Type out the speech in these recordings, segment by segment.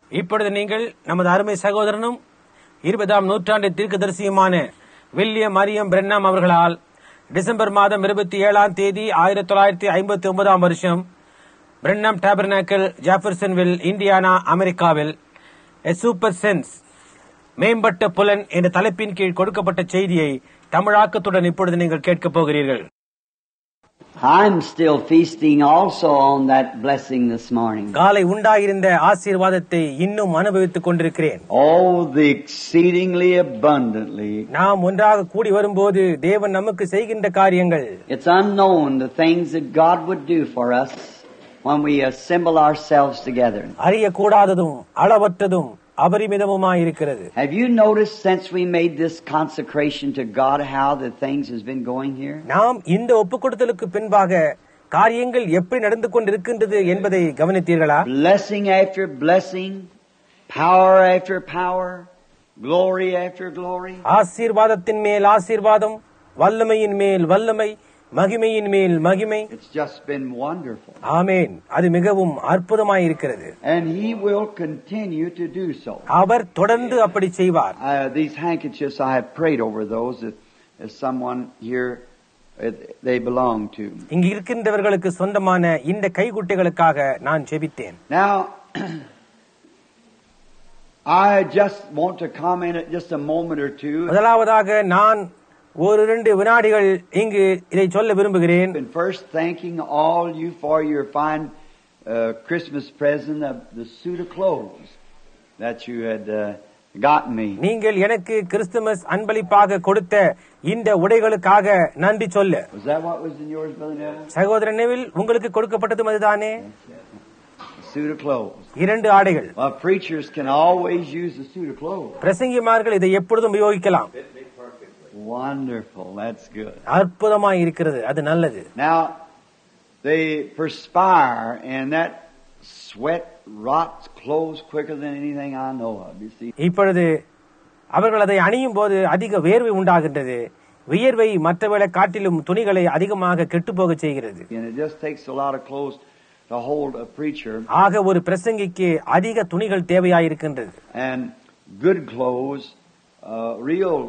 இப்பொழுது நீங்கள் நமது அருமை சகோதரனும் 20ஆம் நூற்றாண்டு தீர்க்கதரிசியுமான வில்லியம் மரியம் பிரென்னாம் அவர்களால் டிசம்பர் மாதம் 27ஆம் தேதி 1959ஆம் வருஷம் பிரென்னாம் டாபர்னாக்கிள் ஜெஃபர்சன்வில் இண்டியானா அமெரிக்காவில் எ சூப்பர் சென்ஸ் மேம்பட்ட புலன் என்ற தலைப்பின் கீழ் கொடுக்கப்பட்ட செய்தியை தமிழாக்கத்துடன் இப்பொழுது நீங்கள் கேட்கப் போகிறீர்கள். I'm still feasting also on that blessing this morning. காலை உண்டாயிருந்த ஆசீர்வாதத்தை இன்னும் அனுபவித்துக் கொண்டிருக்கிறேன். Oh, the exceedingly abundantly. நாம் ஒன்றாக கூடி வரும்போது தேவன் நமக்கு செய்கின்ற காரியங்கள். It's unknown the things that God would do for us when we assemble ourselves together. அறியக்கூடாததும் அளவற்றதும் அபரிமிதமுமாயிருக்கிறது. Have you noticed since we made this consecration to God how the things has been going here? நாம் இந்த ஒப்புக்கொடுத்தலுக்கு பின்பாக காரியங்கள் எப்படி நடந்து கொண்டிருக்கின்றது என்பதை கவனித்தீர்களா? Blessing after blessing, power after power, glory after glory. ஆசீர்வாதத்தின் மேல் ஆசீர்வாதம், வல்லமையின் மேல் வல்லமை, மகிமையின் மேல் மகிமை. It's just been wonderful. ஆமென். அது மிகவும் அற்புதமாயிருக்கிறது. And He will continue to do so. அவர் தொடர்ந்து அப்படி செய்வார். These handkerchiefs, I have prayed over those as someone here they belong to. இங்கு இருக்கின்றவர்களுக்கு சொந்தமான இந்த கைகுட்டைகளுக்காக நான் ஜெபித்தேன். Now, I just want to comment at just a moment or two. முதலாவதாக நான் ஒரு 2 வினாடிகள் இங்கு இதை சொல்ல விரும்புகிறேன். And first thanking all you for your fine Christmas present of the suit of clothes that you had gotten me. நீங்கள் எனக்கு கிறிஸ்துமஸ் அன்பளிப்பாக கொடுத்த இந்த உடைகளுக்காக நன்றி சொல்ல. Was that what was in yours, Brother Neville? சகோதரன் நெவில் உங்களுக்கு கொடுக்கப்பட்டது அதுதானே? Suit of clothes. 2 ஆடைகள். Well, preachers can always use the suit of clothes. பிரசங்கிமார்கள் இதை எப்பொழுதும் உபயோகிக்கலாம். Wonderful. That's good. அற்புதமாய் இருக்கிறது. அது நல்லது. Now, they perspire and that sweat rots clothes quicker than anything I know of. You see? இப்பொழுது அவர்கள் அதை அணியும் போது அதிக வேர்வை உண்டாகின்றது. வியர்வை மற்றவர்களை காட்டிலும் துணிகளை அதிகமாக கெட்டுப்போக செய்கிறது. And it just takes a lot of clothes to hold a preacher. ஆக ஒரு பிரசங்கிக்கு அதிக துணிகள் தேவையாயிருக்கின்றது. And good clothes, real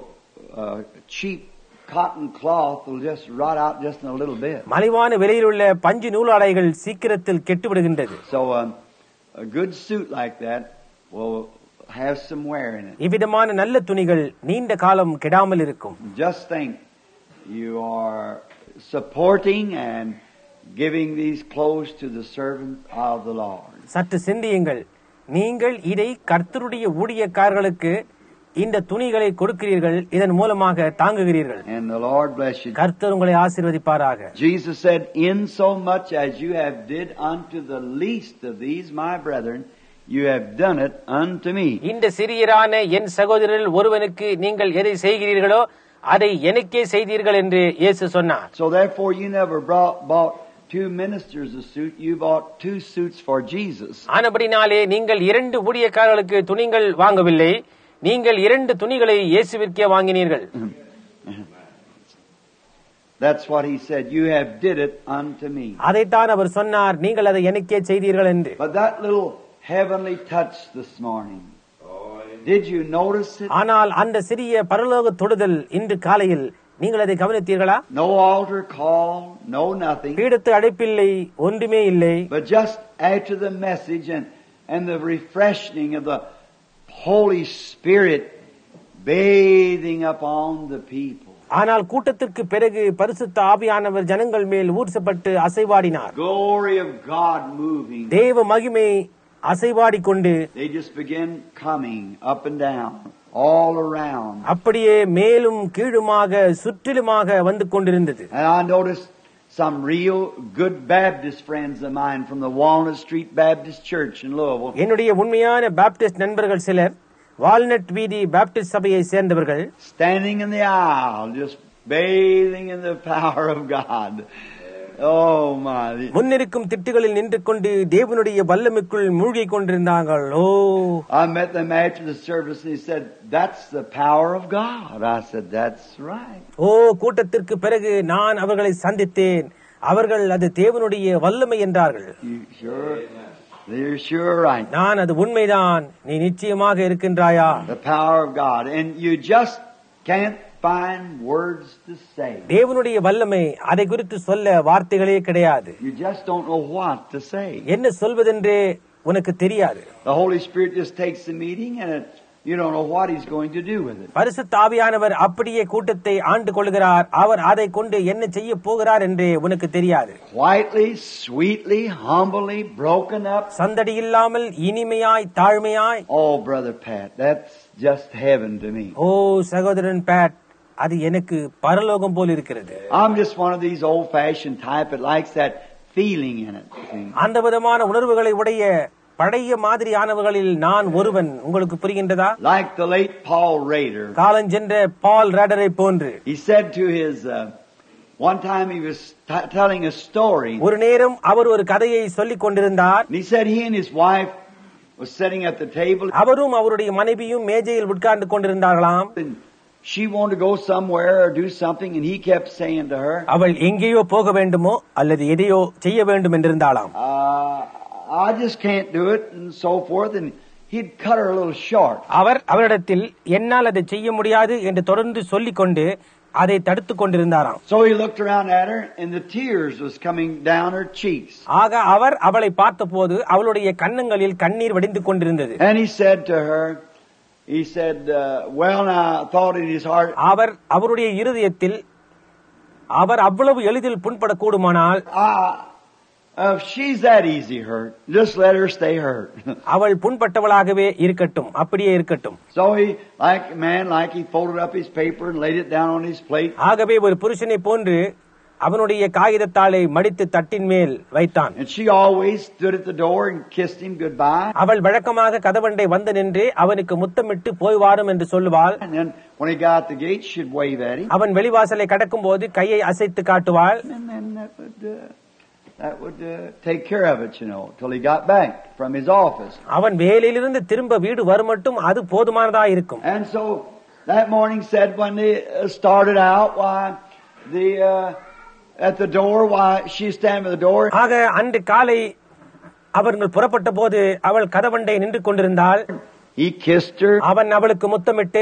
cheap cotton cloth will just rot out just in a little bit. மலிவான விலையில் உள்ள பஞ்சு நூலாடைகள் சீக்கிரத்தில் கெட்டுவிடுகின்றது. So a good suit like that will have some wear in it. இவ்விதமான நல்ல துணிகள் நீண்ட காலம் கெடாமல் இருக்கும். Just think, you are supporting and giving these clothes to the servant of the Lord. சற்று சிந்தியுங்கள். நீங்கள் இதை கர்த்தருடைய ஊழியக்காரர்களுக்கு இந்த துணிகளை கொடுக்கிறீர்கள், இதன் மூலமாக தாங்குகிறீர்கள். And the Lord bless you. கர்த்தர் உங்களை ஆசீர்வதிப்பாராக. Jesus said, in so much as you have did unto the least of these my brethren, you have done it unto me. இந்த சிறியரான என் சகோதரரில் ஒருவனுக்கு நீங்கள் எதை செய்கிறீர்களோ அதை எனக்கே செய்தீர்கள் என்று இயேசு சொன்னார். So therefore you never bought 2 ministers a suit, you bought 2 suits for Jesus. ஆனபடினாலே நீங்கள் 2 ஊழியக்காரர்களுக்கு துணிகள் வாங்கவில்லை, நீங்கள் 2 துணிகளை இயேசுவிற்கே வாங்கினீர்கள். That's what he said. You have did it unto me. அதைத்தான் அவர் சொன்னார், நீங்கள் அதை எனக்கே செய்தீர்கள் என்று. But that little heavenly touch this morning, did you notice it? ஆனால் அந்த சிறிய பரலோக தொடுதல் இன்று காலையில் நீங்கள் அதை கவனித்தீர்களா? No altar call, no nothing. பீடத்து அழைப்பில்லை, ஒன்றுமே இல்லை. But just after the message and the refreshing of the Holy Spirit bathing upon the people. ஆனால் கூட்டத்திற்கு பிறகு பரிசுத்த ஆவியானவர் ஜனங்கள் மேல் ஊற்றப்பட்டு அசைவாடினார். Glory of God moving. தேவ மகிமை அசைவாடிக்கொண்டு They just began coming up and down all around. அப்படியே மேலும் கீழுமாக சுற்றிலுமாக வந்து கொண்டிருந்தது. And I noticed some real good Baptist friends of mine from the Walnut Street Baptist Church in Louisville. என்னுடைய உண்மையான Baptist நண்பர்கள் சிலர் வால்நட் வீதி பாப்டிஸ்ட் சபையை சேர்ந்தவர்கள் standing in the aisle just bathing in the power of God. Oh my. முன்னிருக்கும் திட்டுகளில் நின்று கொண்டு தேவனுடைய வல்லமைக்குள் மூழ்கிக் கொண்டிருந்தார்கள். I met them after the service and he said, that's the power of God. I said, that's right. கூட்டத்திற்கு பிறகு நான் அவர்களை சந்தித்தேன். அவர்கள் அது தேவனுடைய வல்லமை என்றார்கள். You sure? You're sure right. நான் அது உண்மைதான், நீ நிச்சயமாக இருக்கின்றாயா? The power of God. And you just can't find words to say. தேவனுடைய வல்லமை, அதை குறித்து சொல்ல வார்த்தைகளே கிடையாது. You just don't know what to say. என்ன சொல்வதென்றே உனக்கு தெரியாது. The Holy Spirit just takes the meeting and you don't know what He's going to do with it. பரிசுத்த ஆவியானவர் அப்படியே கூட்டத்தை ஆண்டு கொள்கிறார். அவர் அதை கொண்டு என்ன செய்ய போகிறார் என்றே உனக்கு தெரியாது. Quietly, sweetly, humbly, broken up. சந்தடி இல்லாமல் இனிமையாய் தாழ்மையாய். Oh, Brother Pat, that's just heaven to me. ஓ சகோதரன் பேட், அது எனக்கு பரலோகம் போல் இருக்கிறது. I'm just one of these old-fashioned type that likes that feeling in it. அந்த விதமான உணர்வுகளை உடைய பழைய மாதிரியானவர்களில் நான் ஒருவன். உங்களுக்கு புரிகின்றதா? Like the late Paul Rader. காலஞ்சென்ற பால் ரேடரை போன்று. He said to his one time he was telling a story. ஒரு நேரம் அவர் ஒரு கதையை சொல்லிக் கொண்டிருந்தார். And he said he and his wife was sitting at the table. அவரும் அவருடைய மனைவியும் மேஜையில் உட்கார்ந்து கொண்டிருந்தார்களாம். And she wanted to go somewhere or do something, and he kept saying to her, அவள் எங்கேயோ போக வேண்டுமோ அல்லது எதையோ செய்ய வேண்டும் என்றிருந்தாளாம். I just can't do it, and so forth, and he'd cut her a little short. அவர் அவரிடத்தில் என்னால் அதை செய்ய முடியாது என்று தொடர்ந்து சொல்லிக் கொண்டு அதை தடுத்துக் கொண்டிருந்தாராம். So he looked around at her, and the tears was coming down her cheeks. ஆக அவர் அவளை பார்த்தபோது அவளுடைய கன்னங்களில் கண்ணீர் வடிந்து கொண்டிருந்தது. And he said to her, he said, well, now, I thought in his heart, அவர் அவருடைய இருதயத்தில் அவர் அவ்வளவு எளிதில் புண்படக்கூடுமானால், if she's that easy hurt, just let her stay hurt. அவள் புண்பட்டவளாகவே இருக்கட்டும், அப்படியே இருக்கட்டும். So he, like he folded up his paper and laid it down on his plate. ஆகவே ஒரு புருஷனை போன்று அவனுடைய காகிதத்தாளை மடித்து தட்டின் மேல் வைத்தான். And she always stood at the door and kissed him goodbye. அவள் வழக்கமாக கதவண்டை வந்து நின்று அவனுக்கு முத்தமிட்டு போய் வாரும் என்று சொல்லுவாள். And then when he got at the gate, she'd wave at him. அவன் வெளிவாசலை கடக்கும் போது கையை அசைத்து காட்டுவாள். And then that would take care of it, till he got back from his office. அவன் வேலையிலிருந்து திரும்ப வீடு வரும் மட்டும் அது போதுமானதா இருக்கும். And so that morning said when they started out, at the door, she standing at the door. ஆக அன்று காலை அவர்கள் புறப்பட்ட போது அவள் கதவண்டை நின்று கொண்டிருந்தாள். He kissed her. அவன் அவளுக்கு முத்தமிட்டு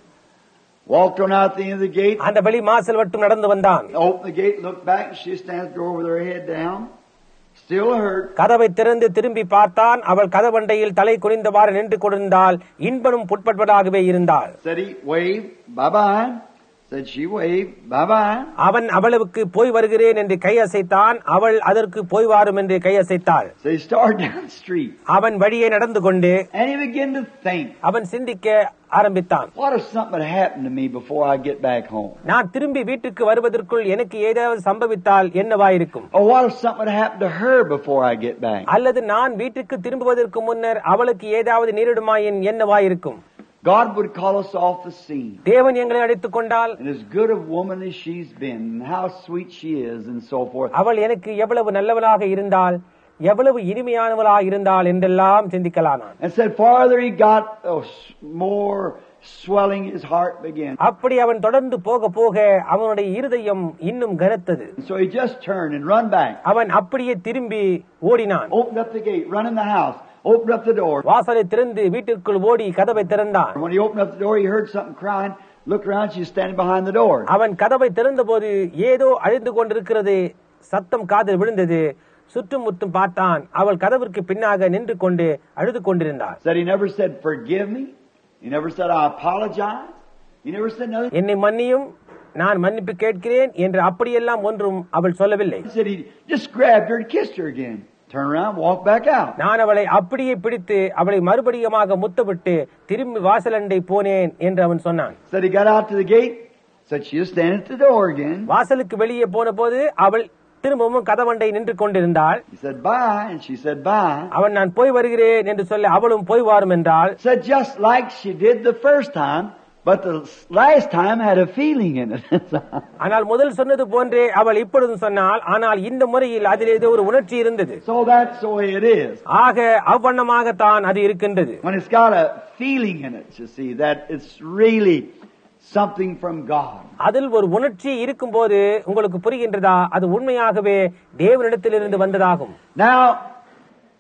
walked on out the end of the gate. அந்த வெளி மாசல் வட்டும் நடந்து வந்தான். Opened the gate, looked back, she stands at the door with her head down. Still hurt. கதவை திறந்து திரும்பி பார்த்தான். அவள் கதவண்டையில் தலை குனிந்தவாறு நின்று கொண்டிருந்தாள். இன்பனும் புட்பட்டவளாகவே இருந்தாள். Said he waved, bye-bye. Said she waved, bye-bye. அவன் அவளுக்கு போய் வருகிறேன் என்று கை அசைத்தான். அவள் அதற்கு போய் வாரும் என்று கை அசைத்தாள். So he started down the street. அவன் வழியே நடந்து கொண்டு And he began to think. அவன் சிந்திக்க ஆரம்பித்தான். What if something had happened to me before I get back home? நான் திரும்பி வீட்டுக்கு வருவதற்குள் எனக்கு ஏதாவது சம்பவித்தால் என்னவாயிருக்கும்? Or what if something had happened to her before I get back? அல்லது நான் வீட்டுக்கு திரும்புவதற்கு முன்னர் அவளுக்கு ஏதாவது நேரிடுமாயின் என்னவாயிருக்கும்? God would call us off the scene. தேவன் எங்களை அழைத்துக் கொண்டால், And as good a woman as she's been, and how sweet she is, and so forth. அவள் எனக்கு எவ்வளவு நல்லவளாக இருந்தால், எவ்வளவு இனிமையானவளாக இருந்தால் என்றெல்லாம் சிந்திக்கலானான். And said farther he got, more swelling his heart began. அப்படி அவன் தொடர்ந்து போக போக அவனுடைய இருதயம் இன்னும் கனத்தது. So he just turned and run back. அவன் அப்படியே திரும்பி ஓடினான். Opened up the gate, run in the house, opened up the door. வாசலை திறந்து வீட்டிற்குள் ஓடி கதவை திறந்தான். When he opened up the door, he heard something crying. Looked around, she's standing behind the door. அவன் கதவை திறந்தபோது ஏதோ அழுது கொண்டிருக்கிறது சத்தம் காதில் விழுந்தது. சுற்றும் முற்றும் பார்த்தான். அவள் கதவிற்கு பின்னாக நின்று கொண்டு அழுது கொண்டிருந்தாள். Said he never said forgive me. He never said I apologize. He never said nothing. என்னை மன்னியும், நான் மன்னிப்பு கேட்கிறேன் என்று அப்படியெல்லாம் ஒன்றும் அவள் சொல்லவில்லை. He said he just grabbed her and kissed her again. Turn around, walk back out. நான் அவளை அப்படியே பிடித்து அவளை மறுபடியுமாக முத்தமிட்டு திரும்பி வாசலண்டை போனேன் என்று அவன் சொன்னான். Said he got out to the gate. Said she was standing at the door again. வாசலுக்கு வெளியே போன போது அவள் திரும்பவும் கதவண்டை நின்று கொண்டிருந்தாள். He said bye, and she said bye. அவன் நான் போய் வருகிறேன் என்று சொல்ல அவளும் போய் வாரும் என்றாள். Said just like she did the first time, but the last time had a feeling in it. ஆனால் முதல் சொன்னது போன்றே அவள் இப்பொழுதும் சொன்னாள். ஆனால் இந்த முறையில் அதில் ஏதோ ஒரு உணர்ச்சி இருந்தது. So that's the way it is. ஆக அவ்வண்ணமாகத்தான் அது இருக்கின்றது. When it's got a feeling in it, you see, that it's really something from God. அதில் ஒரு உணர்ச்சி இருக்கும்போது உங்களுக்கு புரிகின்றதா? அது உண்மையாகவே தேவனிடத்திலிருந்து வந்ததாகும். Now,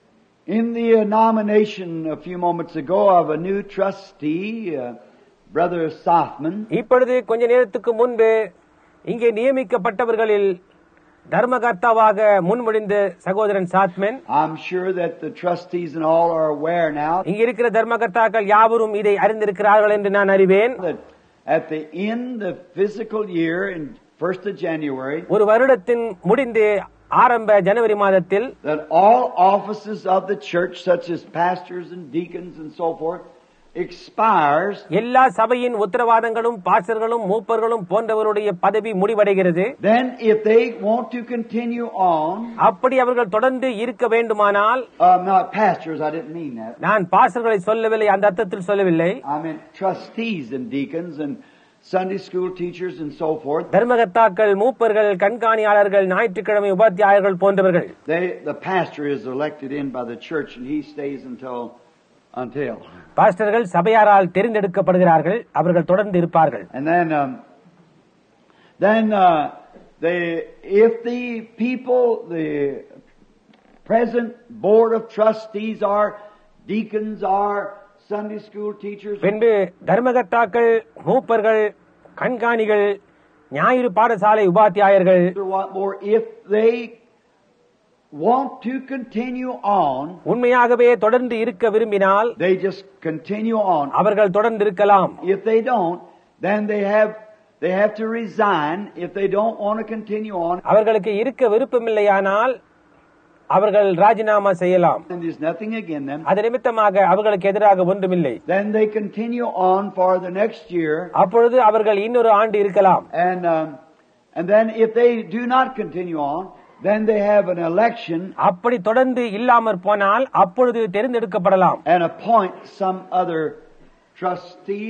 In the nomination a few moments ago of a new trustee, Brother Sothman, இப்பொழுது கொஞ்ச நேரத்துக்கு முன்பு இங்கே நியமிக்கப்பட்டவர்களில் தர்மகர்த்தாவாக முன்மொழிந்த சகோதரன் சாத்மன், I'm sure that the trustees and all are aware now இங்க இருக்கிற தர்மகர்த்தாக்கள் யாவரும் இதை அறிந்திருக்கிறார்கள் என்று நான் அறிவேன். that at the end of physical year, in 1st of January, ஒரு வருடத்தின் முடிந்து ஆரம்ப ஜனவரி மாதத்தில் that all offices of the church, such as pastors and deacons and so forth, expires. எல்லா சபையின் உத்தரவாதங்களும் பாஸ்டர்களும் மூப்பர்களும் போன்றவருடைய பதவி முடிவடைகிறது. Then if they want to continue on, அப்படி அவர்கள் தொடர்ந்து இருக்க வேண்டுமானால், not pastors, I didn't mean that. நான் பாஸ்டர்களை சொல்லவில்லை, அந்த அர்த்தத்தில் சொல்லவில்லை. I meant trustees and deacons and Sunday school teachers and so forth. தர்மகர்த்தாக்கள், மூப்பர்கள், கண்காணியாளர்கள், ஞாயிற்றுக்கிழமை உபாத்தியாயர்கள் போன்றவர்கள். The pastor is elected in by the church and he stays until. பாஸ்டர்கள் சபையாரால் தெரிந்தெடுக்கப்படுகிறார்கள், அவர்கள் தொடர்ந்து இருப்பார்கள். And then if the people, the present board of trustees are deacons, are Sunday school teachers, பின்பு தர்மகர்த்தாக்கள், மூப்பர்கள், கண்காணிகள், ஞாயிறு பாடசாலை உபாத்தியாயர்கள், if they want to continue on, உண்மையாகவே தொடர்ந்து இருக்க விரும்பினால், they just continue on. அவர்கள் தொடர்ந்து இருக்கலாம். If they don't, then they have to resign. If they don't want to continue on, அவர்களுக்கு இருக்க விருப்பமில்லையானால் அவர்கள் ராஜினாமா செய்யலாம். and there's nothing against them. அது நிமித்தமாக அவர்களுக்கு எதிராக ஒன்றுமில்லை. Then they continue on for the next year. அப்பொழுது அவர்கள் இன்னொரு ஆண்டு இருக்கலாம். And then if they do not continue on, then they have an election. அப்படி தொடர்ந்து இல்லாமற் போனால் அப்பொழுது தெரிந்தெடுக்கப்படலாம். And appoint some other trustee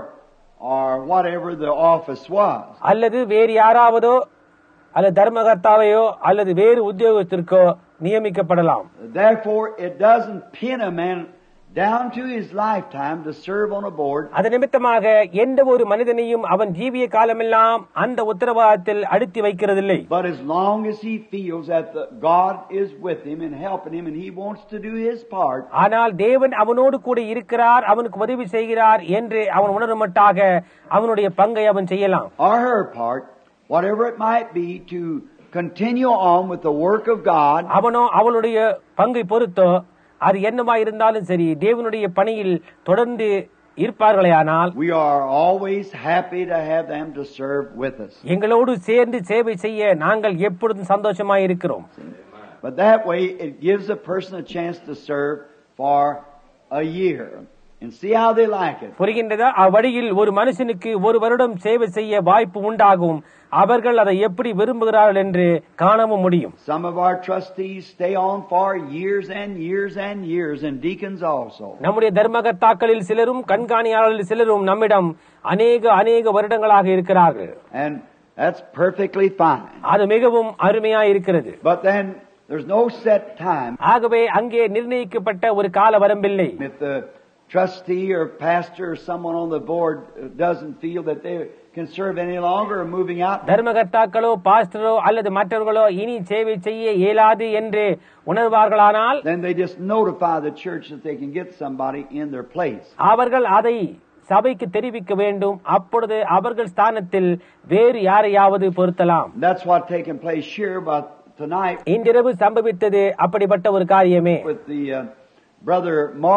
or whatever the office was. அல்லது வேறு யாராவதோ அல்லது தர்மகர்த்தாவையோ அல்லது வேறு உத்தியோகத்திற்கோ நியமிக்கப்படலாம். Therefore it doesn't pin a man down to his lifetime to serve on a board. அது நிமித்தமாக எந்த ஒரு மனிதனையும் அவன் ஜீவிய காலமெல்லாம் அந்த உத்தரவாதத்தில் அழுத்தி வைக்கிறதில்லை. But as long as he feels that God is with him and helping him and he wants to do his part, ஆனால் தேவன் அவனோடு கூட இருக்கிறார், அவனுக்கு உதவி செய்கிறார் என்று அவன் உணருமட்டாக அவனுடைய பங்கை அவன் செய்யலாம். or her part, whatever it might be, to continue on with the work of God. அவனோ அவளுடைய பங்கை பொறுத்தோ அது என்னவா இருந்தாலும் சரி, தேவனுடைய பணியில் தொடர்ந்து இருப்பார்களேயானால், we are always happy to have them to serve with us. எங்களோடு சேர்ந்து சேவை செய்ய நாங்கள் எப்பொழுதும் சந்தோஷமாய் இருக்கிறோம். But that way it gives a person a chance to serve for a year and see how they like it. புரிகின்றதா? அவ்வழியில் ஒரு மனுஷனுக்கு ஒரு வருடம் சேவை செய்ய வாய்ப்பு உண்டாகும். அவர்கள் அதை எப்படி விரும்புகிறார்கள் என்று காணவும் முடியும். Some of our trustees stay on for years and years and years, and deacons also. நம்முடைய தர்மகர்த்தாக்களில் சிலரும் கண்காணியாளர்கள் சிலரும் நம்மிடம் அநேக வருடங்களாக இருக்கிறார்கள். And that's perfectly fine. அது மிகவும் அருமையாய் இருக்கிறது. But then there's no set time. ஆகவே அங்கே நிர்ணயிக்கப்பட்ட ஒரு கால வரம்பில்லை. If the trustee or pastor or someone on the board doesn't feel that they can serve any longer or moving out, தர்மகர்த்தாக்களோ பாஸ்டரோ அல்லது மற்றவர்களோ இனி சேவை செய்ய இயலாது என்று உணர்வார்களானால், then they just notify the church that they can get somebody in their place. அவர்கள் அதை சபைக்கு தெரிவிக்க வேண்டும். அப்பொழுது அவர்கள் ஸ்தானத்தில் வேறு யாரையாவது பொருத்தலாம். That's what taken place here about tonight. இன்றிரவு சம்பவித்தது அப்படிப்பட்ட ஒரு காரியமே. With the brother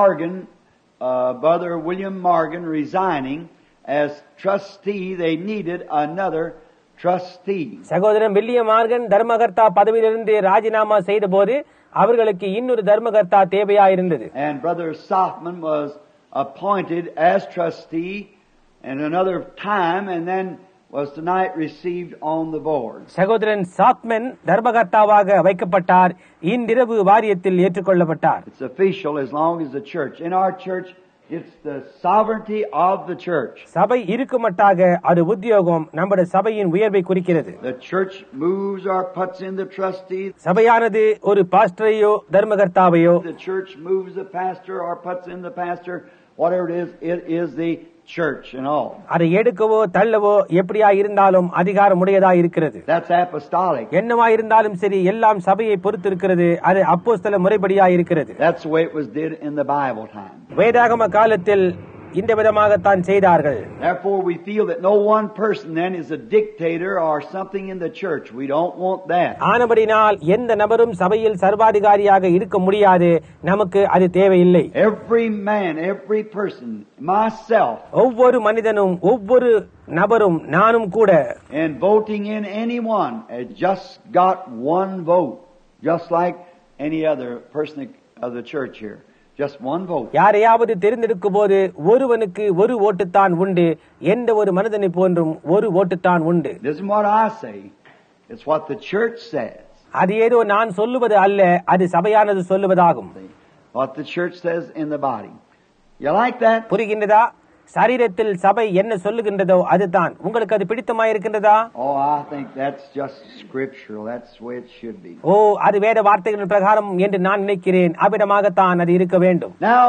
William Morgan resigning as trustee, they needed another trustee. சகோதரன் வில்லியம் மார்கன் தர்மகர்த்தா பதவியிலிருந்து ராஜினாமா செய்த போது அவர்களுக்கு இன்னொரு தர்மகர்த்தா தேவையாயிருந்தது. And brother Sothman was appointed as trustee in another time and then was tonight received on the board. சகோதரன் சாத்மன் தர்மகர்த்தாவாக வைக்கப்பட்டார், இன்றிரவு வாரியத்தில் ஏற்றுக்கொள்ளப்பட்டார். It's official as long as the church. In our church, it's the sovereignty of the church. சபை இருக்குமட்டாக அது உத்தியோகம், நம்முடைய சபையின் உயர்வை குறிக்கிறது. The church moves or puts in the trustee. சபையானது ஒரு பாஸ்டரையோ தர்மகர்த்தாவையோ, The church moves the pastor or puts in the pastor whatever it is the church and all. அதை எடுக்கவோ தள்ளவோ எப்படியா இருந்தாலும் அதிகாரம் உடையதா இருக்கிறது. That's apostolic. என்னவா இருந்தாலும் சரி எல்லாம் சபையை பொறுத்து இருக்கிறது. அது அப்போஸ்தல முறைப்படியா இருக்கிறது. That's the way it was did in the Bible time. வேதாகம காலத்தில் இந்த விதமாகத்தான் செய்தார்கள். Therefore we feel that no one person then is a dictator or something in the church. We don't want that. ஆனபடினால் எந்த நபரும் சபையில் சர்வாதிகாரியாக இருக்க முடியாது. நமக்கு அது தேவையில்லை. Every man, every person, myself, ஒவ்வொரு மனிதனும் ஒவ்வொரு நபரும் நானும் கூட, and voting in anyone has just got one vote, just like any other person of the church here. Just one vote. யாரையாவது தெரிந்தெடுக்கும் போது ஒருவனுக்கு ஒரு ஓட்டுத்தான் உண்டு. எந்த ஒரு மனிதனை போன்றும் ஒரு ஓட்டுத்தான் உண்டு. This is what I say. It's what the church says. அது ஏதோ நான் சொல்லுவது அல்ல, அது சபையானது சொல்லுவதாகும். What the church says in the body. You like that? புரிகின்றதா? சரீரத்தில் சபை என்ன சொல்லுகின்றதோ அதுதான். உங்களுக்கு அது பிடித்தமா இருக்கின்றதா? Oh, I think that's just scriptural. That's the way it should be. ஓ, அது வேத வார்த்தைகளின் பிரகாரம் என்று நான் நினைக்கிறேன். அவ்விதமாகத்தான் அது இருக்க வேண்டும். Now,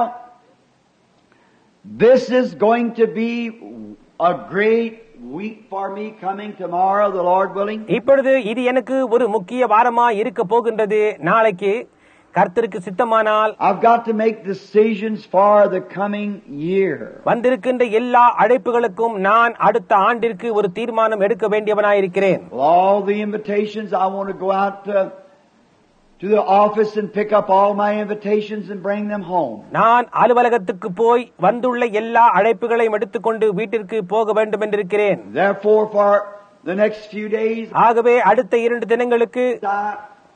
this is going to be a great week for me coming tomorrow, the Lord willing. இப்பொழுது இது எனக்கு ஒரு முக்கிய வாரமா இருக்க போகின்றது. நாளைக்கு கர்த்தருக்கு சித்தமானால் I've got to make decisions for the coming year. வந்திருக்கின்ற எல்லா அழைப்புகளுக்கும் நான் அடுத்த ஆண்டிற்கு ஒரு தீர்மானம் எடுக்க வேண்டியவனாயிருக்கிறேன். All the invitations, I want to go out to the office and pick up all my invitations and bring them home. நான் அலுவலகத்துக்கு போய் வந்துள்ள எல்லா அழைப்புகளையும் எடுத்துக்கொண்டு வீட்டிற்கு போக வேண்டும் என்றிருக்கிறேன். Therefore, for the next few days, ஆகவே அடுத்த 2 தினங்களுக்கு I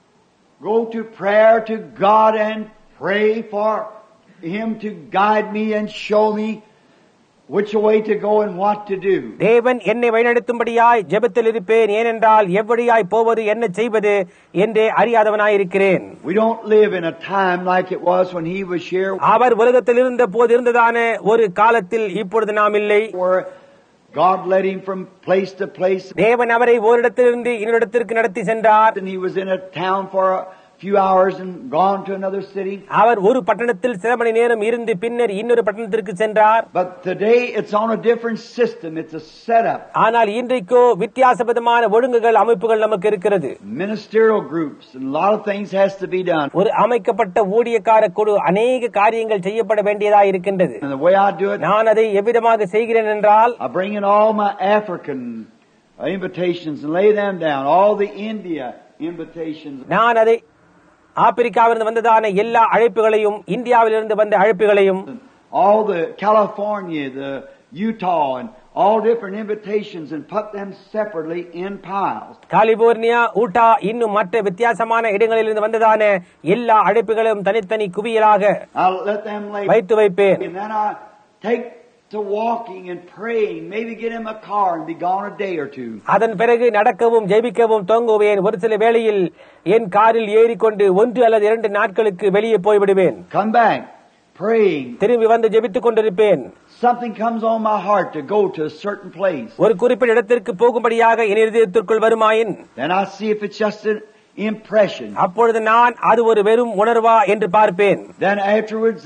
go to prayer to God and pray for Him to guide me and show me which way to go and what to do. தேவன் என்னை வழிநடத்தும்படியாய் ஜெபத்தில் இருப்பேன். ஏனென்றால் எவ்வழியாய் போவது என்ன செய்வது என்றே அறியாதவனாயிருக்கிறேன். We don't live in a time like it was when He was here, அவர் உலகத்தில் இருந்த போது இருந்ததான ஒரு காலத்தில் இப்பொழுது நாம் இல்லை. where God led Him from place to place, தேவன் அவரை ஓரிடத்திலிருந்து இன்னொரிடத்திற்கு நடத்தி சென்றார். and He was in a town for a few hours and gone to another city. அவர் ஒரு பட்டணத்தில் சில மணி நேரம் இருந்து பின்னர் இன்னொரு பட்டணத்திற்கு சென்றார். But today it's on a different system. It's a setup. ஆனால் இன்றைக்கோ வித்தியாசமான ஒழுங்குகள் அமைப்புகள் நமக்கு இருக்கிறது. Ministerial groups and a lot of things has to be done. ஒரு அமைக்கப்பட்ட ஊழியக்கார குழு அநேக காரியங்கள் செய்யப்பட வேண்டியதா இருக்கின்றது. And the way I do it, நான் அதை எவ்விதமாக செய்கிறேன் என்றால், I bring in all my African invitations and lay them down. All the India invitations. நான் அதை ஆப்பிரிக்காவிலிருந்து வந்ததான எல்லா அழைப்புகளையும், இந்தியாவிலிருந்து வந்த அழைப்புகளையும், all the California, the Utah, and all different invitations and put them separately in piles. California, Utah, இன்னும் மற்ற வித்தியாசமான இடங்களிலிருந்து வந்ததான எல்லா அழைப்புகளையும் தனித்தனி குவியலாக I'll let them lay. வைத்து வைப்பேன். And then I take to walking and praying, maybe get in my car and be gone a day or two. அதன் பிறகு நடக்கவும் ஜெபிக்கவும் துவங்குவேன். ஒரு சில வேளையில் என் காரில் ஏறிக்கொண்டு 1 அல்லது 2 நாட்களுக்கு வெளியே போய்விடுவேன். Come back, praying. திரும்பி வந்து ஜெபித்துக் கொண்டிருப்பேன். Something comes on my heart to go to a certain place. ஒரு குறிப்பிட்ட இடத்திற்கு போகும்படியாக என் இதயத்திற்குள் வருமாயின், Then I see if it's just an impression. அப்பொழுது நான் அது ஒரு வெறும் உணர்வா என்று பார்ப்பேன். Then afterwards,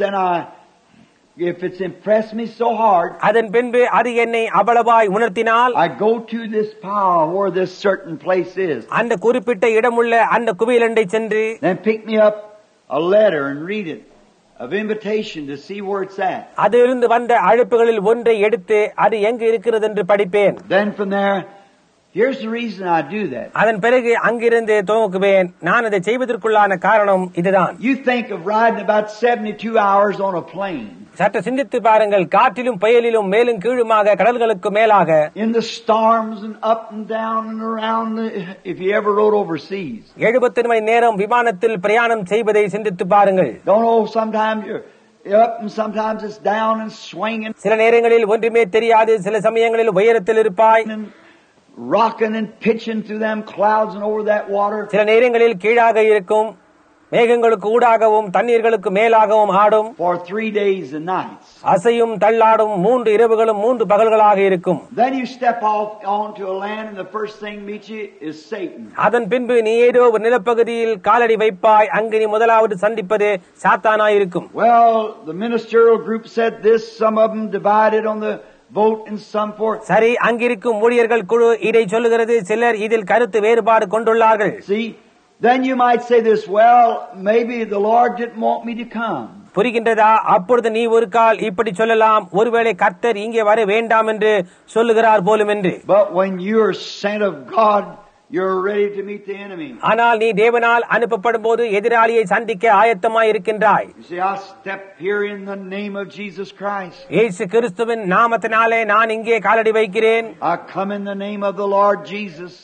if it's impressed me so hard, அதன் பின்பு அது என்னை அவ்வளவாய் உணர்த்தினால், I go to this pile where this certain place is. அந்த குறிப்பிட்ட இடமுள்ள அந்த குவியலண்டை சென்று Then pick me up a letter and read it of invitation to see where it's at. அதிலிருந்து வந்த அழைப்புகளில் ஒன்றை எடுத்து அது எங்கு இருக்கிறது என்று படிப்பேன். Then from there, here's the reason I do that. அதன் பிறகு அங்கிருந்து துவக்குவேன். நான் அதை செய்வதற்குள்ளான காரணம் இதுதான். You think of riding about 72 hours on a plane. சற்று சிந்தித்து பாருங்கள். காற்றிலும் புயலிலும் மேலும் கீழுமாக கடல்களுக்கு மேலாக, In the storms and up and down and around, if you ever rode overseas. 70 மணி நேரம் விமானத்தில் பிரயாணம் செய்வதை சிந்தித்து பாருங்கள். Don't know, sometimes you're up and sometimes it's down and swinging சில நேரங்களில் ஒன்றுமே தெரியாது, சில சமயங்களில் உயரத்தில் இருப்பாய், and rocking and pitching through them clouds and over that water. சில நேரங்களில் கீழாக இருக்கும், மேகங்களுக்கு ஊடாகவும் தண்ணீர்களுக்கு மேலாகவும் ஆடும். for 3 days and nights. அசையும் தள்ளாடும் 3 இரவுகளும் 3 பகல்களாக இருக்கும். Then you step off onto a land and the first thing meets you is Satan. அதன் பின்பு நீ ஏதோ ஒரு நிலப்பகுதியில் காலடி வைப்பாய். அங்கு நீ முதலாவது சந்திப்பது சாத்தானாயிருக்கும். Well, the ministerial group said this, some of them divided on the vote and some for. சரி, அங்கிருக்கும் ஊழியர்கள் குழு இதை சொல்லுகிறது, சிலர் இதில் கருத்து வேறுபாடு கொண்டுள்ளார்கள். See, then you might say this, well, maybe the Lord didn't want me to come. புரிகின்றதா? அப்பொழுது நீ ஒரு கால் இப்படி சொல்லலாம், ஒருவேளை கர்த்தர் இங்கே வர வேண்டாம் என்று சொல்லுகிறார் போலும் என்று. But when you're sent of God, you're ready to meet the enemy. ஆனால் நீ தேவனால் அனுப்பப்படும் போது எதிராளியை சந்திக்க ஆயத்தமாய் இருக்கின்றாய். You see, I step here in the name of Jesus Christ. இயேசு கிறிஸ்துவின் நாமத்தினாலே நான் இங்கே காலடி வைக்கிறேன். I come in the name of the Lord Jesus.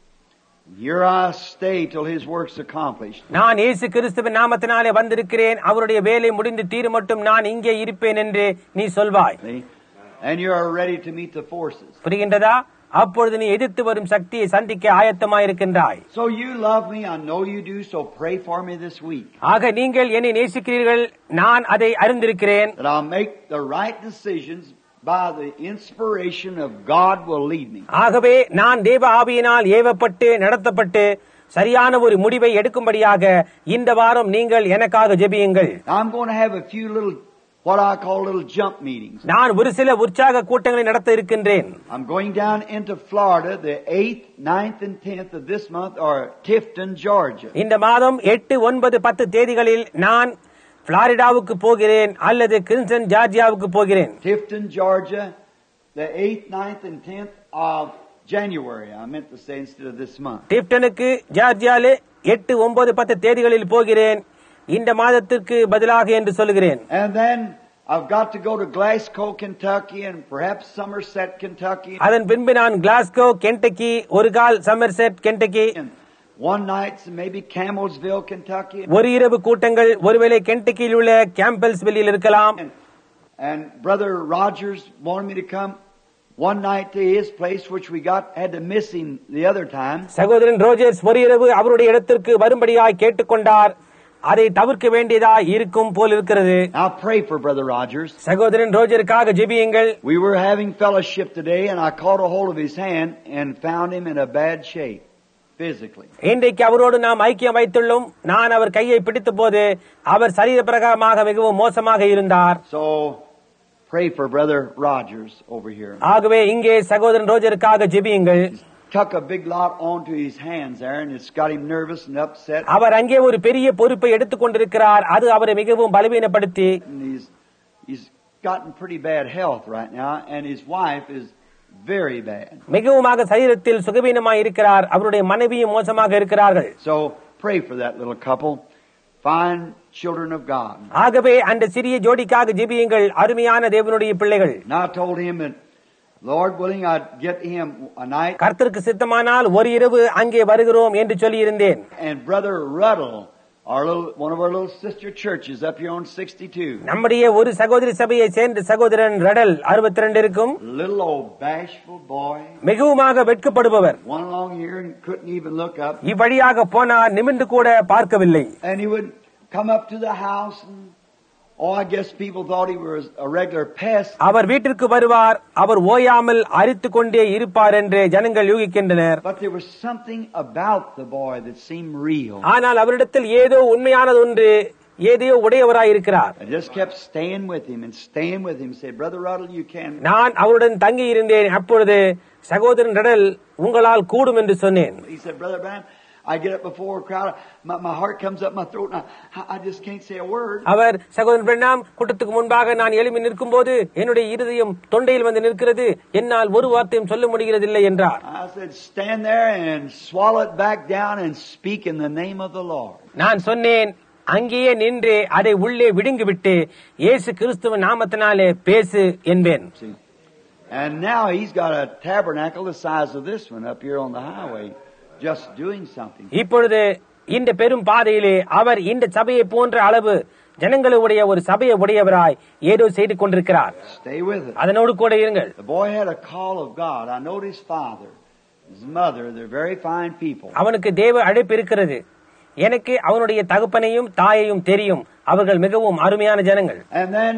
Here I stay till His work's accomplished. நான் இயேசு கிறிஸ்துவின் நாமத்தினாலே வந்திருக்கிறேன், அவருடைய வேலை முடிந்து தீரும் மட்டும் நான் இங்கே இருப்பேன் என்று நீ சொல்வாய். See? And you are ready to meet the forces. புரிகின்றதா? அப்பொழுது நீ எதிர்த்து வரும் சக்தியை சந்திக்க ஆயத்தமாயிருக்கின்றாய். So you love me, I know you do, so pray for me this week. ஆக நீங்கள் என்னை நேசிக்கிறீர்கள், நான் அதை அறிந்திருக்கிறேன். That I'll make the right decisions by the inspiration of God will lead me. ஆகவே நான் தேவ ஆவியினால் ஏவப்பட்டு நடத்தப்பட்டு சரியான ஒரு முடிவை எடுக்கும்படியாக இந்த வாரம் நீங்கள் எனக்காக ஜெபியுங்கள். I'm going to have a few little, what I call little jump meetings. நான் ஒரு சில உற்சாக கூட்டங்களை நடத்த இருக்கின்றேன். I'm going down into Florida the 8th, 9th and 10th of this month or Tifton, Georgia. இந்த மாதம் 8, 9, 10 தேதிகளில் நான் புளோரிடாவுக்கு போகிறேன் அல்லது கின்சன் ஜார்ஜியாவுக்கு போகிறேன். Tifton, Georgia, the 8th, 9th and 10th of January. I meant to say instead of this month. டிப்டனுக்கு ஜார்ஜியாலே 8, 9, 10 தேதிகளில் போகிறேன், இந்த மாதத்திற்கு பதிலாக என்று சொல்லுகிறேன். And then I've got to go to Glasgow, Kentucky and perhaps Somerset, Kentucky. அதன் பின்பு நான் கிளாஸ்கோ, கென்டக்கி, ஒரு கால் Somerset, Kentucky, And one night maybe Campbellsville, Kentucky. ஒரு இரவு கூட்டங்கள் ஒருவேளை கென்டக்கியில் உள்ள கேம்பெல்ஸ்வில்லில் இருக்கலாம். And Brother Rogers wanted me to come one night to his place, which we had to miss him the other time. சகோதரன் Rogers ஒரு இரவு அவருடைய இடத்திற்கு வரும்படியாய் கேட்டுக்கொண்டார். அதை தவிர்க்க வேண்டியதா இருக்கும் போல் இருக்கிறது. Now pray for Brother Rogers. சகோதரன் ரோஜருக்காக ஜெபியுங்கள். We were having fellowship today and I caught a hold of his hand and found him in a bad shape physically. இன்றைக்கு அவரோடு நாம் ஐக்கியம் வைத்துள்ளோம். நான் அவர் கையை பிடித்த போது அவர் சரீர பிரகாரமாக மிகவும் மோசமாக இருந்தார். So pray for Brother Rogers over here. ஆகவே இங்கே சகோதரன் ரோஜருக்காக ஜெபியுங்கள். Tuck a big lot onto his hands there and it's got him nervous and upset. அவர் அங்கே ஒரு பெரிய பொறுப்பை எடுத்துக் கொண்டிருக்கிறார். அது அவரை மிகவும் பலவீனப்படுத்தி, And he's gotten pretty bad health right now and his wife is very bad. மிகவுமாக சரீரத்தில் சுகவீனமாய் இருக்கிறார். அவருடைய மனைவியும் மோசமாக இருக்கிறார்கள். So pray for that little couple. Fine children of God. ஆகவே அந்த சிறிய ஜோடிக்காக ஜெபியுங்கள், அருமையான தேவனுடைய பிள்ளைகள். Now I told him that Lord willing I'd get him a night. கர்த்தருக்கு சித்தமானால் ஒரு இரவு அங்கே வருகிறோம் என்று சொல்லி இருந்தேன். And Brother Ruddle, one of our little sister churches up here on 62. நம்முடைய ஒரு சகோதரி சபையை சேர்ந்த சகோதரன் ரடல் 62 இருக்கும். Little old bashful boy. மிகவுமாக வெட்கப்படுபவர். One along here and couldn't even look up. இவ்வழியாக போனார், நிமிர்ந்து கூட பார்க்கவில்லை. And he would come up to the house and I guess people thought he was a regular pest. அவர் வீட்டிற்கு வருவார், அவர் ஓயாமல் அரித்துக் கொண்டே இருப்பார் என்று ஜனங்கள் யூகிக்கின்றனர். But there was something about the boy that seemed real. ஆனால் அவரிடத்தில் ஏதோ உண்மையானது ஒன்று, ஏதோ உடையவராய் இருக்கிறார். I just kept staying with him and staying with him. Said, Brother Ruddle, you can. நான் அவருடன் தங்கி இருந்தேன். அப்பொழுது சகோதரன் ரடல், உங்களால் கூடும் என்று சொன்னேன். He said, Brother Branham, I get up before a crowd, my heart comes up my throat and I just can't say a word. அவர் சகோதரன் பிரண்ணாம், கூட்டத்துக்கு முன்பாக நான் எழும்பி நிற்கும் போது என்னுடைய இருதயம் தொண்டையில் வந்து நிற்கிறது, என்னால் ஒரு வார்த்தையும் சொல்ல முடிகிறதில்லை என்றார். I said, stand there and swallow it back down and speak in the name of the Lord. நான் சொன்னேன், அங்கேயே நின்று அதை உள்ளே விடுங்கிவிட்டு இயேசு கிறிஸ்துவின் நாமத்தினாலே பேசு என்பேன். And now he's got a tabernacle the size of this one up here on the highway. Just doing something. இப்பொழுது இந்த பெரும் பாதையிலே அவர் இந்த சபையை போன்ற அளவு ஜனங்களுடைய ஒரு சபையை உடையவராய் ஏதோ செய்து கொண்டிருக்கிறார். Stay with it. அதனோடு கூட இருங்கள். The boy had a call of God. I know his father, his mother, they're very fine people. அவனுக்கு தேவ அழைப்பு இருக்கிறது. எனக்கு அவனுடைய தகப்பனையும் தாயையும் தெரியும். அவர்கள் மிகவும் அருமையான ஜனங்கள். And then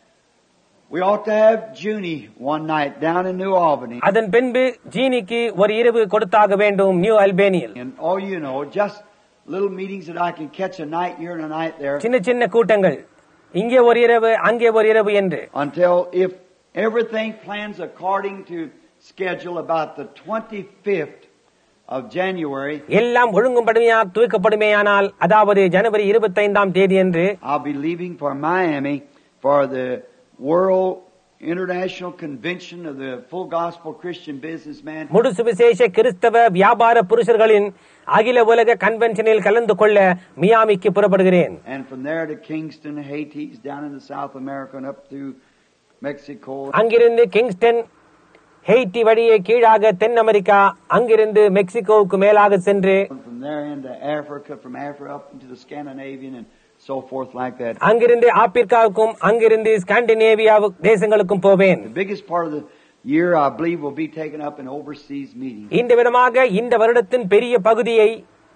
we ought to have Junie one night down in New Albany. அதன் பின்பு ஜீனிக்கு ஒரு இரவு கொடுத்தாக வேண்டும் நியூ அல்பேனியில். And oh, you know, just little meetings that I can catch a night here and a night there. சின்ன சின்ன கூட்டங்கள், இங்கே ஒரு இரவு அங்கே ஒரு இரவு என்று. Until if everything plans according to schedule about the 25th of January. எல்லாம் ஒழுங்கும்படியாக துவக்கப்படுமேயானால், அதாவது ஜனவரி 25ஆம் தேதி என்று I'll be leaving for Miami for the World International Convention of the Full Gospel Christian Businessman. முழு சுவிசேஷ கிறிஸ்தவ வியாபார புருஷர்களின் அகில உலக கன்வென்ஷனில் கலந்து கொள்ள மியாமிக்கு புறப்படுகிறேன். And from there to Kingston, Haiti, down in the South America and up through Mexico. அங்கிருந்து கிங்ஸ்டன், ஹெய்டி வழியே கீழாக தென் அமெரிக்கா, அங்கிருந்து மெக்சிகோவுக்கு மேலாக சென்று From there into Africa, from Africa up into the Scandinavian and so forth like that. அங்கிருந்து ஆப்பிரிக்காவுக்கும் அங்கிருந்து Scandinavia தேசங்களுக்கும் போவேன். The biggest part of the year, I believe, will be taken up in overseas meetings. இந்த விதமாக இந்த வருடத்தின் பெரிய பகுதியை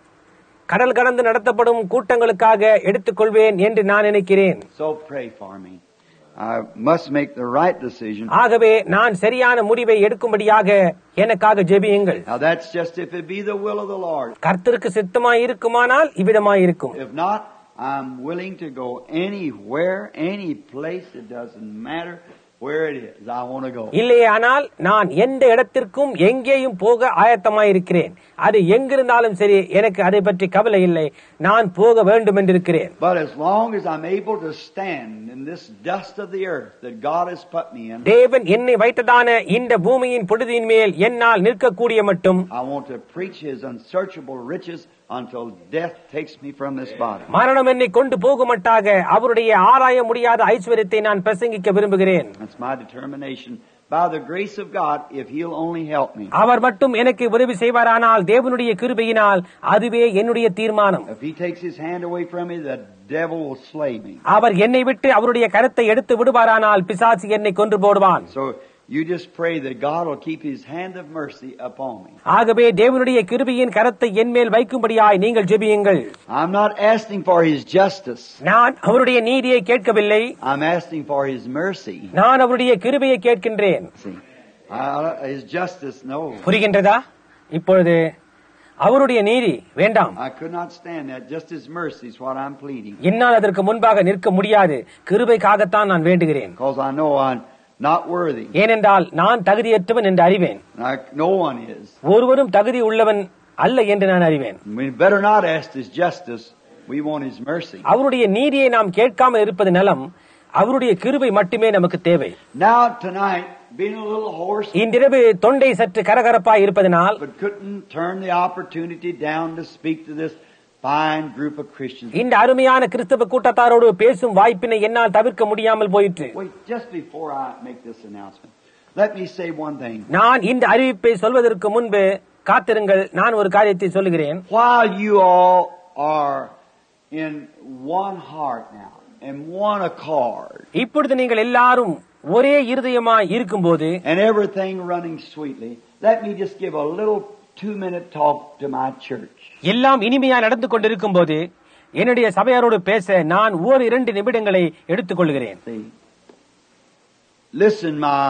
கடல் கடந்து நடத்தப்படும் கூட்டங்களுக்காக எடுத்துக்கொள்வேன் என்று நான் நினைக்கிறேன். So pray for me. I must make the right decision. ஆகவே நான் சரியான முடிவை எடுக்கும்படியாக எனக்காக ஜெபியுங்கள். Now that's just if it be the will of the Lord. கர்த்தருக்கு சித்தமாய் இருக்குமானால் இவ்விதமாய் இருக்கும். If not, I'm willing to go anywhere, any place. It doesn't matter where it is. I want to go. இல்லையே ஆனால் நான் எந்த இடத்திற்கும் எங்கேயும் போக ஆயத்தமாயிருக்கிறேன். அது எங்கிருந்தாலும் சரி, எனக்கு அதை பற்றி கவலை இல்லை. நான் போக வேண்டும் என்றிருக்கிறேன். But as long as I'm able to stand in this dust of the earth that God has put me in, தேவன் என்னை வைத்ததான இந்த பூமியின் புழுதியின் மேல் என்னால் நிற்கக்கூடிய மட்டும் I want to preach His unsearchable riches until death takes me from this body. மரணம் என்னை கொண்டு போகுமட்டாக அவருடைய ஆராய முடியாத ஐஸ்வரியத்தை நான் பிரசங்கிக்க விரும்புகிறேன். That's my determination. By the grace of God, if He'll only help me. அவர் மட்டும் எனக்கு உதவி செய்வாரானால், தேவனுடைய கிருபையினால், அதுவே என்னுடைய தீர்மானம். If He takes His hand away from me, the devil will slay me. அவர் என்னை விட்டு அவருடைய கரத்தை எடுத்து விடுவாரானால் பிசாசு என்னை கொன்று போடுவான். So you just pray that God will keep His hand of mercy upon me. ஆகவே தேவனுடைய கிருபையின் கரத்தை என் மேல் வைக்கும்படியாய் நீங்கள் ஜெபியுங்கள். I'm not asking for His justice. நான் அவருடைய நீதியை கேட்கவில்லை. I'm asking for His mercy. நான் அவருடைய கிருபையை கேட்கின்றேன். See, His justice, no. புரிகின்றதா? இப்பொழுது அவருடைய நீதி வேண்டாம். I could not stand that. Just His mercy is what I'm pleading. என்னால் அதற்கு முன்பாக நிற்க முடியாது. கிருபைக்காகத்தான் நான் வேண்டுகிறேன். Because I know I'm not worthy. ஏனென்றால் நான் தகுதியற்றவன் என்று அறிவேன். No one is. ஒருவரும் தகுதி உள்ளவன் அல்ல என்று நான் அறிவேன். We better not ask His justice. We want His mercy. அவருடைய நீதியை நாம் கேட்காமல் இருப்பது நலம். அவருடைய கிருபை மட்டுமே நமக்கு தேவை. Now tonight, being a little hoarse, இன்றிரவு தொண்டை சற்று கரகரப்பாய் இருப்பதனால் but couldn't turn the opportunity down to speak to this fine group of Christians. இந்த அருமையான கிறிஸ்தவ கூட்டத்தாரோடு பேசும் வாய்ப்பினை என்னால் தவிர்க்க முடியாமல் போயிற்று. Wait, just before I make this announcement, let me say one thing. நான் இந்த அறிவிப்பை சொல்வதற்கு முன்பு காத்திருங்கள். நான் ஒரு காரியத்தை சொல்லுகிறேன். While you all are in one heart now and one accord, இப்பொழுது நீங்கள் எல்லாரும் ஒரே இருதயமாய் இருக்கும்போது, and everything running sweetly, let me just give a little 2-minute talk to my church. எல்லாம் இனிமையாய் நடந்து கொண்டிருக்கும் போது என்னுடைய சபையாரோடு பேச நான் 1-2 நிமிடங்களை எடுத்துக் கொள்கிறேன். Listen, my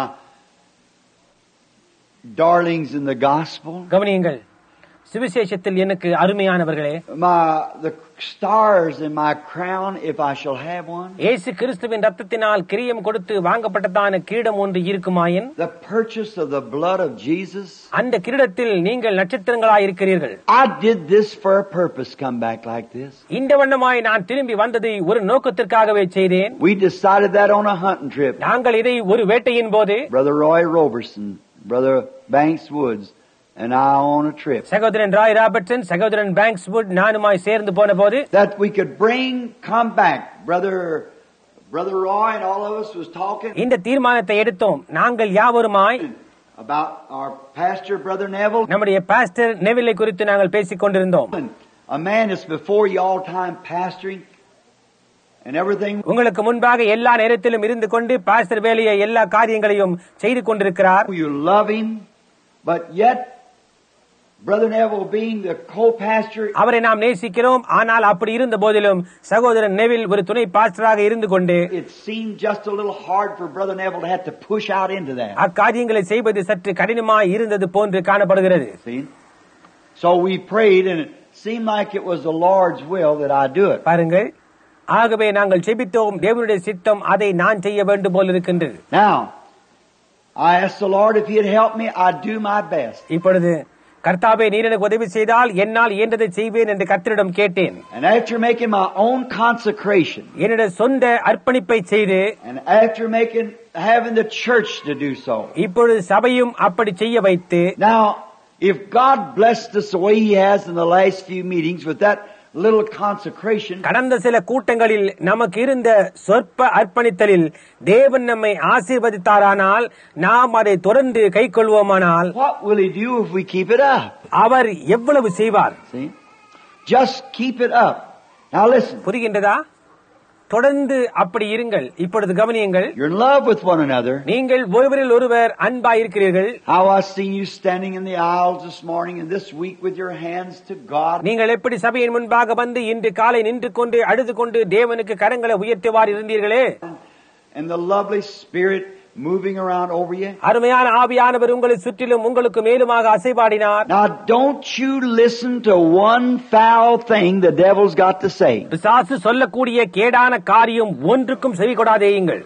darlings in the gospel. கவனியுங்கள், சுவிசேஷத்தில் எனக்கு அருமையானவர்களே, The stars in my crown, if I shall have one. இயேசு கிறிஸ்துவின் ரத்தத்தினால் கிரீடம் கொடுத்து வாங்கப்பட்டதான கிரீடம் ஒன்று இருக்குமாயின், The purchase of the blood of Jesus. அந்த கிரீடத்தில் நீங்கள் நட்சத்திரங்களாய் இருக்கிறீர்கள். I did this for a purpose, come back like this. இந்த வண்ணமாய் நான் திரும்பி வந்ததை ஒரு நோக்கத்திற்காகவே செய்தேன். We decided that on a hunting trip. நாங்கள் இதை ஒரு வேட்டையின் போது Brother Roy Roberson, Brother Banks Woods, and I on a trip. சகோதரன் ராய் ராபர்ட்சன், சகோதரன் பேங்க்ஸ் வுட், நானுமாய் சேர்ந்து போன போது, that we could come back. Brother Roy and all of us was talking இந்த தீர்மானத்தை எடுத்தோம். நாங்கள் யாவருமாய் about our pastor, Brother Neville. நம்முடைய பாஸ்டர் நெவிலை குறித்து நாங்கள் பேசிக் கொண்டிருந்தோம். A man that's before you all time pastoring and everything. உங்களுக்கு முன்பாக எல்லா நேரத்திலும் இருந்து கொண்டு பாஸ்டர் வேலையை எல்லா காரியங்களையும் செய்து கொண்டிருக்கிறார். You love him, but yet Brother Neville being the co-pastor, அவரை நாம் நேசிக்கிறோம். ஆனால் அப்படி இருந்த போதிலும் சகோதரன் நெவில் ஒரு துணை பாஸ்டராக இருந்து கொண்டு it seemed just a little hard for Brother Neville to have to push out into that. அக்காரியங்களை செய்வது சற்று கடினமாய் இருந்தது போன்று காணப்படுகிறது. See? So we prayed and it seemed like it was the Lord's will that I do it. பாருங்கள், ஆகவே நாங்கள் ஜெபித்தோம், தேவனுடைய சித்தம் அதை நான் செய்ய வேண்டும் போல் இருக்கின்றது. Now, I asked the Lord if He'd help me, I'd do my best. இப்பொழுது கர்த்தாவே நீர் எனக்கு உதவி செய்தால் என்னால் இயன்றதை செய்வேன் என்று கர்த்தரிடம் கேட்டேன். And after making my own consecration, என்னுடைய சொந்த அர்ப்பணிப்பை செய்து, and after having the church to do so, இப்பொழுது சபையும் அப்படி செய்ய வைத்து, now, if God blessed us the way He has in the last few meetings with that little consecration, கடந்த சில கூட்டங்களில் நமக்கு இருந்த சொற்ப அர்ப்பணித்தலில் தேவன் நம்மை ஆசீர்வதித்தாரானால், நாம் அதை தொடர்ந்து கைக்கொள்வோமானால், what will He do if we keep it up? அவர் எவ்வளவு செய்வார்? See? Just keep it up. Now listen. புரிகின்றதா? தொடர்ந்து அப்படி இருங்கள். இப்பொழுது கவனியுங்கள். You're in love with one another. நீங்கள் ஒருவரில் ஒருவர் அன்பாய் இருக்கிறீர்கள். How I seen you standing in the aisles this morning and this week with your hands to God. நீங்கள் எப்படி சபையின் முன்பாக வந்து இன்று காலை நின்று கொண்டு அழுது கொண்டு தேவனுக்கு கரங்களை உயர்த்திவார் இருந்தீர்களே. And the lovely Spirit moving around over you. அருமையான ஆவியானவர் உங்களை சுற்றிலும் உங்களுக்கு மேலுமாக அசைபாடினார். Now don't you listen to one foul thing the devil's got to say. பிசாசு சொல்லக்கூடிய கேடான காரியம் ஒன்றுக்கும் செவி கொடாதேயுங்கள்.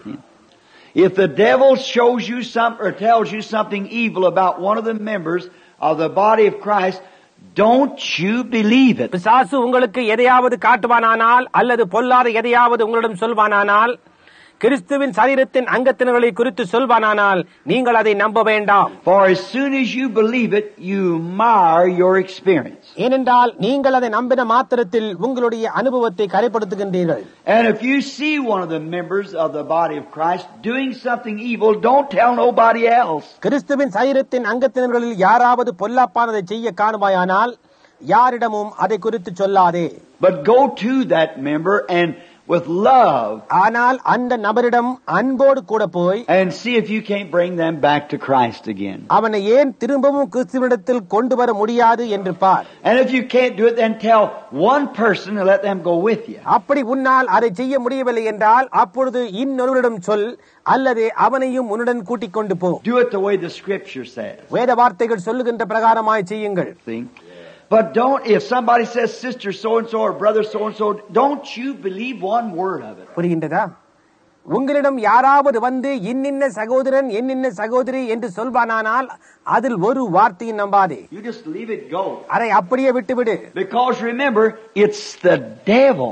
If the devil shows you or tells you something evil about one of the members of the body of Christ, don't you believe it. பிசாசு உங்களுக்கு எதையாவது காட்டுவானானால் அல்லது பொல்லாத எதையாவது உங்களிடம் சொல்வானானால், கிறிஸ்துவின் சரீரத்தின் அங்கத்தினர்களை குறித்து சொல்வானானால், நீங்கள் அதை நம்ப வேண்டாம். For as soon as you believe it, you mar your experience. ஏனென்றால் நீங்கள் அதை நம்பின மாத்திரத்தில் உங்களுடைய அனுபவத்தை கரைப்படுத்துகின்றீர்கள். And if you see one of the members of the body of Christ doing something evil, don't tell nobody else. கிறிஸ்துவின் சரீரத்தின் அங்கத்தினர்களில் யாராவது பொல்லாப்பானதை செய்ய காணுமாயானால் யாரிடமும் அதை குறித்து சொல்லாதே. But go to that member and with love, ஆனால் அந்த நபரிடம் அன்போடு கூட போய், and see if you can't bring them back to Christ again. அவனை ஏன் திரும்பவும் கிறிஸ்துவினிடத்தில் கொண்டு வர முடியாது என்று பார். And if you can't do it, then tell one person and let them go with you. அப்படி உன்னால் அதை செய்ய முடியவில்லை என்றால் அப்பொழுது இன்னொருவரிடம் சொல், அல்லது அவனையும் உன்னுடன் கூட்டிக் கொண்டு போ. Do it the way the Scripture says. வேத வார்த்தைகள் சொல்லுகின்ற பிரகாரமாய் செய்யுங்கள். See? But don't, if somebody says sister so-and-so or brother so-and-so, don't you believe one word of it. புரிகின்றதா? உங்களிடம் யாராவது வந்து இன்னின்ன சகோதரன் என்னின்ன சகோதரி என்று சொல்வானானால் அதில் ஒரு வார்த்தையும் நம்பாதே. You just leave it go. அதை அப்படியே விட்டுவிடு. Because remember, it's the devil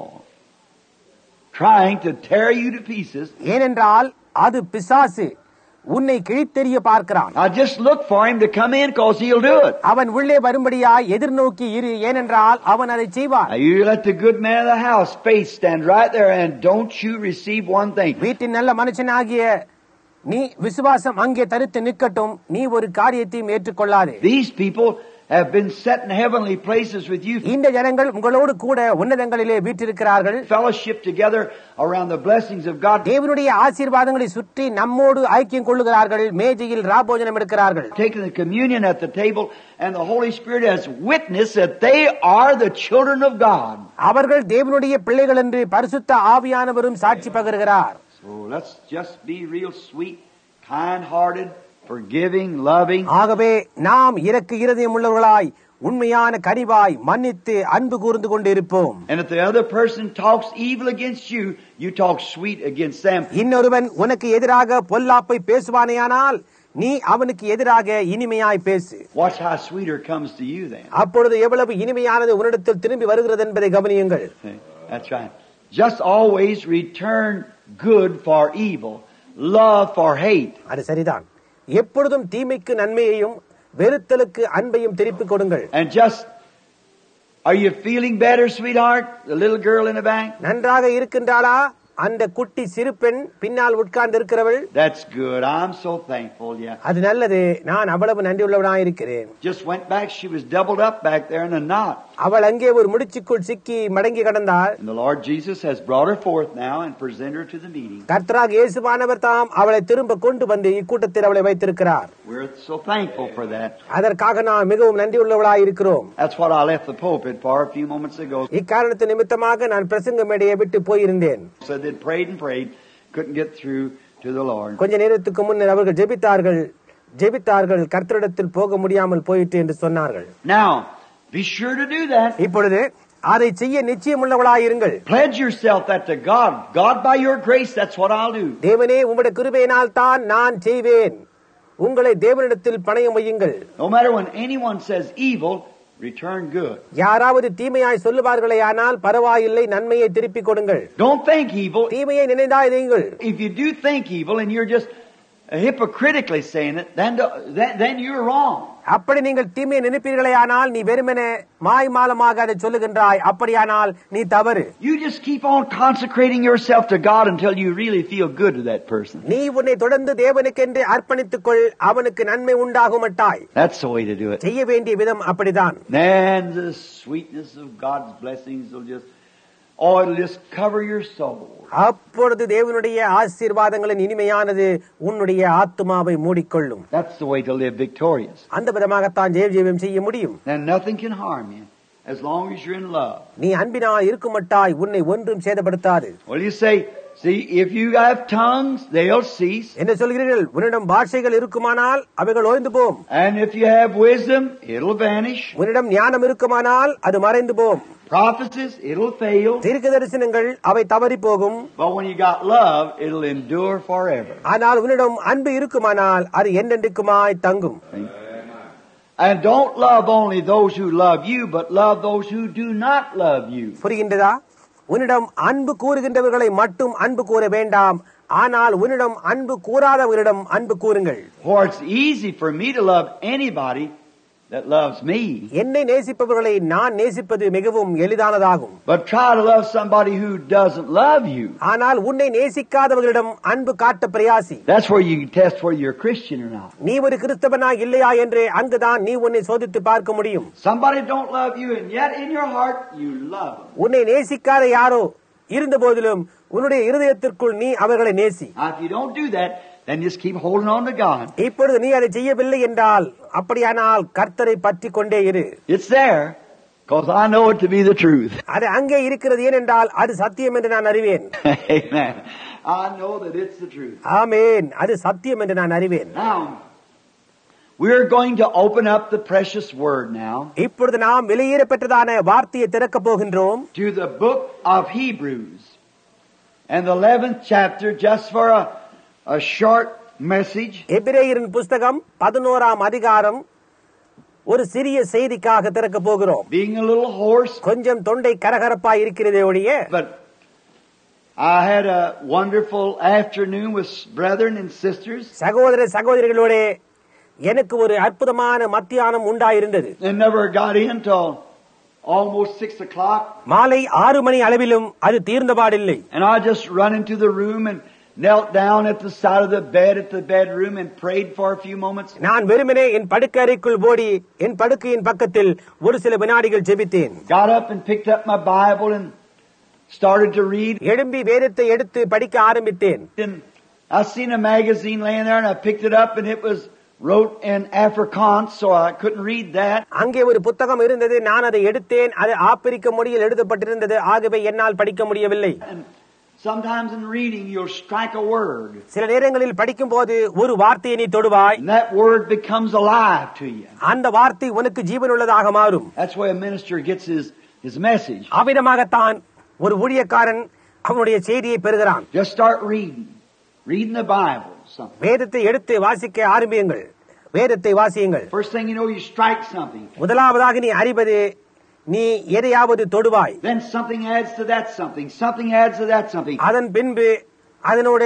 trying to tear you to pieces. ஏனென்றால் அது பிசாசு உன்னை கிழித்தெறிய பார்க்கிறான். Now just look for him to come in because he'll do it. அவன் உள்ளே வரும்படியாய் எதிர்நோக்கி இரு, ஏனென்றால் அவன் அதை செய்வான். Now you let the good man of the house faith stand right there and don't you receive one thing. வீட்டின் நல்ல மனுஷனாகிய நீ விசுவாசம் அங்கே தரித்து நிற்கட்டும், நீ ஒரு காரியத்தையும் ஏற்றுக்கொள்ளாதே. These people have been set in heavenly places with you. இந்த ஜனங்கள் உங்களோடு கூட உன்னதங்களிலே வீற்றிருக்கிறார்கள். Fellowship together around the blessings of God. தேவனுடைய ஆசீர்வாதங்களை சுற்றி நம்மோடு ஐக்கியம் கொள்ளுகிறார்கள். மேஜையில் ராபோஜனம் எடுக்கிறார்கள். Taking the communion at the table and the Holy Spirit has witnessed that they are the children of God. அவர்கள் தேவனுடைய பிள்ளைகள் என்று பரிசுத்த ஆவியானவரும் சாட்சி பகருகிறார். So let's just be real sweet, kind-hearted, forgiving, loving. ஆகவே நாம் இரக்க இருதயம் உள்ளவர்களாய், உண்மையான கனிவாய், மன்னித்து அன்பு கூர்ந்து கொண்டு இருப்போம். And if the other person talks evil against you, you talk sweet against them. இன்னொருவன் உனக்கு எதிராக பொல்லாப்பை பேசுவானேயானால் நீ அவனுக்கு எதிராக இனிமையாய் பேசு. Watch how sweeter comes to you then. அப்பொழுது எவ்வளவு இனிமையானது உன்னிடத்தில் திரும்பி வருகிறது என்பதை கவனியுங்கள். That's right. Just always return good for evil, love for hate. அது சரிதான். எப்பொழுதும் தீமைக்கு நன்மையையும் வெறுத்தலுக்கு அன்பையும் திருப்பிக் கொடுங்கள். And just, are you feeling better, sweetheart? The little girl in the back? நன்றாக இருக்கின்றாளா அந்த குட்டி சிறு பெண் பின்னால் உட்கார்ந்து இருக்கிறவள்? That's good. I'm so thankful. Yeah. அது நல்லது. நான் அவ்வளவு நன்றி உள்ளவனாய் இருக்கிறேன். Just went back. She was doubled up back there in a knot. அவள் அங்கே ஒரு முடிச்சுக்குள் சிக்கி மடங்கி கிடந்தாள். And the Lord Jesus has brought her forth now and presented her to the meeting. கர்த்தராகிய இயேசுவானவர் தாம் அவளை திரும்ப கொண்டு வந்து இக்கூட்டத்தில் அவளை வைத்திருக்கிறார். We're so thankful for that. அதற்காக நான் மிகவும் நன்றியுள்ளவளாய் இருக்கிறோம். That's what I left the pulpit for a few moments ago. இக்காரணத்து நிமித்தமாக நான் பிரசங்க மேடையை விட்டு போயிருந்தேன். So they prayed and prayed, couldn't get through to the Lord. கொஞ்ச நேரத்துக்கு முன்னர் அவர்கள் ஜெபித்தார்கள் கர்த்தரிடத்தில் போக முடியாமல் போயிட்டு என்று சொன்னார்கள். Now, be sure to do that. இப்பொழுது அதை செய்ய நிச்சயமுள்ளவளாயிருங்கள். Pledge yourself that to God. God, by your grace, that's what I'll do. தேவனே உம்முடைய கிருபையினால் தான் நான் செய்வேன். உங்களை தேவனிடத்தில் பணயம் வையுங்கள். No matter when anyone says evil, return good. யாராவது தீமையாய் சொல்லுவார்களே ஆனால் பரவாயில்லை, நன்மையை திருப்பிக் கொடுங்கள். Don't think evil. தீமையை நினைந்தாயிருங்கள். If you do think evil and you're just hypocritically saying it, then you're wrong. அப்படி நீங்கள் தீமையை நினைப்பீர்களே ஆனால் நீ வெறுமனே மாய்மாலமாக அதை சொல்லுகின்றாய். அப்படியானால் நீ தவறு. You just keep on consecrating yourself to God until you really feel good to that person. நீ உன்னை தொடர்ந்து தேவனுக்கென்று அர்ப்பணித்துக் கொள், அவனுக்கு நன்மை உண்டாகுமட்டாய். That's the way to do it. செய்ய வேண்டிய விதம் அப்படிதான். Then the sweetness of God's blessings will it'll just cover your soul. அப்பொழுது தேவனுடைய ஆசீர்வாதங்களின் இனிமையானது உன்னுடைய ஆத்துமாவை மூடிக்கொள்ளும். That's the way to live victorious. அந்த விதமாகத்தான் ஜெயம் செய்ய முடியும். Then nothing can harm you as long as you're in love. நீ அன்பினால் இருக்குமட்டாய் உன்னை ஒன்றும் சேதப்படுத்தாது. Well, you say, see, if you have tongues, they'll cease. என்ன சொல்கிறீர்கள்? உன்னிடம் பாஷைகள் இருக்குமானால் அவைகள் ஓய்ந்து போம். And if you have wisdom, it'll vanish. உன்னிடம் ஞானம் இருக்குமானால் அது மறைந்து போம். Prophecies, it'll fail. தீர்க்க தரிசனங்கள் அவை தவறி போகும். But when you got love, it'll endure forever. ஆனால் உன்னிடம் அன்பு இருக்குமானால் அது என்றென்றைக்குமாய் தங்கும். And don't love only those who love you, but love those who do not love you. புரிகின்றதா? உன்னிடம் அன்பு கூறுகின்றவர்களை மட்டும் அன்பு கூற வேண்டாம், ஆனால் உன்னிடம் அன்பு கூறாதவர்களிடம் அன்பு கூறுங்கள். For it's easy for me to love anybody that loves me. என்னை நேசிப்பவர்களை நான் நேசிப்பது மிகவும் எளிதானதாகும். But try to love somebody who doesn't love you. ஆனால் உன்னை நேசிக்காதவர்களிடம் அன்பு காட்ட பிரயாசி. That's where you can test whether you're a Christian or not. நீ ஒரு கிறிஸ்தவனா இல்லையா என்று அங்குதான் நீ உன்னை சோதித்து பார்க்க முடியும். Somebody don't love you and yet in your heart you love them. உன்னை நேசிக்காத யாரோ இருந்த போதிலும் உன்னுடைய இருதயத்திற்குள் நீ அவர்களை நேசி. Now if you don't do that, then just keep holding on to God. இப்பொழுது நீ அதை செய்யவில்லை என்றால் அப்படியானால் கர்த்தரை பற்றி கொண்டே இரு. It's there because I know it to be the truth. அது அங்கே இருக்கிறது, ஏனென்றால் அது சத்தியம் என்று நான் அறிவேன். Amen. I know that it's the truth. ஆமென். அது சத்தியம் என்று நான் அறிவேன். Now we're going to open up the precious word now. இப்பொழுது நாம் வெளியேற பெற்றதான வார்த்தையை திறக்க போகின்றோம். To the book of Hebrews and the 11th chapter, just for a short message. எபிரேயரின் புஸ்தகம் 11ஆம் அதிகாரம் ஒரு சிறிய செய்திக்காக திறக்க போகிறோம். Being a little hoarse, கொஞ்சம் தொண்டை கரகரப்பாய் இருக்கிறதே ஒழிய, but I had a wonderful afternoon with brethren and sisters. சகோதர சகோதரிகளோட எனக்கு ஒரு அற்புதமான மத்தியானம் உண்டாயிருந்தது. They never got in till almost 6 o'clock. மாலை 6 மணி அளவிலும் அது தீர்ந்தபாடில்லை. And I just run into the room and knelt down at the side of the bed at the bedroom and prayed for a few moments. நான் வெறுமனே என் படுக்கை அறைக்குள் ஓடி என் படுக்கையின் பக்கத்தில் ஒரு சில வினாடிகள் ஜெபித்தேன். Got up and picked up my Bible and started to read. எழும்பி வேதத்தை எடுத்து படிக்க ஆரம்பித்தேன். And I seen a magazine laying there and I picked it up and it was wrote in Afrikaans, so I couldn't read that. அங்கே ஒரு புத்தகம் இருந்தது, நான் அதை எடுத்தேன். அது ஆப்பிரிக்க மொழியில் எழுதப்பட்டிருந்தது, ஆகவே என்னால் படிக்க முடியவில்லை. Sometimes in reading you'll strike a word. சில நேரங்களில் படிக்கும் போது ஒரு வார்த்தையை நீ தொடுவாய். And that word becomes alive to you. அந்த வார்த்தை உனக்கு ஜீவனுள்ளதாக மாறும். That's why a minister gets his message. அவ்விதமாகத்தான் ஒரு ஊழியக்காரன் அவனுடைய செய்தியை பெறுகிறான். Just start reading the Bible. வேதத்தை எடுத்து வாசிக்க ஆரம்பியுங்கள். வேதத்தை வாசியுங்கள். First thing you know, you strike something. முதலாவதாக நீ அறிவது நீ எதையாவது தொடுவாய். Then something adds to that something. Something adds to that something. அதன் பின்பு அதனோட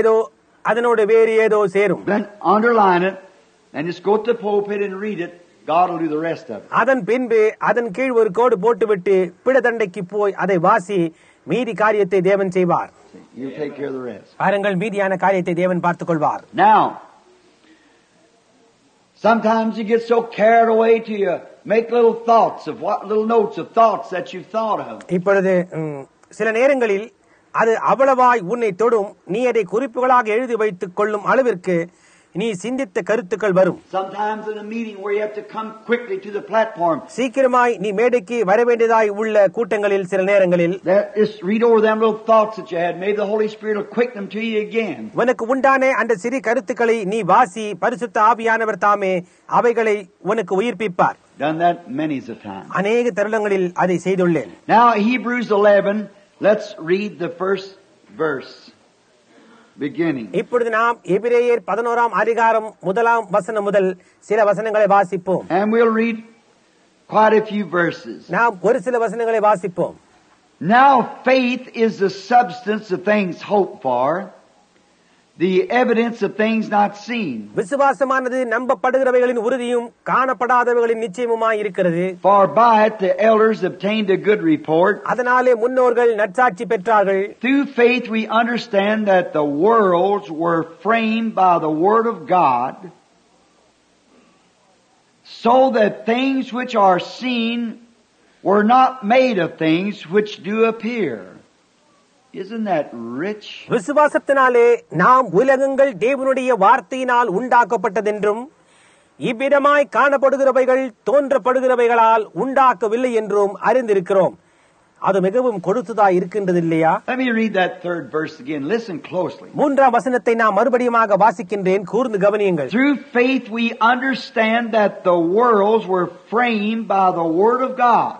வேறு ஏதோ சேரும். Then underline it and just go to the pulpit and read it. God will do the rest of it. அதன் பின்பு அதன் கீழ் ஒரு கோடு போட்டுவிட்டு பிடதண்டைக்கு போய் அதை வாசி, மீதி காரியத்தை தேவன் செய்வார். You take care of the rest. பாருங்கள், மீதியான காரியத்தை தேவன் பார்த்துக் கொள்வார். Now, Sometimes you get so carried away to you make little thoughts of little notes of thoughts that you've thought of. இப்பொழுது சில நேரங்களில் அது அவ்வளவாய் உன்னை தொடும், நீ அதை குறிப்புகளாக எழுதி வைத்துக் கொள்ளும் அளவிற்கு நீ சிந்தித்த கருத்துக்கள் வரும். Sometimes in a meeting where you have to come quickly to the platform. சீக்கிரமாய் நீ மேடைக்கு வர வேண்டியதாய் உள்ள கூட்டங்களில் சில நேரங்களில் Just read over them little thoughts that you had. Maybe the Holy Spirit will quicken them to you again. உனக்கு உண்டான அந்த சிறு கருத்துக்களை நீ வாசி, பரிசுத்த ஆவியானவர் தாமே அவைகளை உனக்கு உயிர்ப்பிப்பார். Done that many a time. அநேக தருணங்களில் அதை செய்துள்ளேன். Now Hebrews 11, let's read the first verse. Beginning. இப்பொழுது நாம் எபிரேயர் 11ஆம் அதிகாரம் 1ஆம் வசனம் முதல் சில வசனங்களை வாசிப்போம். And we'll read quite a few verses. நாம் ஒரு சில வசனங்களை வாசிப்போம். Now faith is the substance of things hoped for, the evidence of things not seen. விசுவாசமானது நம்பப்படுகிறவைகளின் உறுதியும் காணப்படாதவைகளின் நிச்சயமுமாய் இருக்கிறது. For by it the elders obtained a good report. அதனாலே முன்னோர்கள் நற்சாட்சி பெற்றார்கள். Through faith we understand that the worlds were framed by the word of God, so that things which are seen were not made of things which do appear. Isn't that rich? விசுவாசத்தினாலே நாம் உலகங்கள் தேவனுடைய வார்த்தையினால் உண்டாக்கப்பட்டதென்றும் இவ்விதமாய் காணப்படுகிறவைகள் தோன்றப்படுகிறவைகளால் உண்டாக்கவில்லை என்றும் அறிந்திருக்கிறோம். அது மிகவும் கொடுத்ததாய் இருக்கின்றது இல்லையா? Let me read that third verse again. Listen closely. மூன்றாம் வசனத்தை நாம் மறுபடியுமாக வாசிக்கின்றேன், கூர்ந்து கவனியுங்கள். Through faith we understand that the worlds were framed by the word of God,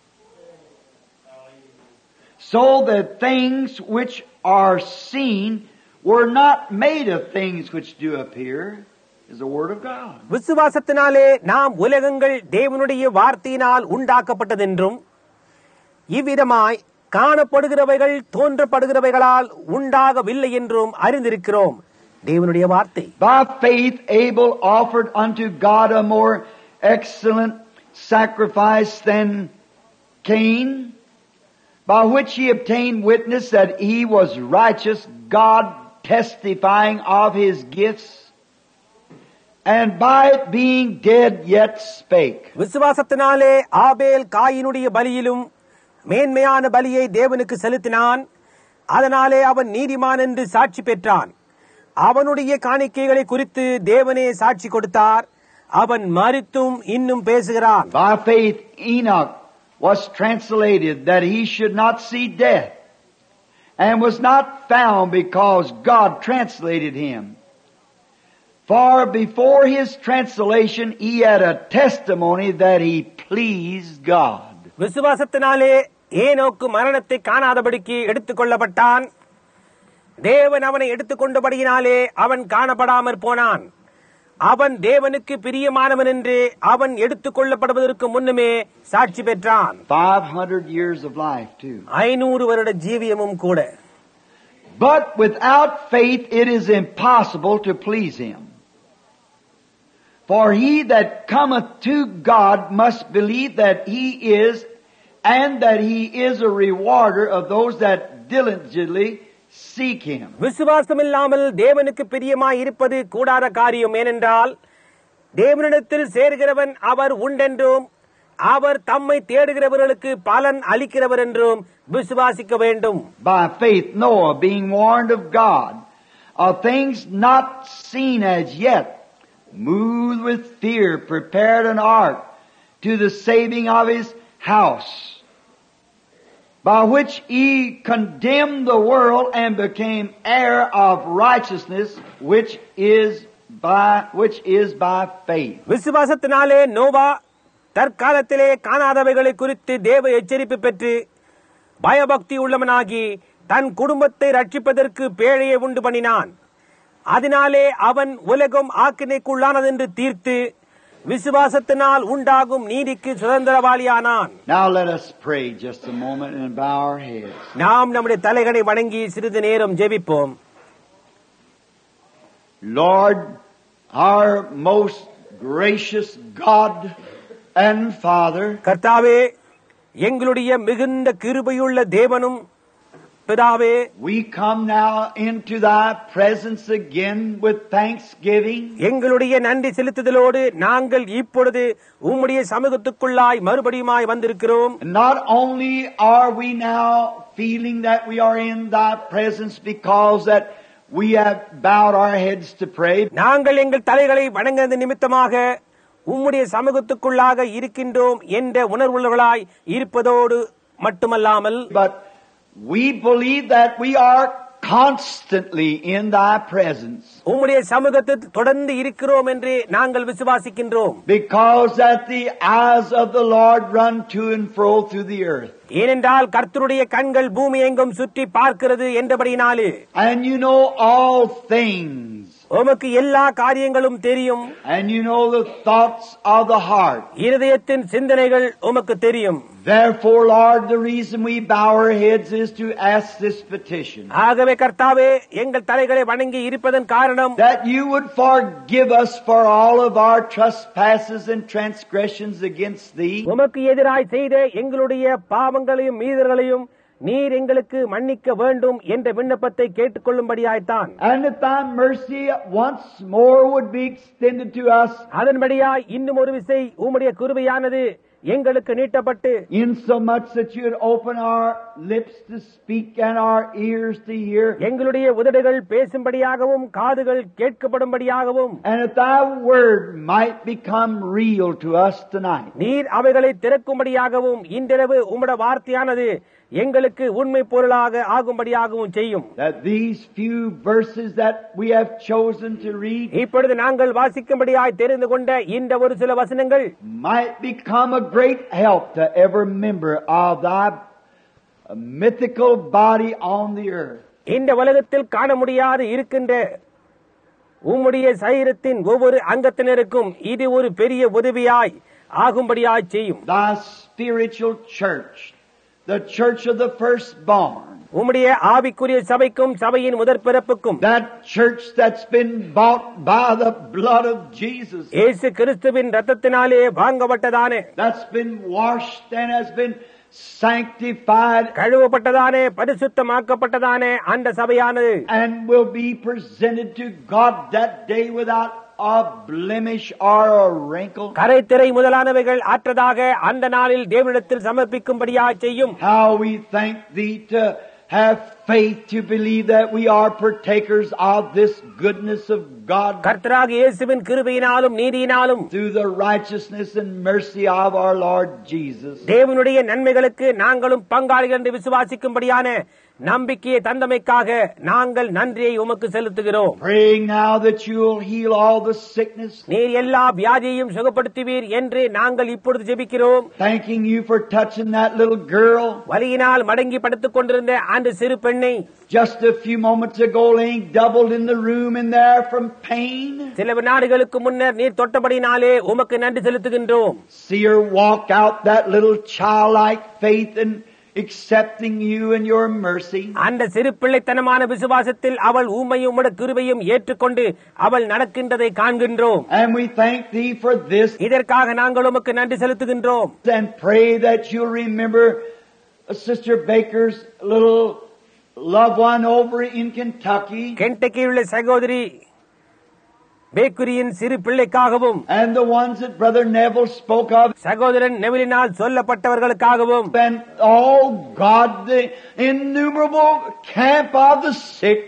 so that things which are seen were not made of things which do appear, is the word of God. விசுவாசத்தினாலே நாம் உலகங்கள் தேவனுடைய வார்த்தையினால் உண்டாக்கப்பட்டதென்றும் இவ்விதமாய் காணப்படுகிறவைகள் தோன்றப்படுகிறவைகளால் உண்டாகவில்லை என்றும் அறிந்திருக்கிறோம். தேவனுடைய வார்த்தை. By faith Abel offered unto God a more excellent sacrifice than Cain, by which he obtained witness that he was righteous, God testifying of his gifts, and by it being dead yet spake. விசுவாசத்தினாலே ஆபேல் காயினுடைய பலியிலும் மேன்மையான பலியை தேவனுக்கு செலுத்தினான். அதனாலே அவன் நீதிமான் என்று சாட்சி பெற்றான். அவனுடைய காணிக்கைகளை குறித்து தேவனே சாட்சி கொடுத்தார். அவன் மரித்தும் இன்னும் பேசுகிறான். By faith Enoch was translated that he should not see death, and was not found because God translated him. For before his translation he had a testimony that he pleased God. விசுவாசத்தினாலே ஏனோக்கு மரணத்தை காணாதபடிக்கு எடுத்துக் கொள்ளப்பட்டான். தேவன் அவனை எடுத்துக்கொண்டபடியினாலே அவன் காணப்படாமற் போனான். அவன் தேவனுக்கு பிரியமானவன் என்று அவன் எடுத்துக் கொள்ளப்படுவதற்கு முன்னுமே சாட்சி பெற்றான். 500 years of life too. 500 வருட ஜீவியமும் கூட. But without faith it is impossible to please him. For he that cometh to God must believe that he is, and that he is a rewarder of those that diligently seek him. விசுவாசமில்லாமல் தேவனுக்கு பிரியமாய் இருப்பது கூடாத காரியம். ஏனென்றால் தேவனிடத்தில் சேர்கிறவன் அவர் உண்டென்றும் அவர் தம்மை தேடுகிறவர்களுக்கு பலன் அளிக்கிறவர் என்றும் விசுவாசிக்க வேண்டும். By faith Noah, being warned of God of things not seen as yet, moved with fear, prepared an ark to the saving of his house, by which he condemned the world and became heir of righteousness, which is by faith. விசுவாசத்தினாலே நோவா தற்காலத்திலே காணாதவைகளை குறித்து தேவ எச்சரிப்பு பெற்று பயபக்தி உள்ளவனாகி தன் குடும்பத்தை ரட்சிப்பதற்கு பேழையை உண்டு பண்ணினான். அதனாலே அவன் உலகம் ஆக்கினைக்குள்ளானதென்று தீர்த்து விசுவாசத்தினால் உண்டாகும் நீதிக்கு சுதந்திரவாளியானான். Now let us pray just a moment and bow our heads. நாம் நம்முடைய தலைகளை வணங்கி சிறிது நேரம் ஜெபிப்போம். Lord, our most gracious God and Father, கர்த்தாவே, எங்களுடைய மிகுந்த கிருபையுள்ள தேவனும் பிதாவே, we come now into thy presence again with thanksgiving. எங்களுடைய நன்றி செலுத்துதலோடு நாங்கள் இப்பொழுது உம்முடைய சமூகத்துக்குள்ளாய் மறுபடியுமாய் வந்திருக்கிறோம். Not only are we now feeling that we are in thy presence because that we have bowed our heads to pray. நாங்கள் எங்கள் தலைகளை வணங்குவது நிமித்தமாக உம்முடைய சமூகத்துக்குள்ளாக இருக்கின்றோம் என்ற உணர்வுள்ளவர்களாய் இருப்பதோடு மட்டுமல்லாமல், but we believe that we are constantly in thy presence. உம்முடைய சமூகத்தில் தொடர்ந்து இருக்கிறோம் என்று நாங்கள் விசுவாசிக்கின்றோம். Because that the eyes of the Lord run to and fro through the earth. ஏனென்றால் கர்த்தருடைய கண்கள் பூமி எங்கும் சுற்றி பார்க்கிறது என்றபடினாலே, And you know all things. உமக்கு எல்லா காரியங்களும் தெரியும். And you know the thoughts of the heart. இருதயத்தின் சிந்தனைகள் உமக்கு தெரியும். Therefore, Lord, the reason we bow our heads is to ask this petition. ஆகவே கர்த்தாவே, எங்கள் தலைகளை வணங்கி இருப்பதன் காரணம், that you would forgive us for all of our trespasses and transgressions against thee. உமக்கு எதிராய் செய்த எங்களுடைய பாவங்களையும் மீறல்களையும் நீர் எங்களுக்கு மன்னிக்க வேண்டும் என்ற விண்ணப்பத்தை கேட்டுக்கொள்ளும்படியாய்த்தான். And that thy mercy once more would be extended to us. அதன்படியாய் இன்னும் ஒரு விசை உம்முடைய கிருபையானது எங்களுக்கு நீட்டப்பட்டு, in so much that you would open our lips to speak and our ears to hear. எங்களுடைய உதடுகள் பேசும்படியாகவும் காதுகள் கேட்கப்படும்படியாகவும், and that thy word might become real to us tonight. நீர் அவைகளை திறக்கும்படியாகவும் இன்றிரவு உம்முடைய வார்த்தையானது எங்களுக்கு உண்மை பொருளாக ஆகும்படியாகவும் செய்யும். That these few verses that we have chosen to read இப்பொழுது நாங்கள் வாசிக்கும்படியாய் தெரிந்து கொண்ட இந்த ஒரு சில வசனங்கள் might become a great help to every member of thy mythical body on the earth. இந்த உலகத்தில் காண முடியாது இருக்கின்ற உம்முடைய சரீரத்தின் ஒவ்வொரு அங்கத்தினருக்கும் இது ஒரு பெரிய உதவியாய் ஆகும்படியாய் செய்யும். Thy spiritual church, the church of the firstborn, உம்முடைய ஆவிக்குரிய சபைக்கும் சபையின் முதற் பிறப்புக்கும், that church that's been bought by the blood of Jesus, இயேசு கிறிஸ்துவின் இரத்தத்தினாலே வாங்கப்பட்டதானே, that's been washed and has been sanctified, கழுவப்பட்டதானே, பரிசுத்தமாக்கப்பட்டதானே அந்த சபையானது, and will be presented to God that day without a blemish or a wrinkle. கரைத்திரை முதலானவைகள் ஆற்றதாக அந்த நாளில் தேவனிடத்தில் சமர்ப்பிக்கும்படியாக செய்யும். How we thank thee to have faith to believe that we are partakers of this goodness of God கர்த்தராகிய இயேசுவின் கிருபையினாலும் நீதியினாலும் through the righteousness and mercy of our Lord Jesus. தேவனுடைய நன்மைகளுக்கு நாங்களும் பங்காளிகள் என்று விசுவாசிக்கும்படியான நம்பிக்கையை தந்தமைக்காக நாங்கள் நன்றியை உமக்கு செலுத்துகிறோம். Praying now that you will heal all the sickness. நீர் எல்லா வியாதியையும் சுகப்படுத்துவீர் என்று நாங்கள் இப்பொழுது ஜெபிக்கிறோம். Thanking you for touching that little girl. வலியினால் மடங்கி படுத்துக் கொண்டிருந்த அந்த சிறு பெண்ணை just a few moments ago laying doubled in the room in there from pain. சில வினாடிகளுக்கு முன்னர் நீர் தொட்டபடினாலே உமக்கு நன்றி செலுத்துகின்றோம். See her walk out that little childlike faith and accepting you and your mercy. அந்த சிறு பிள்ளைத்தனமான விசுவாசத்தில் அவள் உம்மையும் உம்முடைய கிருபையும் ஏற்றுக்கொண்டு அவள் நடக்கின்றதை காண்கின்றோம். And we thank thee for this. இதற்காக நாங்கள் உமக்கு நன்றி செலுத்துகின்றோம். And pray that you'll remember Sister Baker's little loved one over in Kentucky. கென்டக்கியில் உள்ள சகோதரி பேக்கரியின் சிறு பிள்ளைக்காகவும், and the ones that Brother Neville spoke of, சகோதரன் நெவிலினால் சொல்லப்பட்டவர்களுக்காகவும், and oh God, the innumerable camp of the sick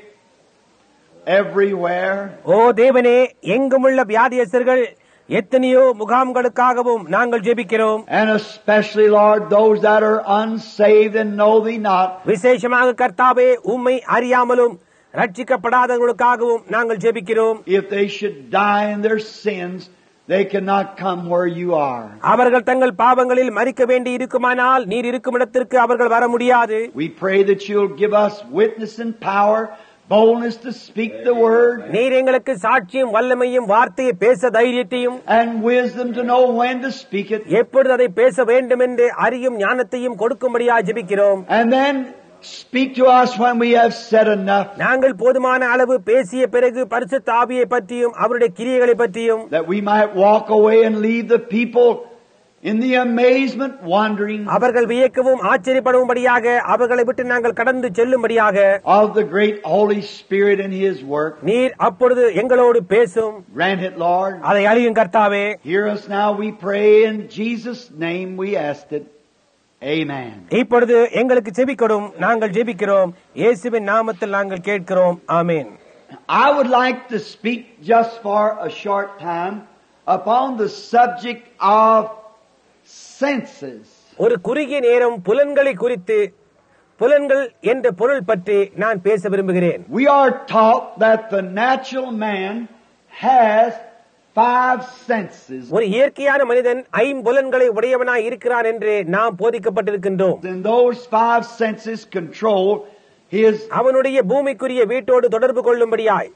everywhere. ஓ தேவனே, எங்குமுள்ள வியாதியஸ்தர்கள் எத்தனையோ முகாம்களுக்காகவும் நாங்கள் ஜெபிக்கிறோம். And especially Lord, those that are unsaved and know thee not. விசேஷமாக கர்த்தாவே, உம்மை அறியாமலும் ரட்சிக்கப்படாதவர்களுக்காகவும் நாங்கள் ஜெபிக்கிறோம். If they should die in their sins, they cannot come where you are. அவர்கள் தங்கள் பாவங்களில் மரிக்க வேண்டி இருக்குமானால் நீர் இருக்கும் இடத்திற்கு அவர்கள் வர முடியாது. We pray that you'll give us witness and power, boldness to speak the word, நீர் எங்களுக்கு சாட்சியும் வல்லமையும் வார்த்தையை பேச தைரியத்தையும் and wisdom to know when to speak it. எப்பொழுது அதை பேச வேண்டும் என்று அறியும் ஞானத்தையும் கொடுக்கும்படியாக ஜெபிக்கிறோம். And then speak to us when we have said enough, நாங்கள் போதுமான அளவு பேசிய பிறகு பரிசுத்த ஆவியை பற்றியும் அவருடைய கிரியைகளை பற்றியும், that we might walk away and leave the people in the amazement, wondering அவர்கள் வியக்கவும் ஆச்சரியப்படும்படியாக அவர்களை விட்டு நாங்கள் கடந்து செல்லும்படியாக of the great Holy Spirit and His work. நீர் அப்பொழுது எங்களோடு பேசும். Grant it, Lord. அதை அழியும் கர்த்தாவே. Hear us now, we pray. In Jesus' name we asked it. Amen. இப்பொழுது எங்களுக்கு செபிக்கொடும். நாங்கள் ஜெபிக்கிறோம். இயேசுவின் நாமத்தில் நாங்கள் கேட்கிறோம். ஆமென். I would like to speak just for a short time upon the subject of senses. ஒரு குறுகிய நேரம் புலன்களை குறித்து, புலன்கள் என்ற பொருள் பற்றி நான் பேச விரும்புகிறேன். We are taught that the natural man has 5 senses. ஒரு இயற்கையான மனிதன் ஐம்புலன்களை உடையவனாய் இருக்கிறான் என்று நாம் போதிக்கப்பட்டிருக்கின்றோம். And those 5 senses control his அவனுடைய பூமிக்குரிய வீட்டோடு தொடர்பு கொள்ளும்படியாய்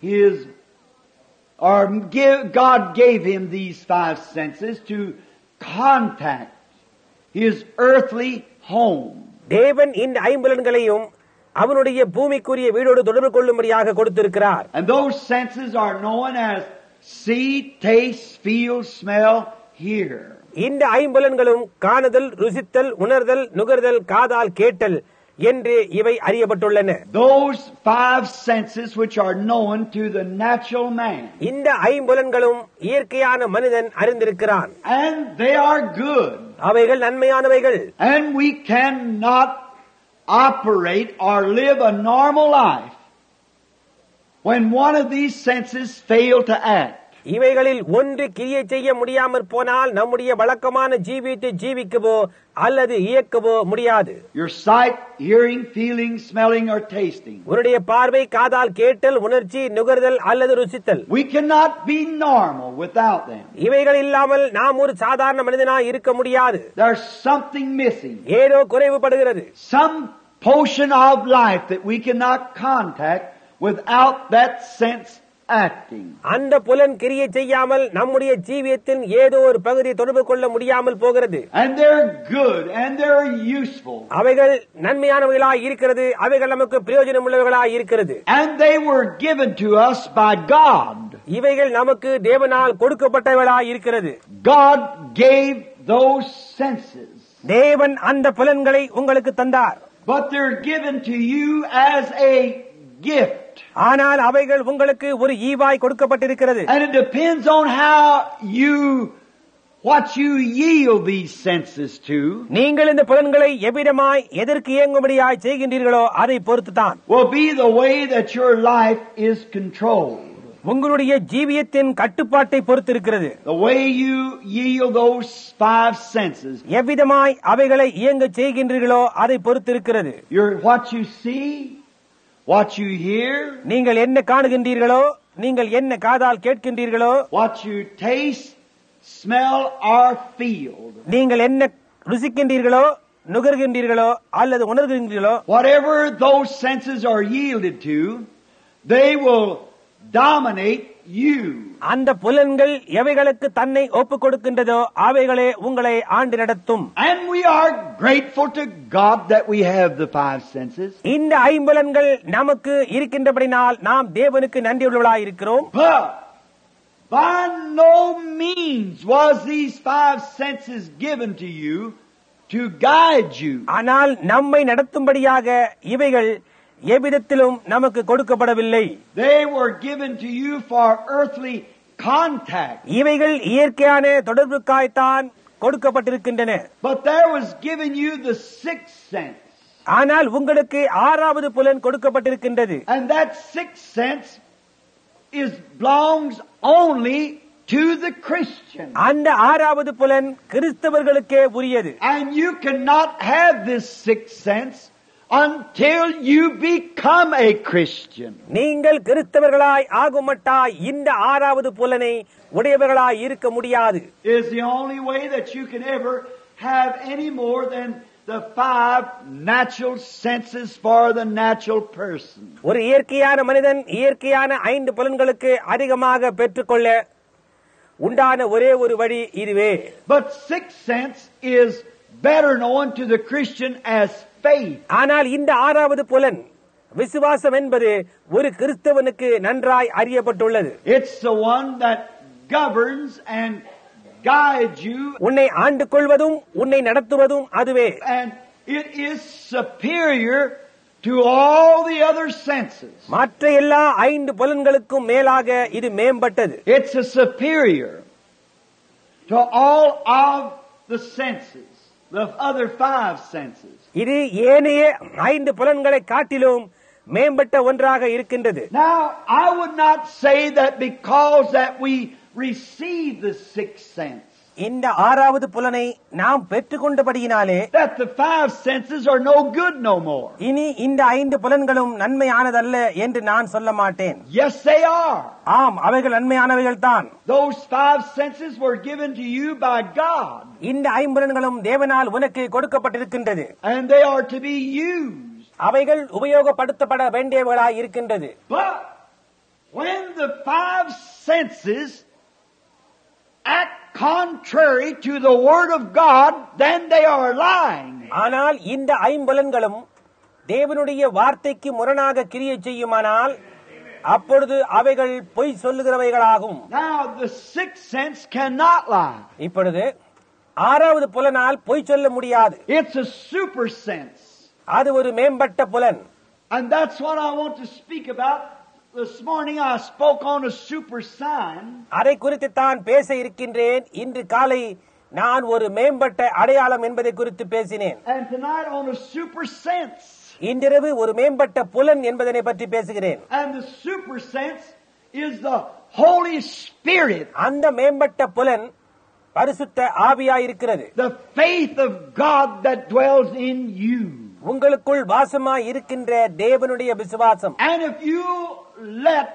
God gave him these 5 senses to contact his earthly home. தேவன் இந்த ஐம்புலன்களையும் அவனுடைய பூமிக்குரிய வீடோடு தொடர்பு கொள்ளும்படியாக கொடுத்திருக்கிறார். And those senses are known as see, taste, feel, smell, hear. இந்த ஐம்புலன்களும் காணுதல், ருசித்தல், உணர்தல், நுகர்தல், காதால் கேட்டல் என்று இவை அறியப்பட்டுள்ளன. Those 5 senses which are known to the natural man. இந்த ஐம்புலன்களும் இயற்கையான மனிதன் அறிந்திருக்கிறான். And they are good. அவைகள் நன்மையானவைகள். And we cannot operate or live a normal life when one of these senses fail to act. இவைகளில் ஒன்று கிரியை செய்ய முடியாமற் போனால் நம்முடைய வழக்கமான ஜீவியத்தை ஜீவிக்கவோ அல்லது இயக்கவோ முடியாது. Your sight, hearing, feeling, smelling or tasting. உன்னுடைய பார்வை, காதால் கேட்டல், உணர்ச்சி, நுகர்தல் அல்லது ருசித்தல். We cannot be normal without them. இவைகள் இல்லாமல் நாம் ஒரு சாதாரண மனிதனாய் இருக்க முடியாது. There's something missing. ஏதோ குறைவுபடுகிறது. Some portion of life that we cannot contact without that sense acting. அந்த புலன் கிரியை செய்யாமல் நம்முடைய ஜீவியத்தின் ஏதோ ஒரு பகுதியை தொடர்பு கொள்ள முடியாமல் போகிறது. And they're good and they're useful. அவைகள் நன்மையானவைகளாய் இருக்கிறது. அவைகள் நமக்கு பிரயோஜனம் உள்ளவைகளாய் இருக்கிறது. And they were given to us by God. இவைகள் நமக்கு தேவனால் கொடுக்கப்பட்டவைகளாய் இருக்கிறது. God gave those senses. தேவன் அந்த புலன்களை உங்களுக்கு தந்தார். But they're given to you as a gift. ஆனால் அவைகள் உங்களுக்கு ஒரு ஈவாய் கொடுக்கப்பட்டிருக்கிறது. And it depends on what you yield these senses to. நீங்கள் இந்த புலன்களை எவ்விதமாய் எதற்கு இயங்கும்படியாய் செய்கின்றீர்களோ அதை பொறுத்துதான் will be the way that your life is controlled. உங்களுடைய ஜீவியத்தின் கட்டுப்பாட்டை பொறுத்திருக்கிறது. The way you yield those 5 senses. எவ்விதமாய் அவைகளை இயங்க செய்கின்றீர்களோ அதை பொறுத்திருக்கிறது. What you see, what you hear, நீங்கள் என்ன காணுகின்றீர்களோ, நீங்கள் என்ன காதால் கேட்கின்றீர்களோ, what you taste, smell or feel, நீங்கள் என்ன ருசிக்கின்றீர்களோ, நுகர்கின்றீர்களோ அல்லது உணர்கின்றீர்களோ, whatever those senses are yielded to, they will dominate you. அந்த புலன்கள் எவைகளுக்கு தன்னை ஒப்புக் கொடுக்கின்றதோ அவைகளே உங்களை ஆண்டு நடத்தும். And we are grateful to God that we have the 5 senses. இந்த ஐம்புலன்கள் நமக்கு இருக்கின்றபடினால் நாம் தேவனுக்கு நன்றியுள்ளவர்களாய் இருக்கிறோம். But by no means was these 5 senses given to you to guide you. ஆனால் நம்மை நடத்தும்படியாக இவைகள் எவ்விதத்திலும் நமக்கு கொடுக்கப்படவில்லை. They were given to you for earthly contact. இவைகள் இயற்கையான தொடர்புக்காய்த்தான் கொடுக்கப்பட்டிருக்கின்றன. But there was given you the 6th sense. ஆனால் உங்களுக்கு 6வது புலன் கொடுக்கப்பட்டிருக்கின்றது. And that 6th sense belongs only to the Christian. அந்த 6வது புலன் கிறிஸ்தவர்களுக்கே உரியது. And you cannot have this 6th sense until you become a Christian. நீங்கள் கிறிஸ்தவர்களாய் ஆகுமட்டாய் இந்த 6வது புலனை உடையவர்களாய் இருக்க முடியாது. It is the only way that you can ever have any more than the 5 natural senses for the natural person. ஒரு இயற்கையான மனிதன் இயற்கையான 5 புலன்களுக்கு அதிகமாக பெற்றுக்கொள்ள உண்டான ஒரே ஒரு வழி இதுவே. But 6th sense is better known to the Christian as faith. ஆனால் இந்த 6வது புலன் விசுவாசம் என்பது ஒரு கிறிஸ்தவனுக்கு நன்றாய் அறியப்பட்டுள்ளது. It's the one that governs and guide you, உன்னை ஆண்டு கொள்வதும் உன்னை நடத்துவதும் அதுவே. and it is superior to all the other senses. மற்ற எல்லா 5 புலன்களுக்கும் மேலாக இது மேம்பட்டது. It's a superior to all of the senses, the other 5 senses. இது ஏனைய 5 புலன்களை காட்டிலும் மேம்பட்ட ஒன்றாக இருக்கின்றது. Now, I would not say that because that we receive the 6th sense, இந்த 6வது புலனை நாம் பெற்றுக்கொண்டபடியினாலே that the 5 senses are no good no more. இனி இந்த 5 புலன்களும் நன்மையானதல்ல என்று நான் சொல்ல மாட்டேன். Yes, they are. ஆம், அவைகள் நன்மையானவைகள் தான். Those 5 senses were given to you by God, இந்த 5 புலன்களும் தேவனால் உனக்கு கொடுக்கப்பட்டிருக்கின்றது. and they are to be used. அவைகள் உபயோகப்படுத்தப்பட வேண்டியவைகளாய் இருக்கின்றது. But when the 5 senses act contrary to the Word of God, then they are lying. ஆனால் இந்த 5 புலன்களும் தேவனுடைய வார்த்தைக்கு முரணாக கிரியை செய்யுமானால் அப்பொழுது அவைகள் பொய் சொல்லுகிறவைகளாகும். Now the 6th sense cannot lie. இப்பொழுது 6வது புலனால் பொய் சொல்ல முடியாது. It's a super sense. அது ஒரு மேம்பட்ட புலன். And that's what I want to speak about. This morning I spoke on a super sign. அதை குறித்து தான் பேச இருக்கின்றேன். இன்று காலை நான் ஒரு மேம்பட்ட அடையாளம் என்பதை குறித்து பேசினேன். And tonight on a super sense. இன்றிரவு ஒரு மேம்பட்ட புலன் என்பதனை பற்றி பேசுகிறேன். And the super sense is the Holy Spirit. அந்த மேம்பட்ட புலன் பரிசுத்த ஆவியாயிருக்கிறது. The faith of God that dwells in you. உங்களுக்குள் வாசமாய் இருக்கின்ற தேவனுடைய விசுவாசம். And if you let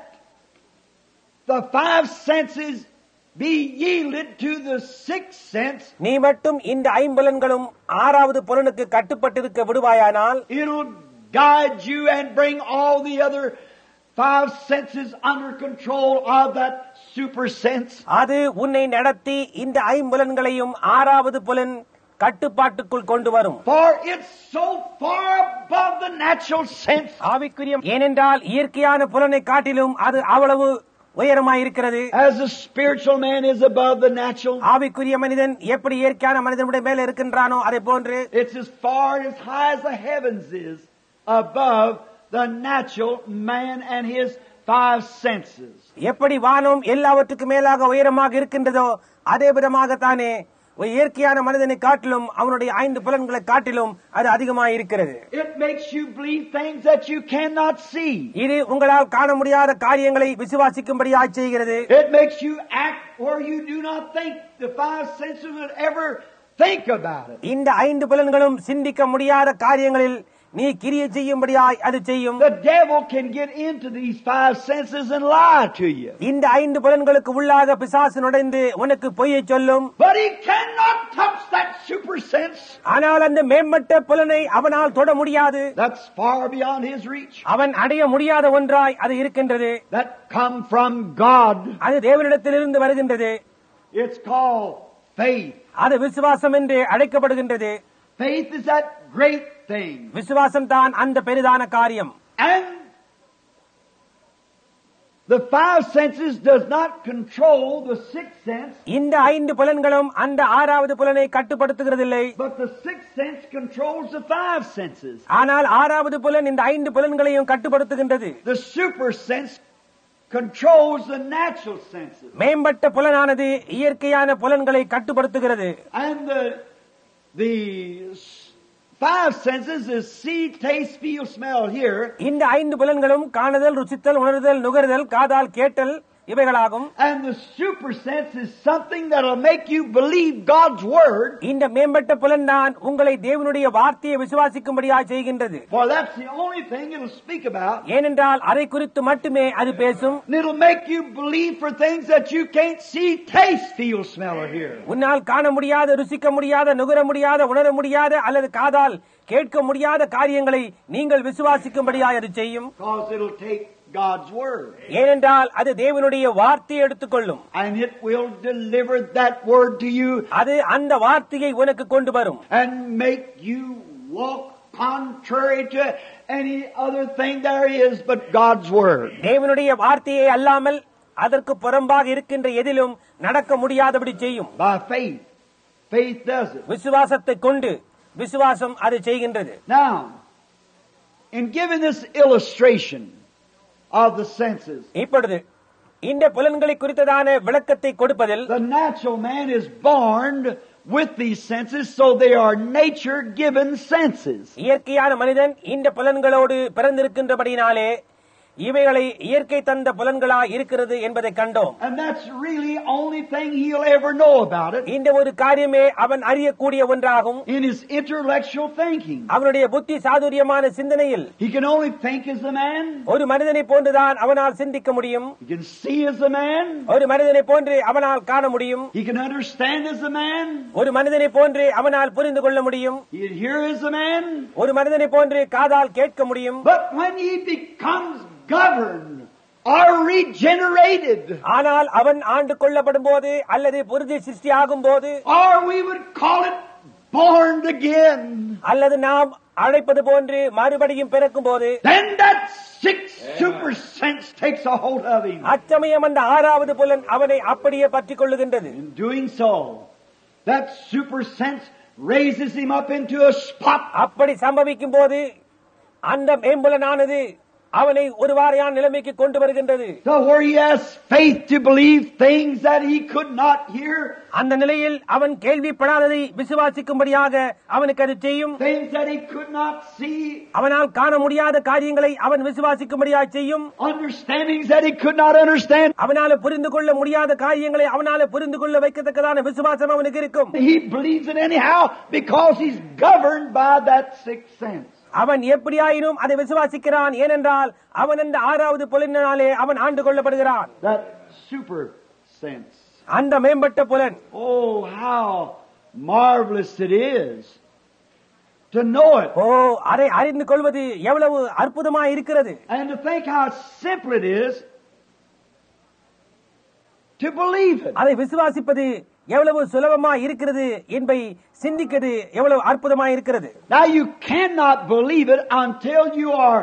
the 5 senses be yielded to the 6th sense, நீ மட்டும் இந்த 5 புலன்களும் 6வது புலனுக்கு கட்டுப்பட்டிருக்க விடுவாயானால் it'll guide you and bring all the other 5 senses under control of that super sense. அது உன்னை நடத்தி இந்த 5 புலன்களையும் 6வது புலன் கட்டுப்பாட்டுக்குள் கொண்டு வரும். For it's so far above the natural sense. ஆவிக்குரிய, ஏனென்றால் இயற்கையான புலனை காட்டிலும் அது அவ்வளவு உயரமாயிருக்கிறது. As the spiritual man is above the natural, ஆவிக்குரிய மனிதன் எப்படி இயற்கையான மனிதனுடைய மேல இருக்கின்றானோ அதே போன்று it's as far as high as the heavens is above the natural man and his 5 senses. எப்படி வானம் எல்லாவற்றுக்கும் மேலாக உயரமாக இருக்கின்றதோ அதே விதமாகத்தானே இயற்கையான மனிதனை காட்டிலும் அவனுடைய 5 புலன்களை காட்டிலும் அது அதிகமாக இருக்கிறது. It makes you believe things that you cannot see. இது உங்களால் காண முடியாத காரியங்களை விசுவாசிக்கும்படியாக செய்கிறது. It makes you act where you do not think the 5 senses would ever think about it. இந்த 5 புலன்களும் சிந்திக்க முடியாத காரியங்களில் நீ கிரியை செய்யும்படியாய் அது செய்யும். The devil can get into these 5 senses and lie to you. இந்த 5 புலன்களுக்கு உள்ளாக பிசாசு நுழைந்து உனக்கு பொய்யை சொல்லும். But he cannot touch that super sense. ஆனால் அந்த மேம்பட்ட புலனை அவனால் தொட முடியாது. That's far beyond his reach. அவன் அடைய முடியாத ஒன்றாய் அது இருக்கின்றது. That come from God. அது தேவனிடத்திலிருந்து வருகின்றது. It's called faith. அது விசுவாசம் என்று அழைக்கப்படுகின்றது. Faith is that great thing. விசுவாசம் தான் அந்த பெரிதான காரியம். And the 5 senses does not control the 6th sense. இந்த 5 புலன்களும் அந்த 6வது புலனை கட்டுப்படுத்துகிறதில்லை. But the 6th sense controls the 5 senses. ஆனால் 6வது புலன் இந்த 5 புலன்களையும் கட்டுப்படுத்துகின்றது. The super sense controls the natural senses. மேம்பட்ட புலனானது இயற்கையான புலன்களை கட்டுப்படுத்துகிறது. And the 5 senses is see, taste, feel, smell, hear. இந்த 5 புலன்களும் காணுதல், ருசித்தல், உணர்தல், நுகர்தல், காதால் கேட்டல் இவைகளாகும். And the super sense is something that will make you believe God's word. இந்த மேம்பட்ட புலன் தான் உங்களை தேவனுடைய வார்த்தையை விசுவாசிக்கும்படியாக செய்கின்றது. For that's the only thing it'll speak about. ஏனென்றால் அதை குறித்து மட்டுமே அது பேசும். And it'll make you believe for things that you can't see, taste, feel, smell, or hear. உன்னால் காண முடியாத, ருசிக்க முடியாத, நுகர முடியாத, உணர முடியாத அல்லது காதால் கேட்க முடியாத காரியங்களை நீங்கள் விசுவாசிக்கும்படியாக அது செய்யும். Because it'll take God's word. ஏனென்றால் அது தேவனுடைய வார்த்தையை எடுத்துக்கொள்ளும். And it will deliver that word to you. அது அந்த வார்த்தையை உனக்கு கொண்டு வரும். And make you walk contrary to any other thing there is but God's word. தேவனுடைய வார்த்தையை அல்லாமல் அதற்கு புறம்பாக இருக்கின்ற எதிலும் நடக்க முடியாதபடி செய்யும். By faith. Faith does it. விசுவாசத்தை கொண்டு விசுவாசம் அதை செய்கின்றது. Now, in giving this illustration of the senses, இப்பொழுது இந்த புலன்களை குறித்ததான விளக்கத்தை கொடுப்பதில், the natural man is born with these senses, so they are nature-given senses. இயற்கையான மனிதன் இந்த புலன்களோடு பிறந்திருக்கின்றபடியினாலே இவைகளை இயற்கை தந்த புலன்களாய் இருக்கிறது என்பதை கண்டோம். And that's really the only thing he'll ever know about it. இந்த ஒரு காரியமே அவன் அறியக்கூடிய ஒன்றாகும். In his intellectual thinking, அவனுடைய புத்தி சாதுரியமான சிந்தனையில் he can only think as a man. ஒரு மனிதனை போன்றுதான் அவனால் சிந்திக்க முடியும். He can see as a man. ஒரு மனிதனை போன்று அவனால் காண முடியும். He can understand as a man. ஒரு மனிதனை போன்று அவனால் புரிந்து கொள்ள முடியும். He can hear as a man. ஒரு மனிதனை போன்று காதால் கேட்க முடியும். But when he becomes governed or regenerated, ஆனால் அவன் ஆண்டு கொள்ளப்படும் போது அல்லது புதிய சிருஷ்டி ஆகும் போது, or we would call it born again, அல்லது நாம் அழைப்பது போன்று மறுபடியும் பிறக்கும் போது, then that sixth super sense takes a hold of him. அச்சமயம் அந்த ஆறாவது புலன் அவனை அப்படியே பற்றிக் கொள்ளுகின்றது. In doing so, that super sense raises him up into a spot. அப்படி சம்பவிக்கும் போது அந்த மேம்புலனானது அவனை ஒரு வாரியான நிலைமைக்கு கொண்டு வருகின்றது. So where he has faith to believe things that he could not hear, அந்த நிலையில் அவன் கேள்விப்படாததை விசுவாசிக்கும்படியாக அவனுக்கு அது செய்யும். things that he could not see, அவனால் காண முடியாத காரியங்களை அவன் விசுவாசிக்கும்படியாக செய்யும். understandings that he could not understand. அவனால புரிந்து கொள்ள முடியாத காரியங்களை அவனால புரிந்து கொள்ள வைக்கத்தக்கதான விசுவாசம் அவனுக்கு இருக்கும். He believes it anyhow because he's governed by that sixth sense. அவன் எப்படியாயினும் அதை விசுவாசிக்கிறான். ஏனென்றால் அவன் அந்த ஆறாவது புலனினாலே அவன் ஆண்டு கொள்ளப்படுகிறான். That super sense. அந்த மேம்பட்ட புலன். Oh, how marvelous it is to know it. ஓ, அதை அறிந்து கொள்வது எவ்வளவு அற்புதமாய் இருக்கிறது. And to think how simple it is to believe it. அதை விசுவாசிப்பது எவ்வளவு சுலபமாய் இருக்கிறது என்பதை சிந்திக்கிறது எவ்வளவு அற்புதமாய் இருக்கிறது. Now you cannot believe it until you are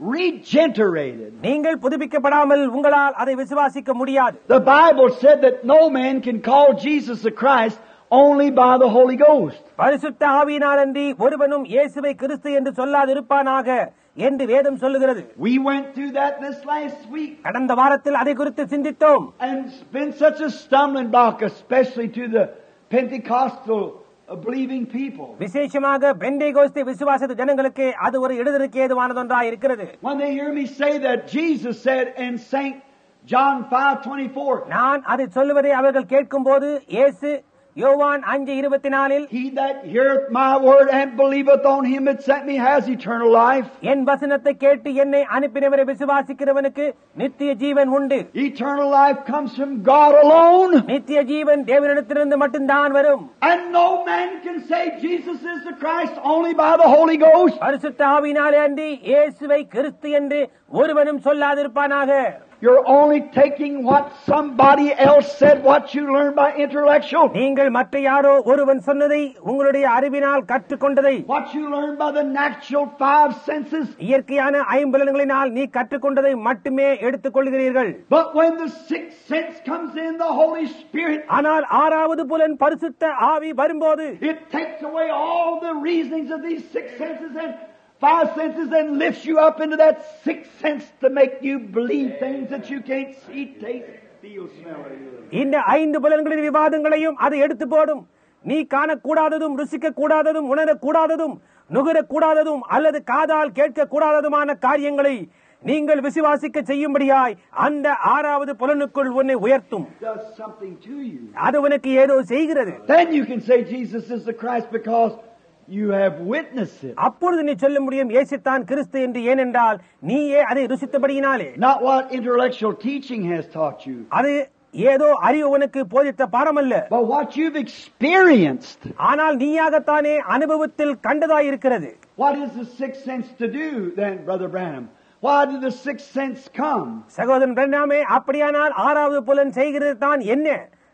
regenerated. நீங்கள் புதுப்பிக்கப்படாமல் உங்களால் அதை விசுவாசிக்க முடியாது. The Bible said that no man can call Jesus the Christ only by the Holy Ghost. பரிசுத்த ஆவியினாலன்றி ஒருவனும் இயேசுவை கிறிஸ்து என்று சொல்லாதிருப்பானாக என்று வேதம் சொல்லுகிறது. We went through that this last week. கடந்த வாரத்தில் அதை குறித்து சிந்தித்தோம். And it's been such a stumbling block, especially to the Pentecostal believing people. விசேஷமாக பெந்தேகோஸ்தே விசுவாச ஜனங்களுக்கு அது ஒரு இடருக்கு ஏதுவானதொன்றாய் இருக்கிறது. When they hear me say that Jesus said in St. John 5:24, நான் அதை சொல்லுவதை அவர்கள் கேட்கும்போது இயேசு யோவான் 5:24 he that heareth my word and believeth on him that sent me has eternal life. என் வசனத்தை கேட்டு என்னை அனுப்பினவரை விசுவாசிக்கிறவனுக்கு நித்திய ஜீவன் உண்டு. Eternal life comes from God alone. நித்திய ஜீவன் தேவனிடத்திலிருந்து மட்டும்தான் வரும். And no man can say Jesus is the Christ only by the Holy Ghost. பரிசுத்த ஆவியினாலே அன்றி இயேசுவை கிறிஸ்து என்று ஒருவனும் சொல்லாதிருப்பானாக. You're only taking what somebody else said, what you learned by intellectual. நீங்கள் மற்ற யாரோ ஒருவன் சொன்னதை உங்களுடைய அறிவினால் கற்றுக்கொண்டதை, What you learned by the natural five senses. இயற்கையான ஐம்புலன்களினால் நீ கற்றுக்கொண்டதை மட்டுமே எடுத்துக் கொள்கிறீர்கள். But when the sixth sense comes in, the Holy Spirit, ஆனால் ஆறாவது புலன் பரிசுத்த ஆவி வரும்போது it takes away all the reasonings of these six senses and five senses and lifts you up into that sixth sense to make you believe things that you can't see, taste, feel, smell. இந்த ஐந்து புலன்களின் விவாதங்களையும் அது எடுத்து போடும். நீ காணக்கூடாததும் ருசிக்க கூடாததும் உணரக்கூடாததும் நுகரக்கூடாததும் அல்லது காதால் கேட்க கூடாததுமான காரியங்களை நீங்கள் விசுவாசிக்க செய்யும்படியாய் அந்த ஆறாவது புலனுக்குள் உன்னை உயர்த்தும். Does something to you. அது உனக்கு ஏதோ செய்கிறது. Then you can say Jesus is the Christ because you have witnessed it. அப்பொழுது நீ சொல்ல முடியும் இயேசுதான் கிறிஸ்து என்று. ஏனென்றால் நீயே அதை ருசித்தபடியினாலே. Not what intellectual teaching has taught you. அது ஏதோ அறிவு உனக்கு போதித்த பாடமல்ல. But what you've experienced. ஆனால் நீயாகத்தானே அனுபவத்தில் கண்டதாய் இருக்கிறது. What is the sixth sense to do then, Brother Branham? Why did the sixth sense come? சகோதரன் பிரண்ணாமே, அப்படியானால் ஆறாவது புலன் செய்கிறது தான் என்ன?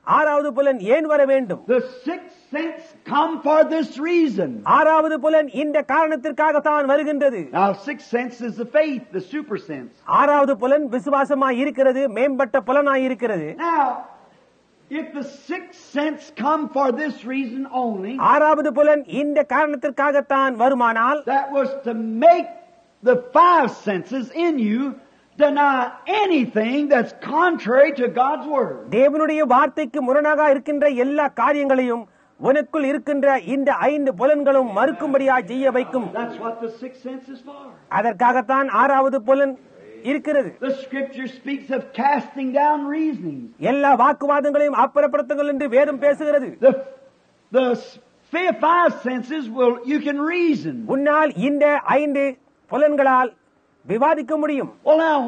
ஆறாவது புலன் ஏன் வர வேண்டும்? The sixth sense come for this reason. ஆறாவது புலன் இந்த காரணத்திற்காக தான் வருகின்றது. Now, sixth sense is the faith, the super sense. ஆறாவது புலன் விசுவாசமாய் இருக்கிறது, மேம்பட்ட புலனாய் இருக்கிறது. Now, if the sixth sense come for this reason only, ஆறாவது புலன் இந்த காரணத்திற்காகத்தான் வருமானால், that was to make the five senses in you deny anything that's contrary to God's word. தேவனுடைய வார்த்தைக்கு முரணாக இருக்கின்ற எல்லா காரியங்களையும் உனக்குள் இருக்கின்ற இந்த 5 புலன்களும் மறுக்கும்படியாக செய்ய வைக்கும். That's what the sixth sense is for. அதற்காகத்தான் ஆறாவது புலன் இருக்கிறது. The scripture speaks of casting down reasonings. எல்லா வாக்குவாதங்களையும் அப்புறப்படுத்துங்கள் என்று வேதம் பேசுகிறது. The five senses you can reason. உன்னால் இந்த 5 புலன்களால் விவாதிக்க முடியும். Well, now,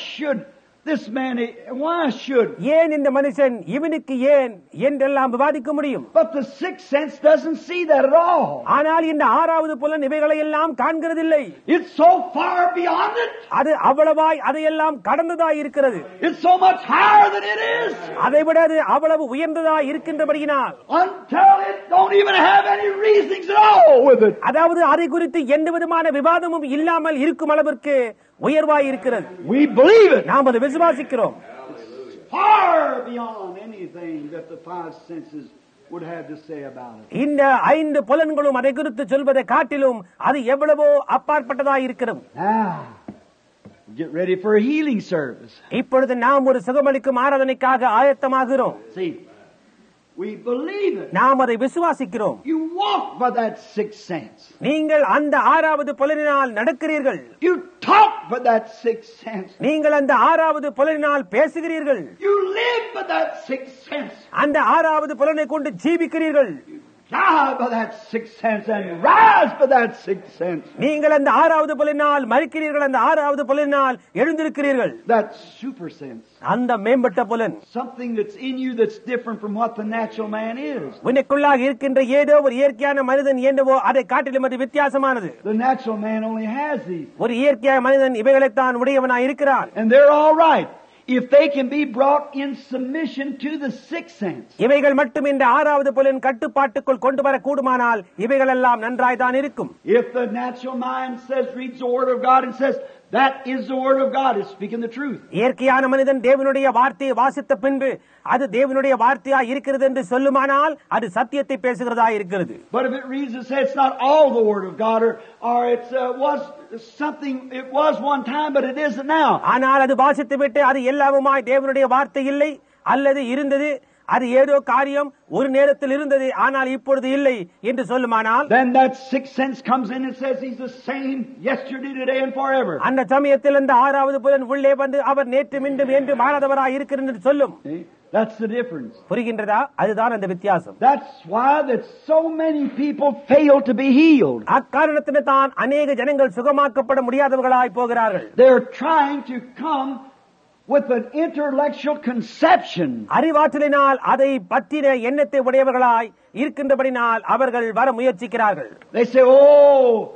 ஏன் இந்த மனுஷன் இவனுக்கு ஏன் என்றெல்லாம் விவாதிக்க முடியும். But the sixth sense doesn't see that at all. ஆனால் இந்த ஆறாவது புலன் இவைகளை எல்லாம் காண்கிறதில்லை. It's so far beyond it. அது அவ்வளவாய் அதையெல்லாம் கடந்ததாய் இருக்கிறது. It's so much higher than it is. அதைவிட அது அவ்வளவு உயர்ந்ததாய் இருக்கின்றபடியினால் until it don't even have any reasonings at all with it. அதாவது அதை குறித்து எந்த விதமான விவாதமும் இல்லாமல் இருக்கும் அளவிற்கு உயர்வாய் இருக்கிறது. We believe it. நாம் அதை விசுவாசிக்கிறோம். Far beyond anything that the five senses would have to say about it. இந்த 5 புலன்களும் அதை குறித்து சொல்வதை காட்டிலும் அது எவ்வளவோ அப்பாற்பட்டதாய் இருக்கிறது. Get ready for a healing service. இப்பொழுது நாம் ஒரு சுகமளிக்கும் ஆராதனைக்காக ஆயத்தமாகிறோம். See, we believe it. நாம் அதை விசுவாசிக்கிறோம். You walk by that sixth sense. நீங்கள் அந்த ஆறாவது புலனினால் நடக்கிறீர்கள். You talk by that sixth sense. நீங்கள் அந்த ஆறாவது புலனினால் பேசுகிறீர்கள். You live by that sixth sense. அந்த ஆறாவது புலனை கொண்டு ஜீவிக்கிறீர்கள். Die by that sixth sense and rise by that sixth sense. நீங்கள் அந்த ஆறாவது புலனினால் மரிக்கிறீர்கள், அந்த ஆறாவது புலனினால் எழுந்திருக்கிறீர்கள். That super sense. அந்த மேம்பட்ட புலன். Something that's in you that's different from what the natural man is. உனக்குள்ளாக இருக்கின்ற ஏதோ ஒரு இயற்கையான மனிதன் என்னவோ அதை காட்டிலும் அது வித்தியாசமானது. The natural man only has these. ஒரு இயற்கையான மனிதன் இவைகளைத்தான் உடையவனாய் இருக்கிறான். And they're all right if they can be brought in submission to the sixth sense. இவைகள் மட்டும் இந்த ஆறாவது புலன் கட்டுப்பாட்டுக்குள் கொண்டு வர கூடுமானால் இவைகள் எல்லாம் நன்றாய் தான் இருக்கும். If the natural mind reads the word of God and says that is the word of God, is speaking the truth. இயற்கையான மனிதன் தேவனுடைய வார்த்தையை வாசித்த பின்பு அது தேவனுடைய வார்த்தையா இருக்கிறது என்று சொல்லுமானால் அது சத்தியத்தை பேசுகிறதா இருக்கிறது. But if it reads and says it's not all the word of God or it was something, it was one time but it isn't now. ஆனால் அது வாசித்து விட்டு அது எல்லாமுமாய் தேவனுடைய வார்த்தை இல்லை அல்லது இருந்தது, அது ஏதோ காரியம் ஒரு நேரத்தில் இருந்தது ஆனால் இப்பொழுது இல்லை என்று சொல்லுமானால், then that sixth sense comes in and says he's the same yesterday, today and forever. அந்த சமயத்தில் அந்த ஆறாவது புலன் உள்ளே வந்து அவர் நேற்று மீண்டும் என்று மாறாதவராய் இருக்கிறார் என்று சொல்லும். That's the difference. புரிகின்றதா? அதுதான் அந்த வித்தியாசம். That's why that so many people fail to be healed. அக்காரணத்தினால் தான் अनेक ஜனங்கள் சுகமாக்கப்பட முடியாதவர்களாய் போகிறார்கள். They're trying to come with an intellectual conception. அறிவாற்றலினால் அதை பற்றின எண்ணத்தை உடையவர்களாய் இருக்கின்றபடினால் அவர்கள் வர முயற்சிக்கிறார்கள். They say, "Oh,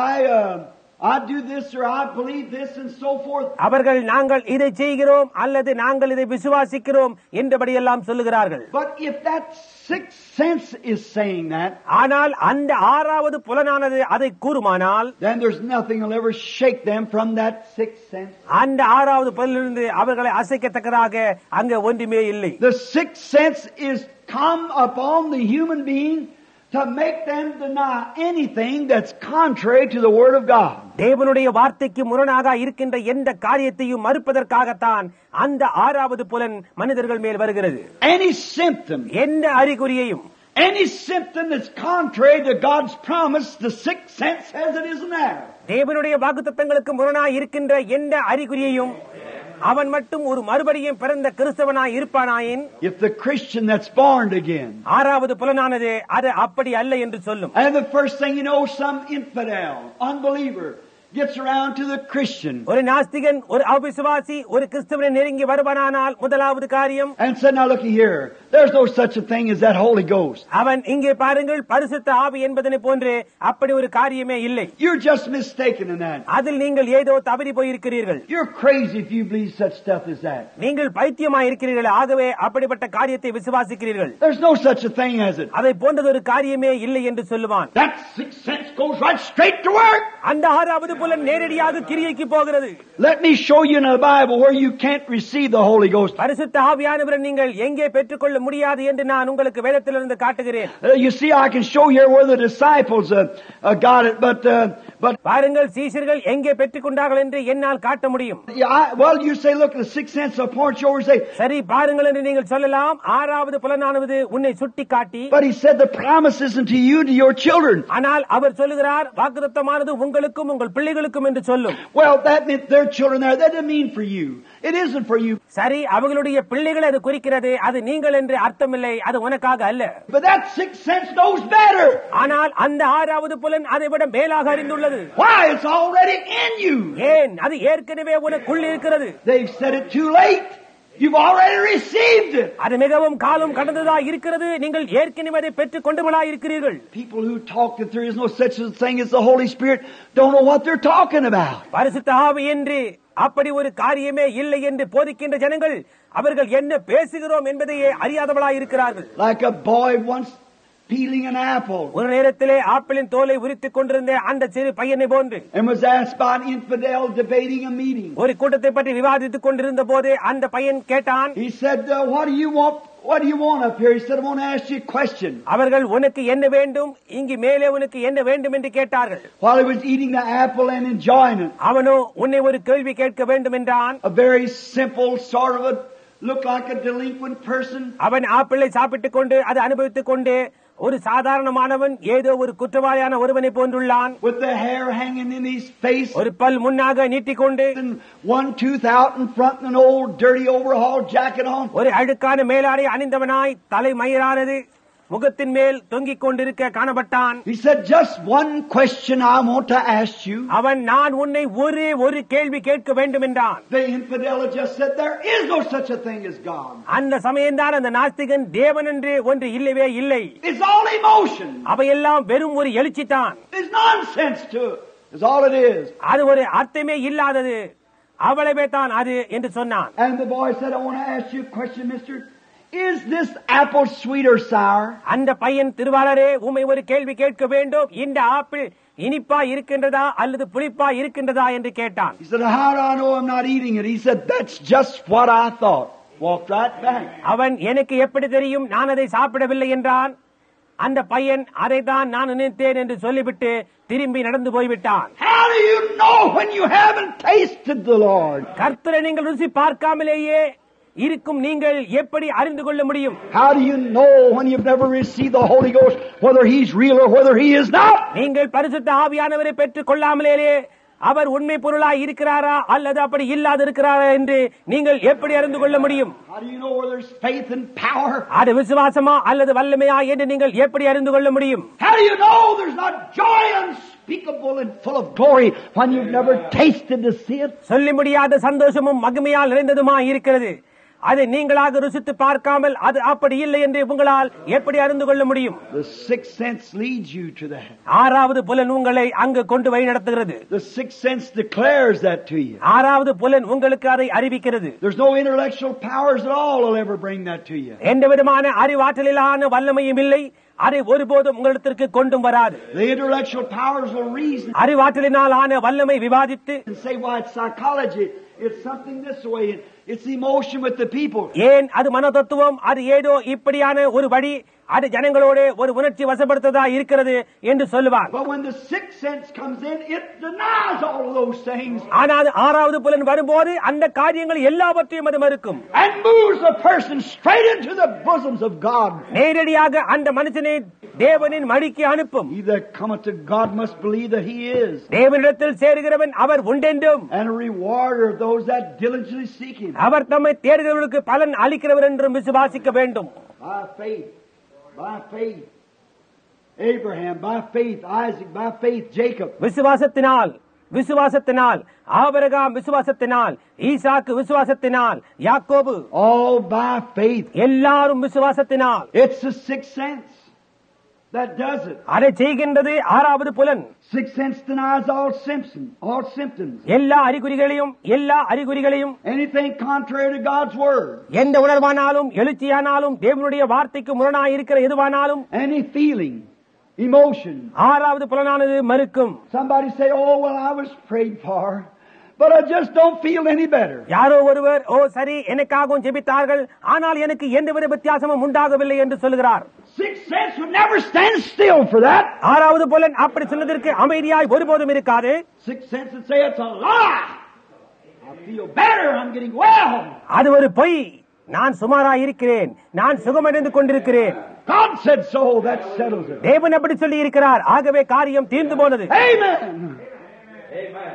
I do this or I believe this and so forth." அவர்கள் நாங்கள் இதை செய்கிறோம் அல்லது நாங்கள் இதை விசுவாசிக்கிறோம் என்றபடி எல்லாம் சொல்லுகிறார்கள். But if that sixth sense is saying that, ஆனால் அந்த ஆறாவது புலனானது அதை கூறுமானால், then there's nothing will ever shake them from that sixth sense. அந்த ஆறாவது புலனிலிருந்து அவர்களை அசைக்கத்தக்கதாக அங்கே ஒன்றுமே இல்லை. The sixth sense is come upon the human being to make them deny anything that's contrary to the word of God. தேவனுடைய வார்த்தைக்கு முரணாக இருக்கின்ற எந்த காரியத்தையும் மறுப்பதற்காகத்தான் அந்த ஆறாவது புலன் மனிதர்கள் மேல் வருகிறது. Any symptom, எந்த அறிகுறியையும், any symptom that's contrary to God's promise, the sixth sense says it isn't there. தேவனுடைய வாக்குத்தத்தங்களுக்கு முரணாக இருக்கின்ற எந்த அறிகுறியையும் அவன் மட்டும் ஒரு மறுபடியும் பிறந்த கிறிஸ்தவனாய் இருப்பானாயின், if the Christian that's born again, ஆறாவது புலனானது அது அப்படி அல்ல என்று சொல்லும். and the first thing you know, some infidel, unbeliever gets around to the Christian, ஒரு நாஸ்திகன், ஒரு அவிசுவாசி ஒரு கிறிஸ்தவனை நெருங்கி வருவானானால் முதலாவது காரியம், and said, "Now look here, There's no such a thing as that Holy Ghost. அவன் இங்கே பாருங்கள் பரிசுத்த ஆவி என்பதனை போன்று அப்படி ஒரு காரியமே இல்லை. You're just mistaken in that. அதில் நீங்கள் ஏதோ தவறி போயிருக்கிறீர்கள். You're crazy if you believe such stuff as that. நீங்கள் பைத்தியமாய் இருக்கிறீர்கள். ஆகவே அப்படிப்பட்ட காரியத்தை விசுவாசிக்கிறீர்கள். There's no such a thing as it. அதை போன்றது ஒரு காரியமே இல்லை என்று சொல்லுவான். That sixth sense goes right straight to work. அந்த ஆறாவது புலன் நேரடியாக கிரியைக்கு போகிறது. Let me show you in the Bible where you can't receive the Holy Ghost. பரிசுத்த ஆவியானவரை நீங்கள் எங்கே பெற்றுக்கொள்ள முடியாது என்று நான் உங்களுக்கு வேதத்திலிருந்து காட்டுகிறேன். You see, I can show you where the disciples got it, but பாருங்கள் சீஷர்கள் எங்கே பெற்றுக்கொண்டார்கள் என்று என்னால் காட்ட முடியும். well, you say, look, the sixth sense will point you over and say, சரி பாருங்கள் என்று நீங்கள் சொல்லலாம். ஆறாவது புலனானது உன்னை சுட்டி காட்டி, but he said the promise isn't to you, to your children. ஆனால் அவர் சொல்லுகிறார் வாக்குத்தத்தமானது உங்களுக்கும் உங்கள் பிள்ளைகளுக்கும் என்று சொல்லும். Well, that meant their children there. That didn't mean for you. It isn't for you. சரி அவர்களுடைய பிள்ளைகளை அது குறிக்கிறது. அது நீங்கள் என்று அர்த்தமில்லை. அது உனக்காக அல்ல. But that sixth sense knows better. ஆனால் அந்த ஆறாவது புலன் அதை விட மேலாக அறிந்துள்ளது. Why? It's already in you. ஏன்? அது ஏற்கனவே உனக்குள் இருக்கிறது. They've said it too late. You've already received it. அது மிகவும் காலம் கடந்ததா இருக்கிறது. நீங்கள் ஏற்கனவே அதை பெற்றுக் கொண்டவர்களாய் இருக்கிறீர்கள். People who talk that there is no such a thing as the Holy Spirit don't know what they're talking about. பரிசுத்த ஆவி என்று அப்படி ஒரு காரியமே இல்லை என்று போதிக்கின்ற ஜனங்கள் அவர்கள் என்ன பேசுகிறோம் என்பதையே அறியாதவர்களாய் இருக்கிறார்கள். Like a boy once peeling an apple. ஒரு நேரத்திலே ஆப்பிளின் தோலை உரித்துக் கொண்டிருந்த அந்த சிறு பையனை போன்று And was asked by an infidel debating a meeting. ஒரு கூட்டத்தை பற்றி விவாதித்துக் கொண்டிருந்த போது அந்த பையன் கேட்டான். He said, what do you want? What do you want up here? He said, I want to ask you a question. அவர்கள் உனக்கு என்ன வேண்டும், இங்கு மேலே உனக்கு என்ன வேண்டும் என்று கேட்டார்கள். While he was eating the apple and enjoying it. அவனோ உன்னை ஒரு கேள்வி கேட்க வேண்டும் என்றான். A very simple sort of looked like a delinquent person. அவன் ஆப்பிளை சாப்பிட்டுக் கொண்டு அதை அனுபவித்துக் கொண்டு ஒரு சாதாரணமானவன் ஏதோ ஒரு குற்றவாளியான ஒருவனை போன்றுள்ளான். With the hair hanging in his face. ஒரு பல் முன்னாக நீட்டிக்கொண்டு, one tooth out in front and an old dirty overhaul jacket on. ஒரு அழுக்கான மேலாடை அணிந்தவனாய் தலை மயிரானது முகத்தின் மேல் தொங்கிக் கொண்டிருக்க காணப்பட்டான். He said, just one question I want to ask you. அவன் நான் உன்னை ஒரே ஒரு கேள்வி கேட்க வேண்டும் என்றான். The infidel just said there is no such a thing as God. அந்த சமயம்தான் அந்த நாஸ்திகன் தேவன் என்று ஒன்று இல்லவே இல்லை. It's all emotion. அவையெல்லாம் வெறும் ஒரு எழுச்சிதான். There's nonsense to it. That's all it is. அது ஒரு அர்த்தமே இல்லாதது. அவ்வளவே தான் அது என்று சொன்னான். And the boy said, I want to ask you a question, mister. Is this apple sweet or sour? அந்த பையன் திருவாளரே உம்மை ஒரு கேள்வி கேட்க வேண்டும். இந்த ஆப்பிள் இனிப்பா இருக்கின்றதா அல்லது புளிப்பா இருக்கின்றதா என்று கேட்டான். He said, how do I know I'm not eating it? He said, that's just what I thought. Walked right back. அவன் எனக்கு எப்படி தெரியும் நான் அதை சாப்பிடவில்லை என்றான். அந்த பையன் அதைதான் நான் நினைத்தேன் என்று சொல்லிவிட்டு திரும்பி நடந்து போய்விட்டான். How do you know when you haven't tasted the Lord? கர்த்தரை நீங்கள் ருசி பார்க்காமலேயே இருக்கும் நீங்கள் எப்படி அறிந்து கொள்ள முடியும்? How do you know when you've never received the Holy Ghost whether He's real or whether He is not? நீங்கள் பரிசுத்த ஆவியானவரை பெற்றுக் கொள்ளாமலேயே அவர் உண்மை பொருளாய் இருக்கிறாரா அல்லது அப்படி இல்லாது இருக்கிறாரா என்று நீங்கள் எப்படி அறிந்து கொள்ள முடியும்? How do you know whether there's faith and power? அது விசுவாசமா அல்லது வல்லமையா என்று நீங்கள் எப்படி அறிந்து கொள்ள முடியும்? How do you know there's not joy unspeakable and full of glory when you've never tasted to see it? சொல்லி முடியாத சந்தோஷமும் மகிமையால் நிறைந்ததுமா இருக்கிறது. அதை நீங்களாக ருசித்து பார்க்காமல் அது அப்படி இல்லை என்று உங்களால் எப்படி அறிந்து கொள்ள முடியும்? The sixth sense leads you to that. ஆறாவது புலன் உங்களை அங்கு கொண்டு வழி நடத்துகிறது. The sixth sense declares that to you. ஆறாவது புலன் உங்களுக்கு அதை அறிவிக்கிறது. There's no intellectual powers at all will ever bring that to you. எந்த விதமான அறிவாற்றலிலான வல்லமையும் இல்லை. அதை ஒருபோதும் உங்களிடத்திற்கு கொண்டும் வராது. The intellectual powers will reason. அறிவாற்றலினால் ஆன வல்லமை விவாதித்து And say, why it's psychology. It's something this way. It's emotion with the people. ஏன் அது மனோதத்துவம், அது ஏதோ இப்படியான ஒரு வழி, அது ஜனங்களோட ஒரு உணர்ச்சி வசப்படுத்ததா இருக்கிறது என்று சொல்லுவார். But when the sixth sense comes in, it denies all of those things. ஆனால் ஆறாவது புலன் வரும்போது அந்த காரியங்கள் எல்லாவற்றையும் அது மறுக்கும். And moves the person straight into the bosoms of God. நேரடியாக அந்த மனுஷனை தேவனின் மடிக்கு அனுப்பும். He that cometh to God must believe that He is. தேவனிடத்தில் சேருகிறவன் அவர் உண்டென்றும் And a rewarder of those that diligently seek Him. அவர் தம்மை தேடுகிறவர்களுக்கு பலன் அளிக்கிறவர் என்றும் விசுவாசிக்க வேண்டும். By faith. By faith. Abraham, by faith, Isaac, by faith, Jacob. விசுவாசத்தினால் விசுவாசத்தினால், ஆபிரகாம் விசுவாசத்தினால், ஈசாக்கு விசுவாசத்தினால், யாக்கோபு all by faith. எல்லாரும் விசுவாசத்தினால். It's the sixth sense that does it. அதை செய்கின்றது ஆறாவது புலன். Sixth sense denies all symptoms. எல்லா அறிகுறிகளையும் Anything contrary to God's word. எந்த உணர்வானாலும், எழுச்சியானாலும், தேவனுடைய வார்த்தைக்கு முரணாயிருக்கிற எதுவானாலும், Any feeling, emotion. ஆறாவது புலனானது மறுக்கும். Somebody say, oh, well, I was prayed for, but I just don't feel any better. யாரோ ஒருவர், ஓ சரி, எனக்காகவும் ஜெபித்தார்கள், ஆனால் எனக்கு எந்தவித வித்தியாசமும் உண்டாகவில்லை என்று சொல்லுகிறார். Sixth sense would never stand still for that. ஆறாவது புலன் அப்படி சொன்னதற்கு அமைதியாய் ஒருபோதும் இருக்காது. Sixth sense would say it's a lie. I feel better, I'm getting well. அது ஒரு பொய். நான் சுமாராய் இருக்கிறேன், நான் சுகமடைந்து கொண்டிருக்கிறேன். God said so, that settles it. தேவன் அப்படி சொல்லி இருக்கிறார், ஆகவே காரியம் தீர்ந்து போனது. Amen. Amen.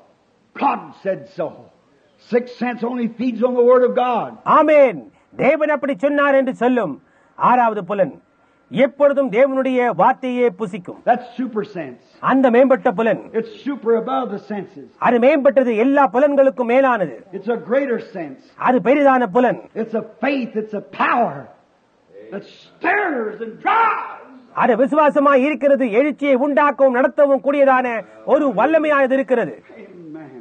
God said so. Sixth sense only feeds on the word of God. ஆமென். தேவன் அப்படி சொன்னார் என்று சொல்லும். ஆறாவது புலன் எப்பொழுதும் தேவனுடைய வார்த்தையே புசிக்கும். That's super sense. அந்த மேம்பட்ட புலன். It's super above the senses. அது மேம்பட்டது, எல்லா புலன்களுக்கும் மேலானது. It's a greater sense. அது பெரிதான புலன். It's a faith, it's a power that stirs and drives. அது விசுவாசமாய் இருக்கிறது, எழுச்சியை உண்டாக்கவும் நடத்தவும் கூடியதான ஒரு வல்லமையானது இருக்கிறது. Amen.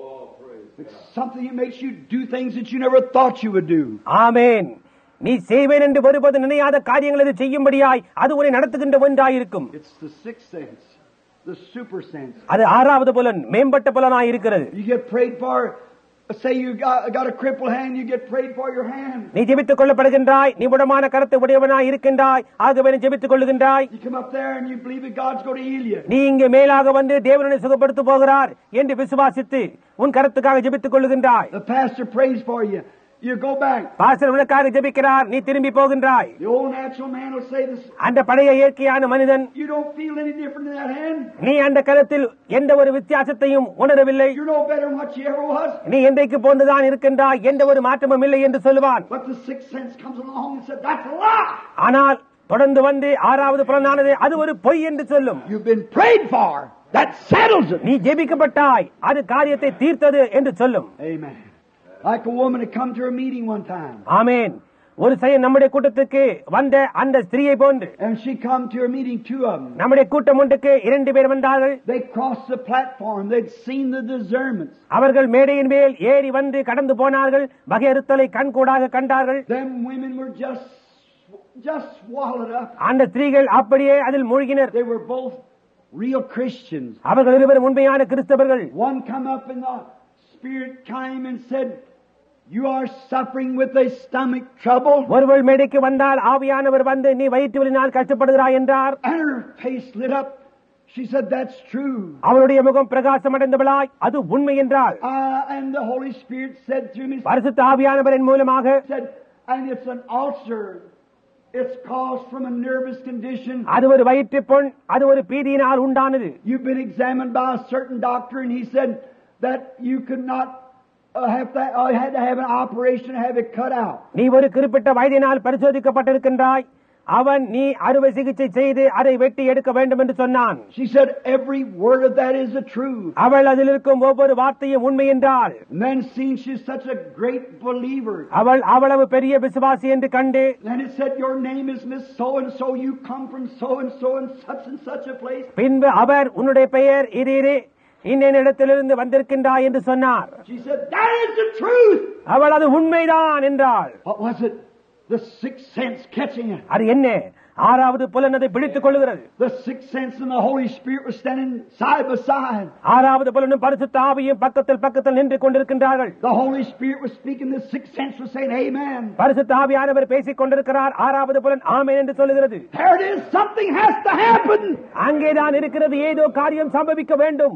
It's something that makes you do things that you never thought you would do. ஆமென். நீ செய்வேன் என்று ஒருபோது நினையாத காரியங்களை செய்யும்படியாய் அது உன்னை நடத்துகின்ற ஒன்றாயிருக்கும். It's the sixth sense, the super sense. அது ஆறாவது புலன், மேம்பட்ட புலனாய் இருக்கிறது. You get prayed for, say you got a crippled hand, you get prayed for your hand. நீ ஜெபித்துக் கொள்ளப்படுகின்றாய், நீ உடமான கரத்தை உடையவனாய் இருக்கின்றாய், ஆகவே நீ ஜெபித்துக் கொள்ளுகின்றாய். You come up there and you believe that God's going to heal you. நீ இங்கே மேலாக வந்து தேவனை சுகப்படுத்த போகிறார் என்று விசுவாசித்து உன் கரத்துக்காக ஜெபித்துக் கொள்ளுகின்றாய். The pastor prays for you. You go back. Pastor உனக்காக ஜெபிக்கிறார், நீ திரும்பி போகின்றாய். The old natural man will say this. அந்த பழைய இயற்கையான மனிதன், You don't feel any different in that hand. நீ அந்த கரத்தில் எந்த ஒரு வித்தியாசத்தையும் உணரவில்லை, You're no better than what you ever was. நீ என்றைக்கு போன்றுதான் இருக்கின்றாய், எந்த ஒரு மாற்றமும் இல்லை என்று சொல்லுவான். But the sixth sense comes along and said, that's a lie. ஆனால் தொடர்ந்து வந்து ஆறாவது புலனானது அது ஒரு பொய் என்று சொல்லும். You've been prayed for. That settles it. நீ ஜெபிக்கப்பட்டாய், அது காரியத்தை தீர்த்தது என்று சொல்லும். Amen. Like a woman had come to her meeting one time. ஆமென். ஒரு செயல் நம்முடைய கூட்டத்துக்கு வந்த அந்த ஸ்திரியை போன்று, And she come to her meeting, two of them. நம்முடைய கூட்டம் ஒன்றுக்கு 2 பேர் வந்தார்கள். They crossed the platform. They'd seen the discernments. அவர்கள் மேடையின் மேல் ஏறி வந்து கடந்து போனார்கள், வகையறுத்தலை கண்கூடாக கண்டார்கள். Them women were just swallowed up. அந்த ஸ்திரீகள் அப்படியே அதில் மூழ்கினர். They were both real Christians. அவர்கள் இருவரும் உண்மையான கிறிஸ்தவர்கள். One come up and the Spirit came and said, you are suffering with a stomach trouble. ஒருவர் மேடைக்கு வந்தால் ஆவியானவர் வந்து நீ வயிற்று வலியினால் கஷ்டப்படுகிறாய் என்றார். And her face lit up. She said, that's true. அவருடைய முகம் பிரகாசம் அடைந்தவளாய் அது உண்மை என்றாள். And the Holy Spirit said through me, பரிசுத்த ஆவியானவரின் மூலமாக said, and it's an ulcer. It's caused from a nervous condition. அது ஒரு வயிற்று புண், அது ஒரு பீதியினால் உண்டானது. You've been examined by a certain doctor and he said that you could not had to have an operation to have it cut out. நீ ஒரு குறிப்பிட்ட வைத்தியனால் பரிசோதிக்கப்பட்டிருக்கின்றாய், அவன் நீ அறுவை சிகிச்சை செய்து அதை வெட்டி எடுக்க வேண்டும் என்று சொன்னான். She said every word of that is the truth. அவள் அதில் இருக்கும் ஒவ்வொரு வார்த்தையும் உண்மை என்றாள். And then seeing she's such a great believer. அவள் அவ்வளவு பெரிய விசுவாசி என்று கண்டு, And it said your name is Miss so and so, you come from so and such a place. பின்பு அவர் உன்னுடைய பெயர் இது இன்ன இடத்திலிருந்து வந்திருக்கின்றாய் என்று சொன்னார். She said that is the truth. அவள் அது உண்மைதான் என்றாள். What was it? The sixth sense catching it. அது என்ன? ஆறாவது புலன் அதை பிடித்துக் கொள்கிறது. The sixth sense and the Holy Spirit were standing side by side. ஆறாவது புலனும் பரிசுத்த ஆவியும் பக்கத்தில் நின்று கொண்டிருக்கின்றார்கள். The Holy Spirit was speaking, the sixth sense was saying amen. பரிசுத்த ஆவியானவர் பேசிக் கொண்டிருக்கிறார், ஆறாவது புலன் ஆமென் என்று சொல்லுகிறது. There it is, something has to happen. அங்கேதான் இருக்கிறது, ஏதோ காரியம் சம்பவிக்க வேண்டும்.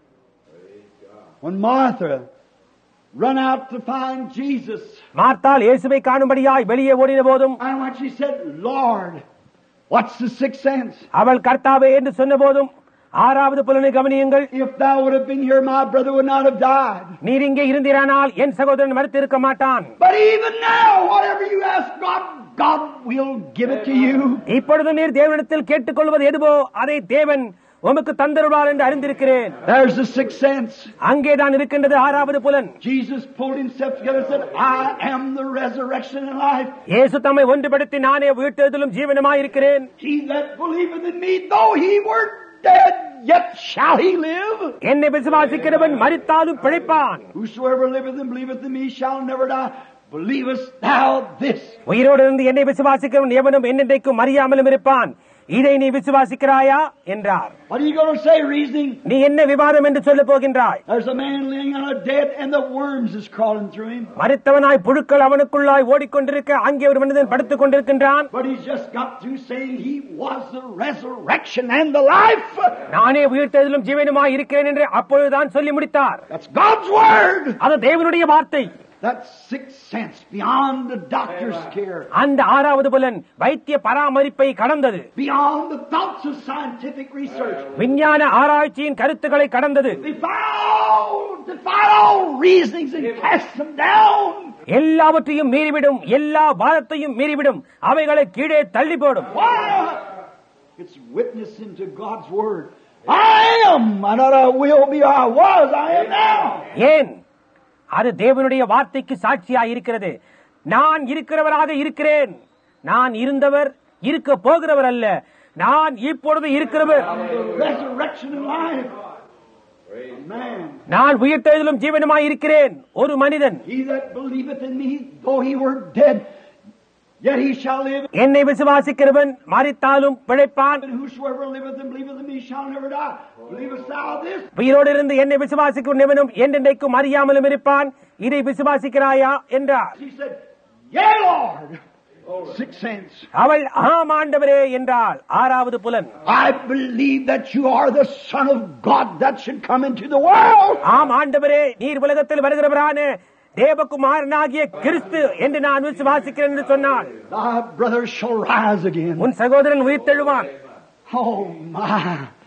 When Martha run out to find Jesus, மார்த்தாள் இயேசுவை காணும்படியாய் வெளியே ஓடின போதும், and when she said, Lord, what's the sixth sense? அவள் கர்த்தாவே என்று சொன்ன போதும் ஆறாவது புலனை கவனியுங்கள். If thou would have been here, my brother would not have died. நீர் இங்கே இருந்தீரானால் என் சகோதரன் மரித்திருக்க மாட்டான். But even now, whatever you ask God, God will give it to you. இப்பொழுது நீர் தேவனிடத்தில் கேட்டுக்கொள்வது எதுவோ அதை தேவன் உமக்கு தந்தருவார் என்று அறிந்திருக்கிறேன். There's the sixth sense. அங்கேதான் இருக்கின்றது ஆறாவது புலன். Jesus pulled himself together and said, I am the resurrection and life. இயேசு தம்மை ஒன்றுபடுத்தி நானே உயிர்த்தெழுதலும் ஜீவனுமாயிருக்கிறேன். He that believeth in me, though he were dead, yet shall he live. என்னை விசுவாசிக்கிறவன் மரித்தாலும் பிழைப்பான். Whosoever liveth and believeth in me shall never die. Believest thou this? உயிரோடு இருந்து என்னை விசுவாசிக்கிறவன் எவனும் என்னென்றைக்கும் அறியாமலும் இருப்பான். இதை நீ விசுவாசிக்கிறாயா என்றார். What are you going to say, reasoning? நீ என்ன விவாதம் என்று சொல்ல போகின்றாய்? There's a man laying on a dead and the worms is crawling through him. மரித்தவனாய் புழுக்கள் அவனுக்குள்ளாய் ஓடிக்கொண்டிருக்க அங்கே ஒரு மனிதன் படுத்துக் கொண்டிருக்கின்றான். But he's just got through saying he was the resurrection and the life. நானே உயிர்த்தெழுதலும் ஜீவனுமாய் இருக்கிறேன் என்று அப்பொழுதுதான் சொல்லி முடித்தார். That's God's word. அது தேவனுடைய வார்த்தை. That sixth sense beyond the doctor's care. அந்த ஆறாவது புலன் வைத்திய பராமரிப்பை கடந்தது. Beyond the thoughts of scientific research. விஞ்ஞான ஆராய்ச்சியின் கருத்துக்களை கடந்தது. Defy all reasonings and cast them down. எல்லாவற்றையும் மீறிவிடும், எல்லா வாதத்தையும் மீறிவிடும், அவைகளை கீழே தள்ளி போடும். It's witnessing to God's word. I am, not I will be, I was, I am now. ஏன்? அது தேவனுடைய வார்த்தைக்கு சாட்சியாக இருக்கிறது. நான் இருக்கிறவராக இருக்கிறேன். நான் இருந்தவர், இருக்க போகிறவர் அல்ல. நான் இப்பொழுது இருக்கிறவர். நான் உயிர்த்தெழுதலும் ஜீவனுமாய் இருக்கிறேன். ஒரு மனிதன் என்னை விசுவாசிக்கிறவன் மரித்தாலும் பிழைப்பான். உயிரோடு இருந்து என்னை விசுவாசிக்கும் எவனும் என்றென்றைக்கும் அறியாமலும் இருப்பான். இதை விசுவாசிக்கிறாயா என்றார். அவள் ஆம் ஆண்டவரே என்றாள். ஆறாவது புலன். I believe that you are the Son of God that should come into the world. ஆம் ஆண்டவரே, நீர் உலகத்தில் வருகிறவரான தேவகுமாரனாகிய கிறிஸ்து என்று நான் விசுவாசிக்கிறேன் என்று சொன்னாள். Thy brother shall rise again. உன் சகோதரன் உயிர்த்தெழுவான். Oh my!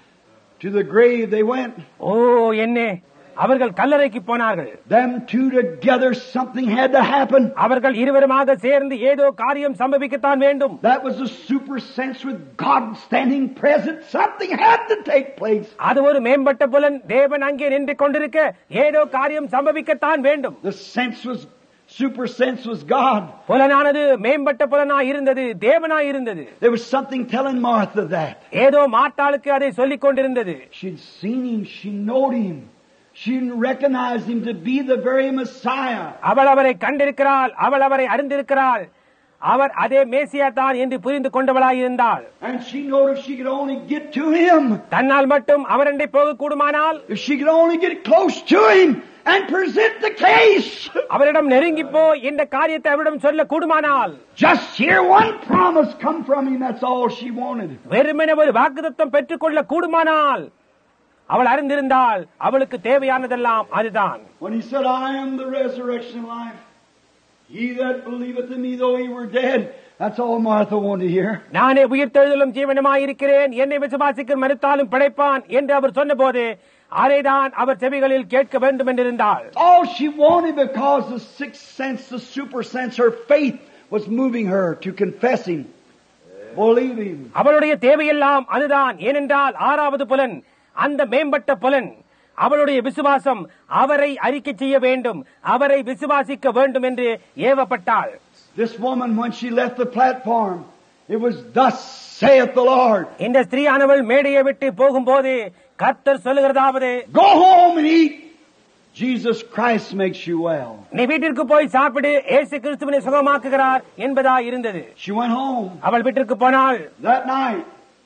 To the grave they went. ஓ என்னே, அவர்கள் கல்லறைக்கு போனார்கள். Them two together, something had to happen. அவர்கள் இருவருமாக சேர்ந்து ஏதோ காரியம் சம்பவிக்கத்தான் வேண்டும். That was a super sense with God standing present. Something had to take place. அது ஒரு மேம்பட்ட புலன். தேவன் அங்கே நின்று கொண்டிருக்க ஏதோ காரியம் சம்பவிக்கத்தான் வேண்டும். The sense was super sense was God. புலனானது மேம்பட்ட புலனாய் இருந்தது, தேவனாய் இருந்தது. There was something telling Martha that. ஏதோ மார்த்தாளுக்கு அதை சொல்லிக் கொண்டிருந்தது. She'd seen him, she knowed him. She recognized him to be the very Messiah. அவள் அவரை கண்டிருக்கிறாள், அவள் அவரை அறிந்திருக்கிறாள். அவர் அதே மேசியா தான் என்று புரிந்து கொண்டவளாய் இருந்தாள். And she knew if she could only get to him. தன்னால் மட்டும் அவரண்டை போக கூடுமானால், if she could only get close to him and present the case. அவரிடம் நெருங்கி போய் இந்த காரியத்தை அவரிடம் சொல்ல கூடுமானால், just hear one promise come from him, that's all she wanted. வெறுமனே ஒரு வாக்குத்தத்தம் பெற்றுக்கொள்ள கூடுமானால் அவள் அறிந்திருந்தாள். அவளுக்கு தேவையானதெல்லாம் அதுதான். When he said, I am the resurrection and life, he that believeth in me though he were dead, that's all Martha wanted to hear. நானே உயிர்த்தெழுதலும் ஜீவனுமாய் இருக்கிறேன், என்னை விசுவாசிக்க மரித்தாலும் பிழைப்பான் என்று அவர் சொன்னபோது அதைதான் அவர் செவிகளில் கேட்க வேண்டும் என்றிருந்தாள். All she wanted, because the sixth sense, the super sense, her faith was moving her to confess him, believe him. அவளுடைய தேவையெல்லாம் அதுதான். ஏனென்றால் ஆறாவது புலன், அந்த மேம்பட்ட புலன், அவளுடைய விசுவாசம் அவரை அறிக்கை செய்ய வேண்டும், அவரை விசுவாசிக்க வேண்டும் என்று ஏவப்பட்டாள். This woman, when she left the platform, it was thus saith the Lord. இந்த ஸ்திரீயானவள் மேடையை விட்டு போகும்போது கர்த்தர் சொல்லுகிறதாவது, go home and eat. Jesus Christ makes you well. நீ வீட்டிற்கு போய் சாப்பிடு, இயேசு கிறிஸ்துவினை சுகமாக்குகிறார் என்பதா இருந்தது. She went home. அவள் வீட்டிற்கு போனாள். That night,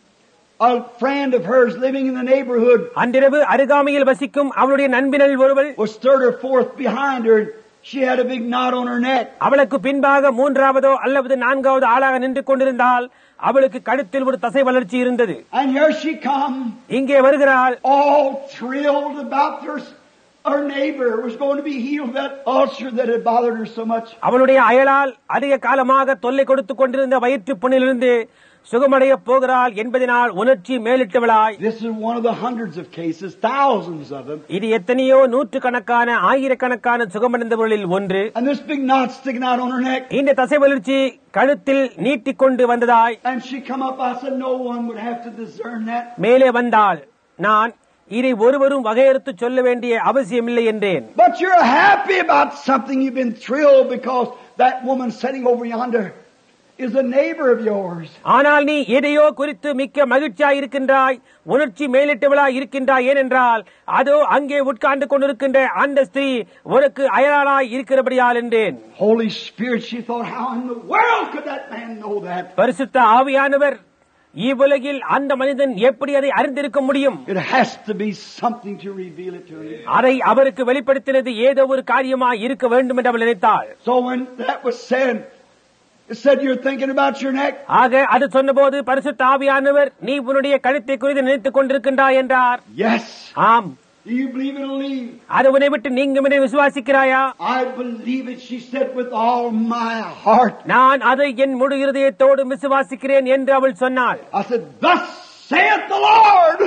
a friend of hers living in the neighborhood அன்றிரவு அருகாமையில் வசிக்கும் அவளுடைய நண்பினள் ஒருவள் was third or fourth behind her. She had a big knot on her neck. அவளுக்கு பின்பாக மூன்றாவதோ அல்லது நான்காவது ஆளாக நின்று கொண்டிருந்தால் அவளுக்கு கழுத்தில் ஒரு தசை வளர்ச்சி இருந்தது. And here she come. இங்கே வருகிறாள். All thrilled about her neighbor was going to be healed that ulcer that had bothered her so much. அவளுடைய அயலால் அதிக காலமாக தொல்லை கொடுத்துக் கொண்டிருந்த வயிற்று புண்ணிலிருந்து சுகமடைய போகிறாள் என்பதனால் உணர்ச்சி மேலிட்டவளாய். This is one of the hundreds of cases, thousands of them. இது எத்தனையோ நூற்றுக்கணக்கான ஆயிரக்கணக்கான சுகமடைந்தவர்களில் ஒன்று. And this big knot sticking out on her neck. இந்த தசை வளர்ச்சி கழுத்தில் நீட்டிக்கொண்டு வந்ததாய். And she come up. I said no one would have to discern that. மேலே வந்தாள். நான் இதை ஒருவரும் வகையறுத்து சொல்ல வேண்டிய அவசியமில்லை என்றேன். But you're happy about something. You've been thrilled because that woman sitting over yonder is a neighbor of yours. ஆனால் நீ எதையோ குறித்து மிக்க மகிழ்ச்சியாய் இருக்கின்றாய், உணர்ச்சி மேலிட்டவளாய் இருக்கின்றாய். ஏனென்றால் அதோ அங்கே உட்கார்ந்து கொண்டிருக்கின்ற அந்த ஸ்திரீ உனக்கு அயலாளாய் இருக்கிறபடியால் என்றேன். Holy Spirit, she thought, how in the world could that man know that? பரிசுத்த ஆவியானவர், இவ்வுலகில் அந்த மனிதன் எப்படி அதை அறிந்திருக்க முடியும்? It has to be something to reveal it to him. அதை அவருக்கு வெளிப்படுத்தினது ஏதோ ஒரு காரியமாய் இருக்க வேண்டும் என்று அவள் நினைத்தாள். So when that was said, it said, you're thinking about your neck. ஆக அது சொன்னபோது பரிசுத்த ஆவியானவர், நீ உன்னுடைய கழுத்தை குறித்து நினைத்துக் கொண்டிருக்கின்றாய் என்றார். Yes. ஆம். Do you believe it'll leave? அது உன்னை விட்டு நீங்கும் என விசுவாசிக்கிறாயா? I believe it, she said, with all my heart. நான் அதை என் முழு இருதயத்தோடு விசுவாசிக்கிறேன் என்று அவள் சொன்னாள். I said, thus saith the Lord.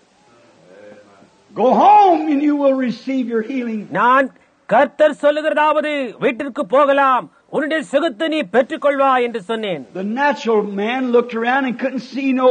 Go home and you will receive your healing. நான் கர்த்தர் சொல்லுகிறதாவது, வீட்டிற்கு போகலாம், உன்னுடைய சுகத்தை நீ பெற்றுக்கொள்வா என்று சொன்னேன். The natural man looked around and couldn't see no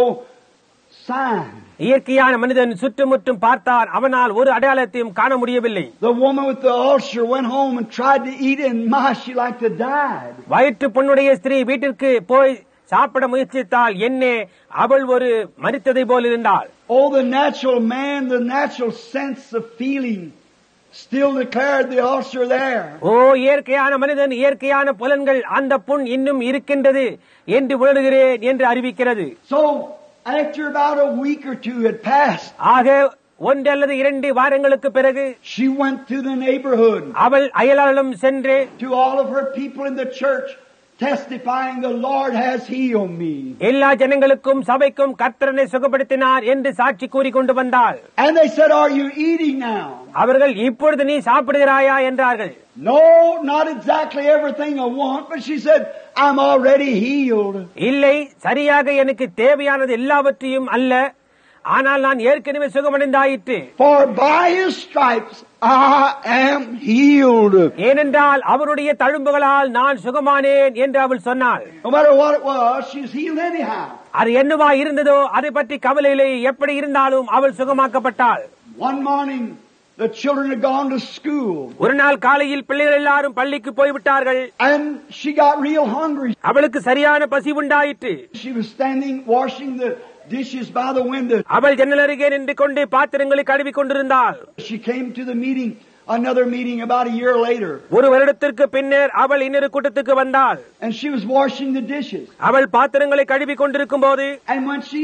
sign. இயற்கையான மனிதன் சுற்றுமுற்றும் பார்த்தான், அவனால் ஒரு அடையாளத்தையும் காண முடியவில்லை. The woman with the ulcer went home and tried to eat it, and my, she like to die. வயிற்று புண்ணுடைய ஸ்திரீ வீட்டிற்கு போய் சாப்பிட முயற்சித்தால் என்னே அவள் ஒரு மரித்ததை போல் இருந்தாள். Oh, the natural man, the natural sense of feeling still declared the ulcer there. ஓ, இயற்கையான மனிதன், இயற்கையான புலன்கள் அந்த புண் இன்னும் இருக்கின்றது என்று உணர்கிறேன் என்று அறிவிக்கிறது. So after about a week or two had passed, ஆக 1 அல்லது 2 வாரங்களுக்கு பிறகு she went to the neighborhood, அவள் அயலாளம் சென்று to all of her people in the church, testifying the Lord has healed me. எல்லா ஜனங்களுக்கும் சபைக்கும் கர்த்தரனை சுகப்படுத்தினார் என்று சாட்சி கூறிக்கொண்டு வந்தாள். And they said, are you eating now? அவர்கள், இப்பொழுது நீ சாப்பிடுகிறாயா என்றார்கள். No, not exactly everything I want, but she said, I'm already healed. இல்லை, சரியாக எனக்கு தேவையானது எல்லாவற்றையும் அல்ல, ஆனால் நான் ஏற்கனவே சுகமடைந்தாயிற்று. For by his stripes I am healed. ஏனென்றால் அவருடைய தழும்புகளால் நான் சுகமானேன் என்று அவள் சொன்னாள். No matter what it was, she's healed anyhow. அது என்னவா இருந்ததோ அதை பற்றி கவலையிலே, எப்படி இருந்தாலும் அவள் சுகமாக்கப்பட்டாள். One morning, the children had gone to school. ஒரு நாள் காலையில் பிள்ளைகள் எல்லாரும் பள்ளிக்கு போய்விட்டார்கள். And she got real hungry. அவளுக்கு சரியான பசி உண்டாயிற்று. She was standing washing the dishes by the window. அவள் ஜன்னல் அருகே நின்று கொண்டு பாத்திரங்களை கழுவி கொண்டிருந்தாள். She came to the meeting, another meeting about a year later. ஒரு வருடத்திற்கு பின்னர் அவள் இன்னொரு கூட்டத்துக்கு வந்தாள். And she was washing the dishes. அவள் பாத்திரங்களை கழுவி கொண்டிருக்கும் போது, And when she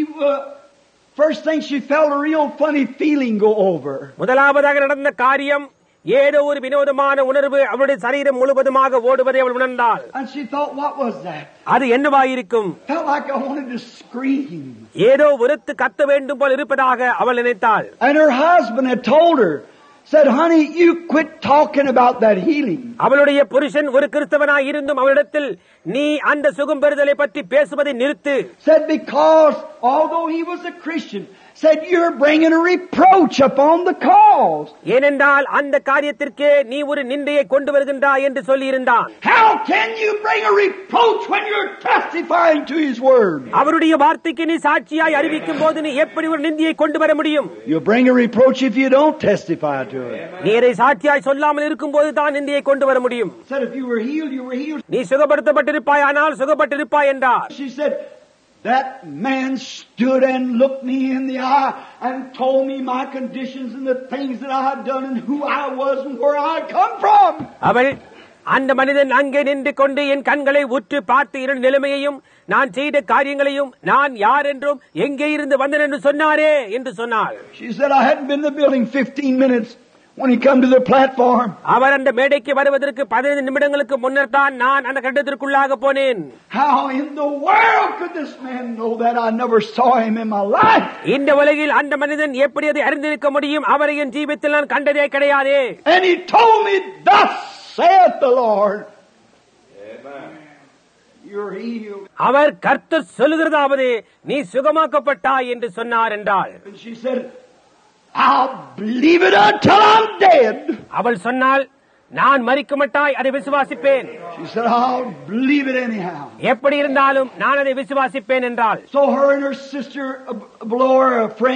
first thing she felt a real funny feeling go over. முதலாவதாக நடந்த காரியம், ஏதோ ஒரு வினோதமான உணர்வு அவளுடைய சரீரம் முழுவதுமாக ஓடுவதை அவள் உணர்ந்தாள். And she thought, what was that? அது என்னவாயிருக்கும்? Felt like I wanted to scream. ஏதோ உரத்து கத்த வேண்டும் போல் இருப்பதாக அவள் நினைத்தாள். And her husband had told her, said, honey, you quit talking about that healing. அவளுடைய புருஷன் ஒரு கிறிஸ்தவனாய் இருந்தும் அவளிடத்தில், நீ அந்த சுகம் பெறுதலை பற்றி பேசுவதை நிறுத்து. Said because although he was a Christian, said you're bringing a reproach upon the cause. ஏனென்றால் அந்த காரியத்திற்கே நீ ஒரு நிந்தையை கொண்டு வருகின்றாய் என்று சொல்லி இருந்தான். How can you bring a reproach when you're testifying to his word? அவருடைய வார்த்தைக்கு நீ சாட்சியாய் அறிவிக்கும் போது நீ எப்படி ஒரு நிந்தையை கொண்டு வர முடியும்? You bring a reproach if you don't testify to it. நீ அதை சாட்சியாய் சொல்லாமல் இருக்கும் போது தான் நிந்தையை கொண்டு வர முடியும். Said if you were healed, you were healed. நீ சுகப்படுத்தப்பட்டிருப்பாய், ஆனால் சுகப்பட்டிருப்பாய் என்றார். She said, that man stood and looked me in the eye and told me my conditions and the things that I had done and who I was and where I had come from. அவள், அந்த மனிதன் அங்கே நின்று கொண்டு என் கண்களை உற்று பார்த்து என் நிலைமையையும் நான் செய்த காரியங்களையும் நான் யார் என்றும் எங்கே இருந்து வந்தேன் என்று சொன்னாரே என்று சொன்னாள். She said, I hadn't been in the building 15 minutes when he come to the platform. அவர் அந்த மேடைக்கு வருவதற்கு 15 நிமிடங்களுக்கு முன்னர் தான் நான் அந்த கட்டத்திற்குள்ளாக போனேன். How in the world could this man know that? I never saw him in my life. இந்த உலகில் அந்த மனிதன் எப்படி அதை அறிந்திருக்க முடியும்? அவரை என் ஜீவித்தில் நான் கண்டதே கிடையாதே. And he told me, thus saith the Lord. Amen. You're healed. அவர் கர்த்தர் சொல்லுகிறதாவது, நீ சுகமாக்கப்பட்டாய் என்று சொன்னார் என்றாள். And she said, I'll believe it until I'm dead. அவள் சொன்னாள், நான் மரிக்கமட்டாய் அதை விசுவாசிப்பேன். She said, I'll believe it anyhow. எப்படி இருந்தாலும் நான் அதை விசுவாசிப்பேன் என்றாள். So her and her sister below her, a friend,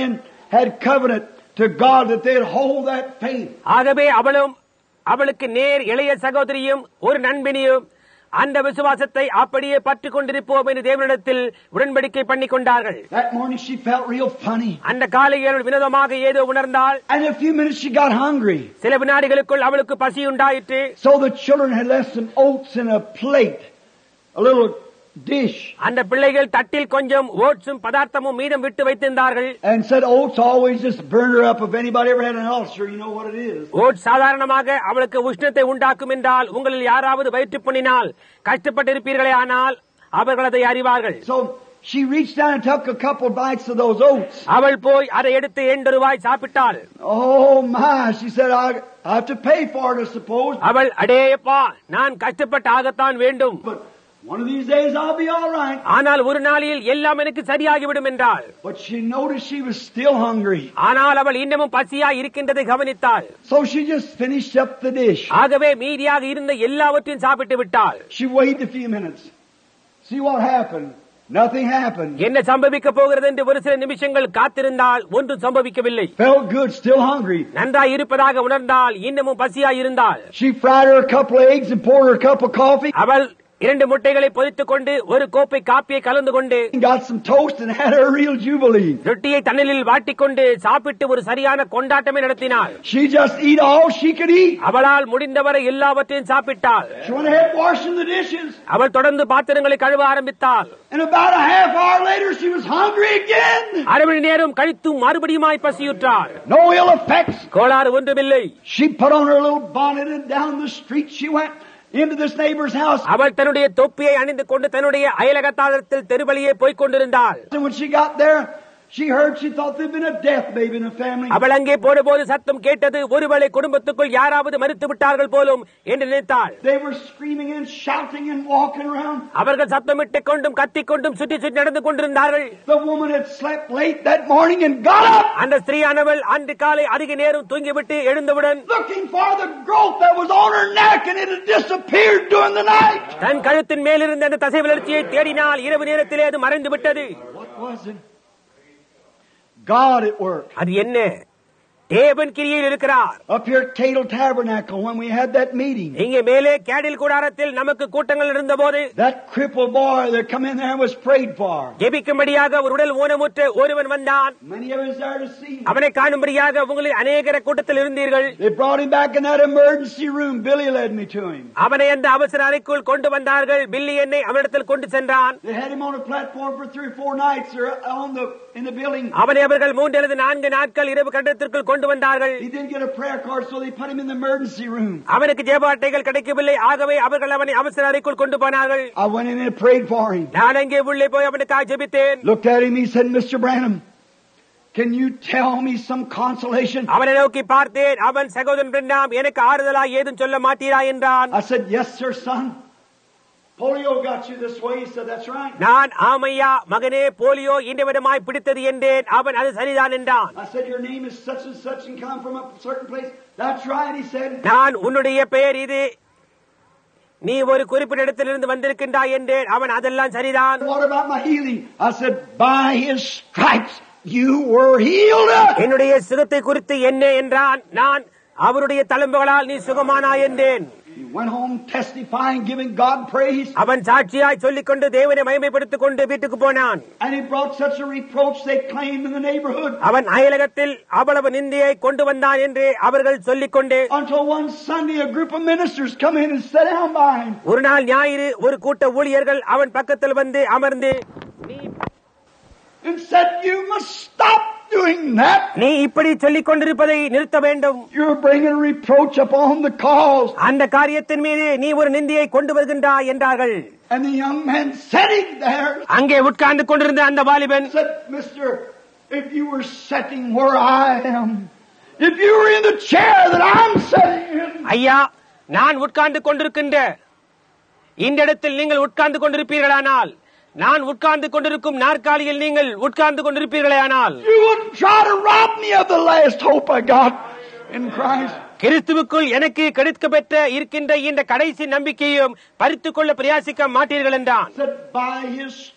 had covenant to God that they'd hold that faith. ஆகவே அவளுக்கு நேர் இளைய சகோதரியும் ஒரு நண்பினியும் அந்த விசுவாசத்தை அப்படியே பற்றிக் கொண்டிருப்போம் என்று தேவனிடத்தில் உடன்படிக்கை பண்ணிக் கொண்டார்கள். That morning she felt real funny. அந்த காலையில் வினோதமாக ஏதோ உணர்ந்தாள். And in a few minutes she got hungry. சில வினாடிகளுக்குள் அவளுக்கு பசி உண்டாயிற்று. So the children had left some oats in a plate, a little dish. அந்த பிள்ளைகள் தட்டில் கொஞ்சம் ஓட்ஸும் பதார்த்தமும் மீதம் விட்டு வைத்திருந்தார்கள். And said oats always just burn her up. If anybody ever had an ulcer, you know what it is. Oats சாதாரணமாக அவளுக்கு உஷ்ணத்தை உண்டாக்கும் என்றால் உங்களில் யாராவது வயிற்று புண்ணினால் கஷ்டப்பட்டிருப்பீர்களே ஆனால் அவர்கள் அதை அறிவார்கள். So she reached down and took a couple bites of those oats. அவள் போய் அதை எடுத்து 8 ரூபாய் சாப்பிட்டாள். Oh my, she said, I have to pay for it, I suppose. அவள் அடேயப்பா நான் கஷ்டப்பட்டு ஆகத்தான் வேண்டும். But one of these days I'll be all right. ஆனால் ஒரு நாளில் எல்லாம் எனக்கு சரியாகிவிடும் என்றாள். But she noticed she was still hungry. ஆனால் அவள் இன்னமும் பசியாய் இருக்கின்றதை கவனித்தாள். So she just finished up the dish. ஆகவே மீதியாக இருந்த எல்லாவற்றையும் சாப்பிட்டு விட்டாள். She waited a few minutes. See what happened. Nothing happened. என்ன சம்பவிக்க போகிறது என்று ஒரு சில நிமிஷங்கள் காத்திருந்தால் ஒன்றும் சம்பவிக்கவில்லை. Felt good, still hungry. நன்றாய் இருப்பதாக உணர்ந்தால் இன்னமும் பசியாய் இருந்தாள். She fried her a couple of eggs and poured her a cup of coffee. அவள் 2 முட்டைகளை பொரித்துக் கொண்டு ஒரு கோப்பை காப்பியை கலந்து கொண்டு Got some toast and had a real jubilee. ரொட்டியை தண்ணலில் வாட்டிக்கொண்டு சாப்பிட்டு ஒரு சரியான கொண்டாட்டமே நடத்தினாள். She just eat all she could eat. அவளால் முடிந்தவரை எல்லாவற்றையும் சாப்பிட்டாள். She went ahead washing the dishes. அவள் தொடர்ந்து பாத்திரங்களை கழுவ ஆரம்பித்தாள். And about a half hour later she was hungry again. அரை மணி நேரம் கழித்து மறுபடியுமாய் பசியுற்றாள். No ill effects. கோளாறு ஒன்றுமில்லை. She put on her little bonnet and down the street she went into this neighbor's house. அவள் தன்னுடைய தொப்பியை அணிந்து கொண்டு தன்னுடைய அயலகத்தாரத்தில் தெருவழியே போய்க் கொண்டிருந்தாள். And when she got there, she thought there'd been a death baby in the family. அவள் அங்கே போனபோது சத்தம் கேட்டது ஒருவேளை குடும்பத்துக்குள் யாராவது மரித்து விட்டார்கள் போலும் என்று நினைத்தாள். They were screaming and shouting and walking around. அவர்கள் சத்தமிட்டுக் கொண்டும் கத்திக் கொண்டும் சுற்றி சுற்றி நடந்து கொண்டிருந்தார்கள். The woman had slept late that morning and got up. அந்த ஸ்திரீயானவள் அன்று காலை அதிக நேரம் தூங்கிவிட்டு எழுந்தவுடன் Looking for the growth that was on her neck and it had disappeared during the night. தன் கழுத்தின் மேலிருந்த அந்த தசை வளர்ச்சியை தேடினால் இரவு நேரத்திலே அது மறைந்து விட்டது. What was it? God at work. அது என்ன? தேவன் கிரியில் இருக்கிறார். Up here at Cadle Tabernacle when we had that meeting. இங்கே மேலே கேடில் கூடாரத்தில் நமக்கு கூட்டங்கள் இருந்தபோது That crippled boy that come in there and was prayed for. ஜெபிக்கும்படியாக ஒரு உடல் ஊனமுற்ற ஒருவன் வந்தான். Many of us there to see him. அவனை காணும்படியாக உங்களில் அநேகர கூட்டத்தில் இருந்தீர்கள். They brought him back in that emergency room. Billy led me to him. அவனை அந்த அவசர அறைக்குள் கொண்டு வந்தார்கள். பில்லி என்னை அவனிடத்தில் கொண்டு சென்றான். They had him on a platform for 3 or 4 nights or in the building. அவனை அவர்கள் 3 அல்லது 4 நாட்கள் இரவு கட்டடத்திற்குள் கொண்டு வந்தார்கள். He didn't get a prayer card, so they put him in the emergency room. அவனுக்கு ஜெப அட்டைகள் கிடைக்கவில்லை. ஆகவே அவர்கள் அவனை அவசர அறைக்குள் கொண்டு போனார்கள். I went in and prayed for him. நான் அங்கே உள்ளே போய் அவனுக்காக ஜெபித்தேன். Looked at him, he said, Mr. Branham, can you tell me some consolation? அவனை நோக்கி பார்த்தேன். அவன் சகோதரன் பிரணாம் எனக்கு ஆறுதலா ஏதும் சொல்ல மாட்டீரா என்றான். I said, yes sir, son. Polio got you this way. He said, that's right. நான் ஆமையா மகனே போலியோ இந்த விதமாய் பிடித்தது என்றேன். அவன் அது சரிதான் என்றான். I said, your name is such and come from a certain place. That's right, he said. நான் உன்னுடைய பெயர் இது, நீ ஒரு குறிப்பிட்ட இடத்திலிருந்து வந்திருக்கின்றாய் என்றேன். அவன் அதெல்லாம் சரிதான். What about my healing? I said, by his stripes you were healed. என்னுடைய சுகத்தை குறித்து என்ன என்றான். நான் அவருடைய தழும்புகளால் நீ சுகமானாய் என்றேன். He went home testifying, giving God praise. அவன் சாட்சியாய் சொல்லிக் கொண்டு தேவனை மகிமைப்படுத்திக் கொண்டு வீட்டுக்கு போனான். And he brought such a reproach they claimed in the neighborhood. அவன் அயலகத்தில் அவ்வளவு நிந்தையை கொண்டு வந்தான் என்று அவர்கள் சொல்லிக் கொண்டு Until one Sunday a group of ministers come in and sat down by him. ஒரு நாள் ஞாயிறு ஒரு கூட்ட ஊழியர்கள் அவன் பக்கத்தில் வந்து அமர்ந்து And said, you must stop doing that. நீ இப்படி சொல்லிக் கொண்டிருப்பதை நிறுத்த வேண்டும். You're bringing reproach upon the cause. அந்த காரியத்தின் மீது நீ ஒரு நிந்தையை கொண்டு வருகின்றாய் என்றார்கள். And the young man sitting there அங்கே உட்கார்ந்து கொண்டிருந்த அந்த வாலிபன் said, Mister, if you were sitting where I am, if you were in the chair that I'm sitting in. ஐயா, நான் உட்கார்ந்து கொண்டிருக்கின்ற இந்த இடத்தில் நீங்கள் உட்கார்ந்து கொண்டிருப்பீர்களானால், நான் உட்கார்ந்து கொண்டிருக்கும் நாற்காலியில் நீங்கள் உட்கார்ந்து கொண்டிருப்பீர்களானால், you would try to rob me of the last hope I got in Christ. கிறிஸ்துவுக்குள் எனக்கு கிடைக்க பெற்ற இருக்கின்ற இந்த கடைசி நம்பிக்கையும் பறித்துக் கொள்ள பிரயாசிக்க மாட்டீர்கள் என்றான். Said by his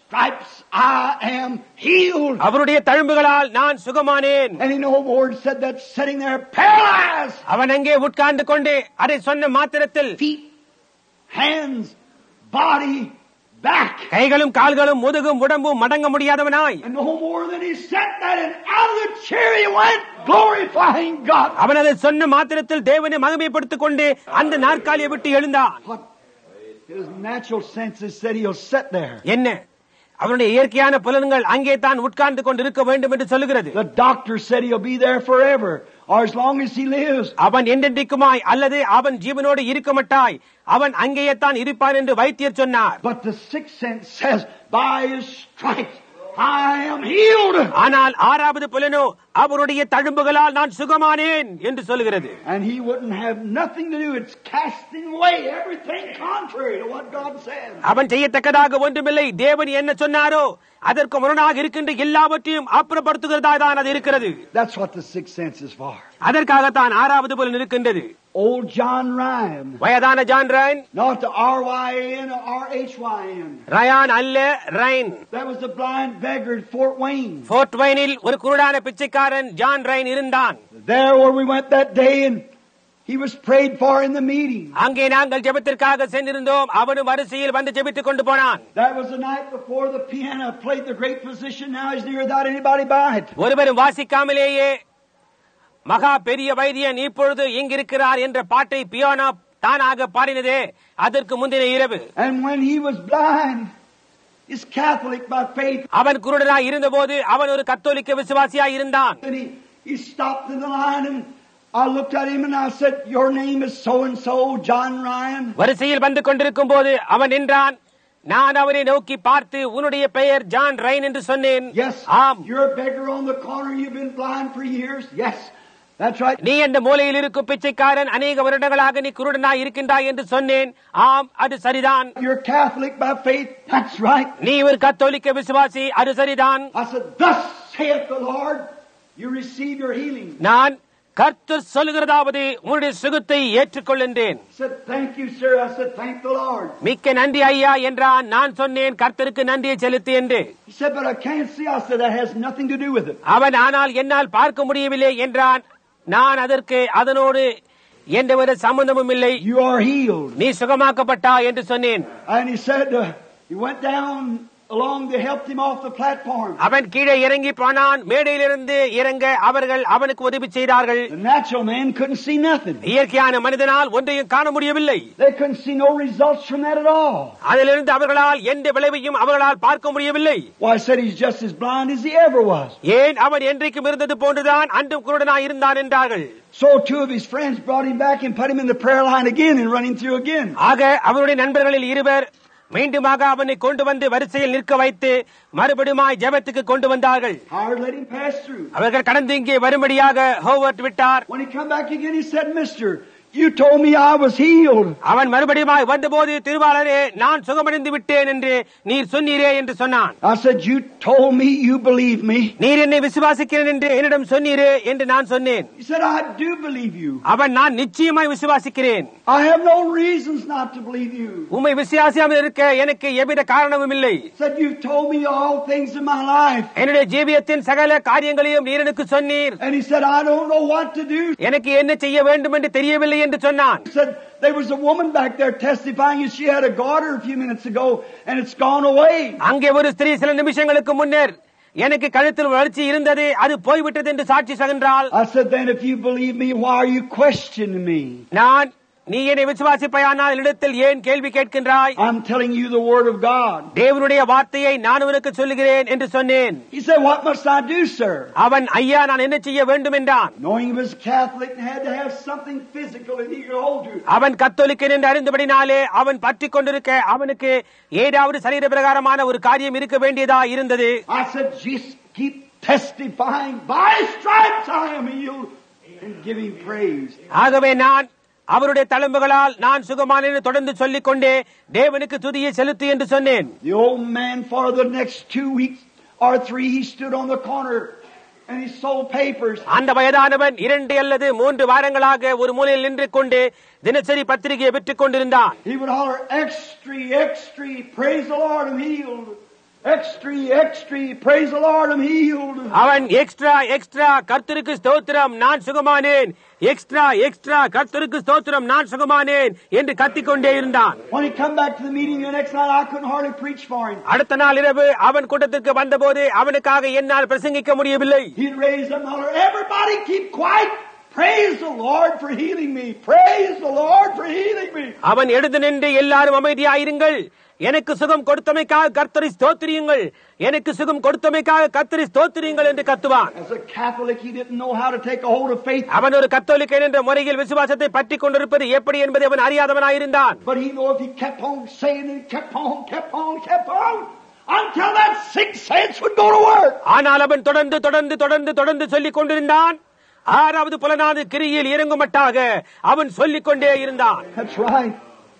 stripes I am healed. அவருடைய தழும்புகளால் நான் சுகமானேன். And he no more said that sitting there paralyzed. அவன் அங்கே உட்கார்ந்து கொண்டு அதை சொன்ன மாத்திரத்தில் Feet, hands, body, back. கைகளும் கால்களும் முதுகும் உடம்பும் மடங்க முடியாதவனாய், And no more than he said that, and out of the chair he went, glorifying God. அவன் அதை சொன்ன மாத்திரத்தில் தேவனை மகிமைப்படுத்திக் கொண்டு அந்த நாற்காலியை விட்டு எழுந்தான். What his natural senses said he'll sit there. என்ன அவனுடைய இயற்கையான புலன்கள் அங்கே தான் உட்கார்ந்து கொண்டு இருக்க வேண்டும் என்று சொல்லுகிறது. The doctor said he'll be there forever, or as long as he lives. அவன் என்றென்றைக்குமாய் அல்லது அவன் ஜீவனோடு இருக்க மாட்டாய், அவன் அங்கேயே தான் இருப்பான் என்று வைத்தியர் சொன்னார். But the sixth sense says, by his stripes I am healed. ஆனால் ஆறாவது புலனோ அவருடைய தழும்புகளால் நான் சுகமானேன் என்று சொல்லுகிறது. And he wouldn't have nothing to do. It's casting away everything contrary to what God said. அவன் செய்யத்தக்கதாக ஒன்றுமில்லை. தேவன் என்ன சொன்னாரோ அதற்கு முரணாக இருக்கின்ற எல்லாவற்றையும் அப்புறப்படுத்துகிறதா தான் அது இருக்கிறது. That's what the sixth sense is for. அதற்காகத்தான் ஆறாவது புலன் இருக்கின்றது. Old John Ryan. வயதான John Ryan, Not the R-Y-A-N or R-H-Y-N. Ryan அல்ல, Ryan. That was the blind beggar at Fort Wayne. Fort வைனில் ஒரு குருடான பிச்சைக்காரன் ஜான் ரைன் இருந்தான். There where we went that day and he was prayed for in the meeting. அங்கே நாங்கள் ஜெபத்திற்காக சென்றிருந்தோம். அவனும் வரிசையில் வந்து ஜெபித்துக் கொண்டு போனான். That was the night before the piano played the great physician. Now he's near without anybody by it. ஒருவரும் வாசிக்காமலேயே மகா பெரிய வைத்தியன் இப்பொழுது இங்கிருக்கிறார் என்ற பாட்டை பியானோ தானாக பாடினதே அதற்கு முந்தின இரவு. And when he was blind, he's Catholic by faith. அவன் குருடனாய் இருந்தபோது அவன் ஒரு கத்தோலிக்க விசுவாசியாய் இருந்தான். And he stopped in the line and I looked at him and I said, your name is so and so, John Ryan. வரிசையில் வந்து கொண்டிருக்கும் போது அவன் நின்றான். நான் அவரை நோக்கி பார்த்து உன்னுடைய பெயர் ஜான் ரைன் என்று சொன்னேன். Yes, ஆம். you're a beggar on the corner. You've been blind for years. Yes, that's right. நீ அந்த மூலையில் இருக்கும் பிச்சைக்காரன், அநேக வருடங்களாக நீ குருடனாய் இருக்கின்றாய் என்று சொன்னேன். ஆம், அது சரிதான். You're Catholic by faith. That's right. நீ ஒரு கத்தோலிக்க விசுவாசி, அது சரிதான். I said, thus saith the Lord, you receive your healing. நான் கர்த்தர் சொல்லுகிறதாவது உன்னுடைய சுகத்தை ஏற்றுக்கொள் என்றேன். He said, thank you, sir. I said, thank the Lord. மிக்க நன்றி ஐயா என்றான். நான் சொன்னேன் கர்த்தருக்கு நன்றியை செலுத்து என்று. He said, but I can't see. I said, that has nothing to do with it. அவன் ஆனால் என்னால் பார்க்க முடியவில்லை என்றான். நான் அதற்கு அதனோடு எந்தவித சம்பந்தமும் இல்லை. You are healed. நீ சுகமாக்கப்பட்டா என்று சொன்னேன். And he said, he went down along, they helped him off the platform. அவன் கீழே இறங்கி போனான். மேடையிலிருந்து இறங்க அவர்கள் அவனுக்கு உதவி செய்தார்கள். The natural man couldn't see nothing. இயற்கையான மனிதனால் ஒன்றையும் காண முடியவில்லை. They couldn't see no results from that at all. அதிலிருந்து அவர்களால் எந்த விளைவையும் அவர்களால் பார்க்க முடியவில்லை. Why, I said he's just as blind as he ever was. ஏன் அவன் என்றைக்கும் இருந்தது போன்றுதான் அன்றும் குருடனாய் இருந்தான் என்றார்கள். So two of his friends brought him back and put him in the prayer line again and run him through again. ஆக அவருடைய நண்பர்களில் இருவர் மீண்டுமாக அவனை கொண்டு வந்து வரிசையில் நிற்க வைத்து மறுபடியும் ஜெபத்துக்கு கொண்டு வந்தார்கள். Howard let him pass through. அவர்கள் கடந்து இங்கே வரும்படியாக ஹோவர்ட் விட்டார். When he come back again, he said, Mister, you told me I was healed. அவன் மறுபடியும் வந்தபோது, திருவாளரே, நான் சுகமடைந்து விட்டேன் என்று நீர் சொன்னீரே என்று சொன்னான். I said, you told me you believe me. நீர் என்னை விசுவாசிக்கிறேன் என்று என்னிடம் சொன்னீரே என்று நான் சொன்னேன். He said, I do believe you. அவன், நான் நிச்சயமாய் விசுவாசிக்கிறேன். I have no reasons not to believe you. உம்மை விசுவாசியாமல் இருக்க எனக்கு எவ்வித காரணமும் இல்லை. He said, you've told me all things in my life. என்னுடைய ஜீவியத்தின் சகல காரியங்களையும் நீர் எனக்கு சொன்னீர். And he said, I don't know what to do. எனக்கு என்ன செய்ய வேண்டும் என்று தெரியவில்லை என்று சொன்னான். He said, there was a woman back there testifying and she had a garter a few minutes ago and it's gone away. அங்கே ஒரு ஸ்திரீ சில நிமிஷங்களுக்கு முன்னர் எனக்கு கழுத்தில் வளர்ச்சி இருந்தது, அது போய்விட்டது என்று சாட்சி சொல்கின்றாள். I said, then if you believe me, why are you questioning me? நான், நீ என்னை விசுவாசிப்பாயானால் என்னிடத்தில் ஏன் கேள்வி கேட்கின்றாய்? I'm telling you the word of God. தேவனுடைய வார்த்தையை நான் உனக்கு சொல்லுகிறேன் என்று சொன்னேன். He said, what must I do, sir? அவன், ஐயா, நான் என்ன செய்ய வேண்டும் என்றான். Knowing he was Catholic and had to have something physical that he could hold to. அவன் கத்தோலிக்கன் என்று அறிந்தபடினாலே அவன் பற்றிக் கொண்டிருக்க அவனுக்கு ஏதாவது சரீர பிரகாரமான ஒரு காரியம் இருக்க வேண்டியதா இருந்தது. I said, just keep testifying, by stripes I am healed, and give him praise. ஆகவே நான் அவருடைய தழும்புகளால் நான் சுகமானேன் தொடர்ந்து சொல்லிக் கொண்டே தேவனுக்கு துதியை செலுத்து என்று சொன்னேன். The old man for the next 2 weeks or 3 he stood on the corner and he sold papers. அந்த வயதானவன் 2 அல்லது 3 வாரங்களாக ஒரு மூலையில் நின்று கொண்டு தினசரி பத்திரிகையை விற்றுக் கொண்டிருந்தான். He would holler, extra, extra, praise the Lord, I'm healed. Extra, praise the Lord, I'm healed. அவன் எக்ஸ்ட்ரா கர்த்தருக்கு ஸ்தோத்திரம் நான் சுகமானேன், எக்ஸ்ட்ரா கர்த்தருக்கு ஸ்தோத்திரம் நான் சுகமானேன் என்று கத்திக்கொண்டே இருந்தான். When he come back to the meeting the next night, I couldn't hardly preach for him. அடுத்த நாள் இரவு அவன் கூட்டத்திற்கு வந்தபோது அவனுக்காக என்னால் பிரசங்கிக்க முடியவில்லை. He'd raise up and holler, everybody keep quiet. Praise the Lord for healing me. Praise the Lord for healing me. அவன் எழுந்து நின்று எல்லாரும் அமைதியாயிருங்கள், எனக்கு சுகம் கொடுத்தமைக்காக கர்த்தரை ஸ்தோத்திரியுங்கள், எனக்கு சுகம் கொடுத்தமைக்காக கர்த்தரை ஸ்தோத்திரியுங்கள் என்று கத்துவான். As a Catholic, he didn't know how to take a hold of faith. அவன் ஒரு கத்தோலிக்கன் என்ற முறையில் விசுவாசத்தை பற்றிக் கொண்டிருப்பது எப்படி என்பதை அவன் அறியாதவனாயிருந்தான். But he knew if he kept on saying it, kept on, until that sixth sense would go to work. ஆனால் அவன் தொடர்ந்து சொல்லிக் கொண்டிருந்தான். ஆறாவது புலனாது கிரியில் இறங்குமட்டாக அவன் சொல்லிக் கொண்டே இருந்தான். That's right.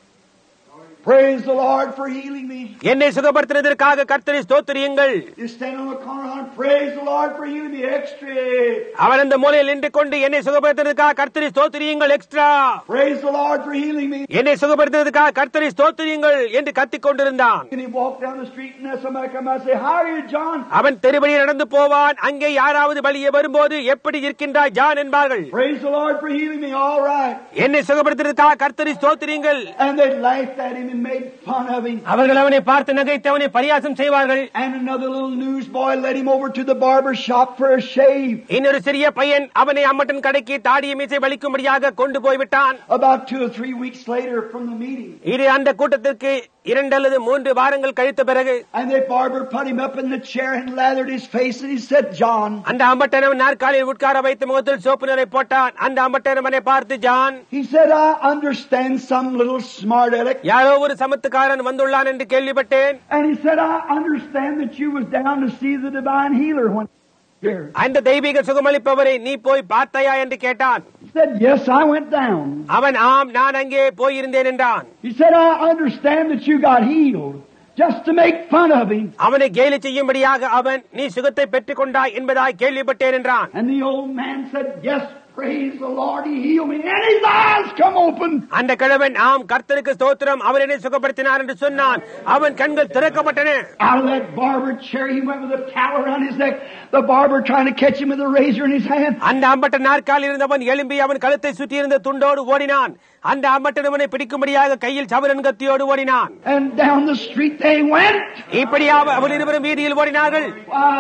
Praise the Lord for healing me. என்னை சுகப்படுத்தினதற்காக கர்த்தரை ஸ்தோத்திரியுங்கள். You stand on the corner and praise the Lord for healing me. Extra. அவன் அந்த மூலையில் நின்று கொண்டு என்னை சுகப்படுத்தினதற்காக கர்த்தரை ஸ்தோத்திரியுங்கள் extra. Praise the Lord for healing me. என்னை சுகப்படுத்தினதற்காக கர்த்தரை ஸ்தோத்திரியுங்கள் என்று கத்திக் கொண்டிருந்தான். And he walked down the street and somebody come out and say, "How are you, John?" அவன் தெருவழியே நடந்து போவான். அங்கே யாராவது வழியே வரும்போது எப்படி இருக்கின்றாய் ஜான் என்பார்கள். Praise the Lord for healing me. All right. என்னை சுகப்படுத்தினதற்காக கர்த்தரை ஸ்தோத்திரியுங்கள். And they laughed at him and made fun of him. அவர்கள் அவனை பார்த்து நகைத்து அவனை பரியாசம் செய்வார்கள். And another little newsboy led him over to the barber shop for a shave. இன்னொரு சிறிய பையன் அவனை அம்மட்டன் கடைக்கு தாடியை மீசை வலிக்கும்படியாக கொண்டு போய்விட்டான். About 2 or 3 weeks later from the meeting. இது அந்த கூட்டத்திற்கு 2 அல்லது 3 வாரங்கள் கழித்த பிறகு. And the barber put him up in the chair and lathered his face and he said, "John." அந்த அம்மட்டன் அவன் நாற்காலியில் உட்கார வைத்து முகத்தில் சோப்பு நீரை போட்டான். அந்த அம்மட்டன் அவனை பார்த்து, John, He said, "I understand some little smart aleck." யாரோ ஒரு சமத்துக்காரன் வந்துள்ளான் என்று கேள்விப்பட்டேன். And he said, "I understand that you was down to see the divine healer when here." அந்த தெய்வீக சுகமளிப்பவரை நீ போய் பார்த்தாயா என்று கேட்டான். He said, "Yes, I went down." அவன் ஆம் நான் அங்கே போயிருந்தேன் என்றான். He said, "I understand that you got healed just to make fun of him." அவனை கேலி செய்யும்படியாக அவன் நீ சுகத்தை பெற்றுக் கொண்டாய் என்பதாய் கேள்விப்பட்டேன் என்றான். And the old man said, "Yes, praise the Lord, he healed me." And his eyes come open. அந்த கிழவன் ஆம் கர்த்தருக்கு ஸ்தோத்திரம் அவர் என்னை சுகப்படுத்தினார் என்று சொன்னான். அவன் கண்கள் திறக்கப்பட்டன. Out of that barber chair he went with a towel around his neck. The barber trying to catch him with a razor in his hand. அந்த அம்பட்ட நாற்காலில் இருந்தவன் எழும்பி அவன் கழுத்தை சுற்றியிருந்த துண்டோடு ஓடினான். அந்த அம்பட்டன் அவனை பிடிக்கும்படியாக கையில் சவரன் கத்தியோடு ஓடினான். And down the street they went. இப்படியாக அவர்கள் இருவரும் வீதியில் ஓடினார்கள்.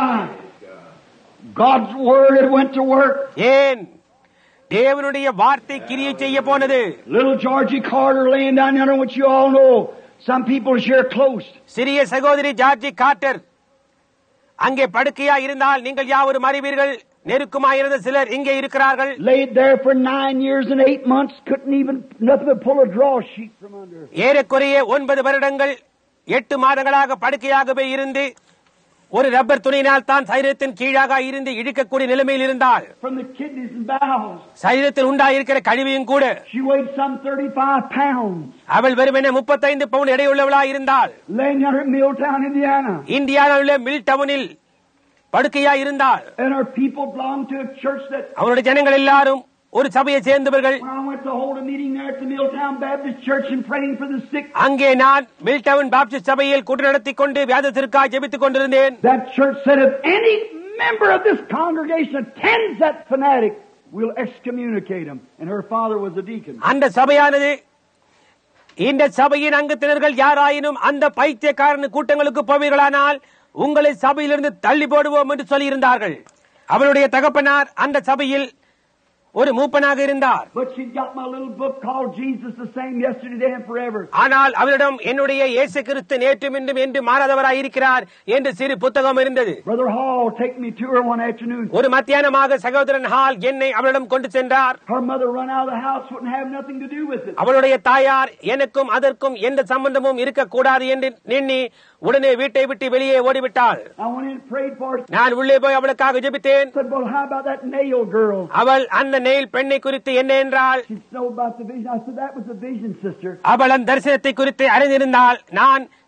God's word had went to work. ஏன் தேவனுடைய வார்த்தை கிரியை செய்ய போனது. Little Georgie Carter laying down yonder, which you all know. Some people are here close. சிறிய சகோதரி ஜார்ஜி கார்ட்டர் அங்கே படுக்கையா இருந்தால் நீங்கள் யாவரும் அறிவீர்கள். நெருக்கமாயிருந்த சிலர் இங்கே இருக்கிறார்கள். Laid there for 9 years and 8 months, couldn't even nothing but pull a draw sheet from under. ஏறக்குறைய 9 வருடங்கள் 8 மாதங்களாக படுக்கையாகவே இருந்து ஒரு ரப்பர் துணியினால் தான் சரீரத்தின் கீழாக இருந்து இழுக்கக்கூடிய நிலைமையில் இருந்தால். From the kidneys and bowels. சரீரத்தில் உண்டாயிருக்கிற கழிவையும் கூட. She weighed some 35 pounds. அவள் வெறுமனே 35 பவுண்ட் எடையுள்ளவளாய் இருந்தாள். Laying down at Milltown, Indiana. இந்தியாவில் மில் டவுனில் படுக்கையா இருந்தாள். And her people belonged to a church that. அவருடைய ஜனங்கள் எல்லாரும் ஒரு சபையை சேர்ந்தவர்கள். When I went to hold a meeting there at the Milltown Baptist Church and praying for the sick. அங்கே நான் மில்டவுன் பாப்டிஸ்ட் சபையில் கூட்டம் நடத்திக் கொண்டு வியாதியத்திற்காக ஜெபித்துக் கொண்டிருந்தேன். That church said, "If any member of this congregation attends that fanatic, we'll excommunicate him." And her father was a deacon. அந்த சபையானது இந்த சபையின் அங்கத்தினர்கள் யாராயினும் அந்த பைத்தியக்காரன் கூட்டங்களுக்கு போவீர்களானால் உங்களை சபையிலிருந்து தள்ளி போடுவோம் என்று சொல்லியிருந்தார்கள். அவருடைய தகப்பனார் அந்த சபையில் ஒரு மூப்பனாக இருந்தார். But she got my little book called Jesus the Same Yesterday, Today and Forever. ஆனால் அவரிடம் என்னுடைய இயேசு கிறிஸ்து நேற்றும் இன்றும் என்று மாறாதவராய் இருக்கிறார் என்று சிறு புத்தகம் இருந்தது. Brother Hall take me to her one afternoon. ஒரு மத்தியானமாக சகோதரன் ஹால் என்னை அவளிடம் கொண்டு சென்றார். Her mother run out of the house, wouldn't have nothing to do with it. அவளுடைய தாயார் எனக்கும் அதற்கும் எந்த சம்பந்தமும் இருக்கக்கூடாது என்று எண்ணி உடனே வீட்டை விட்டு வெளியே ஓடிவிட்டாள். I went in and prayed for her. நான் உள்ளே போய் அவளுக்காக ஜெபித்தேன். Said, "Well, how about that nail girl?" அவள் அந்த நெயில் பெண்ணை குறித்து என்ன என்றால், She know about the vision. I said, "That was the vision, sister." அவள் அந்த தரிசனத்தை குறித்து அறிந்திருந்தால் நான்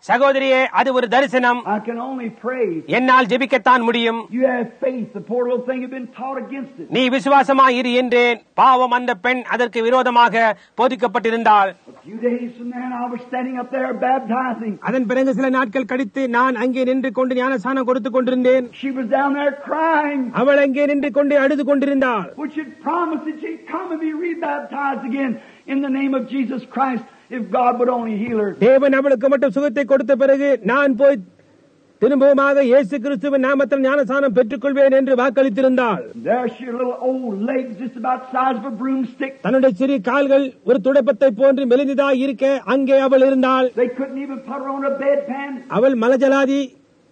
சகோதரியே, அது ஒரு தரிசனம். I can only pray. என்னால் ஜெபிக்கத்தான் முடியும். You have faith. The poor little thing had been taught against it. நீ விசுவாசமாய் இரு என்றேன். பாவம் அந்த பெண் அதற்கு விரோதமாக போதிக்கப்பட்டிருந்தாள். A few days from then, I was standing up there baptizing. அதன் பிறகு சில நாட்கள் கழித்து நான் அங்கே நின்று கொண்டு ஞானஸ்நானம் கொடுத்துக் கொண்டிருந்தேன். She was down there crying. அவள் அங்கே நின்று கொண்டு அழுது கொண்டிருந்தாள். Which had promised that she'd come and be rebaptized again in the name of Jesus Christ if God would only heal her. தேவன் அவளுக்கு மட்டும் சுகத்தை கொடுத்த பிறகு நான் போய் திரும்பவுமாக இயேசு கிறிஸ்துவின் நாமத்தில் ஞானஸ்நானம் பெற்றுக் கொள்வேன் என்று வாக்களித்திருந்தாள். There she had little old legs just about the size of a broomstick. தன்னுடைய சிறிய கால்கள் ஒரு துடைப்பத்தை போன்று மெலிந்ததாய் இருக்க அங்கே அவள் இருந்தாள். They couldn't even put her on a bedpan. அவள் மலஜலாதி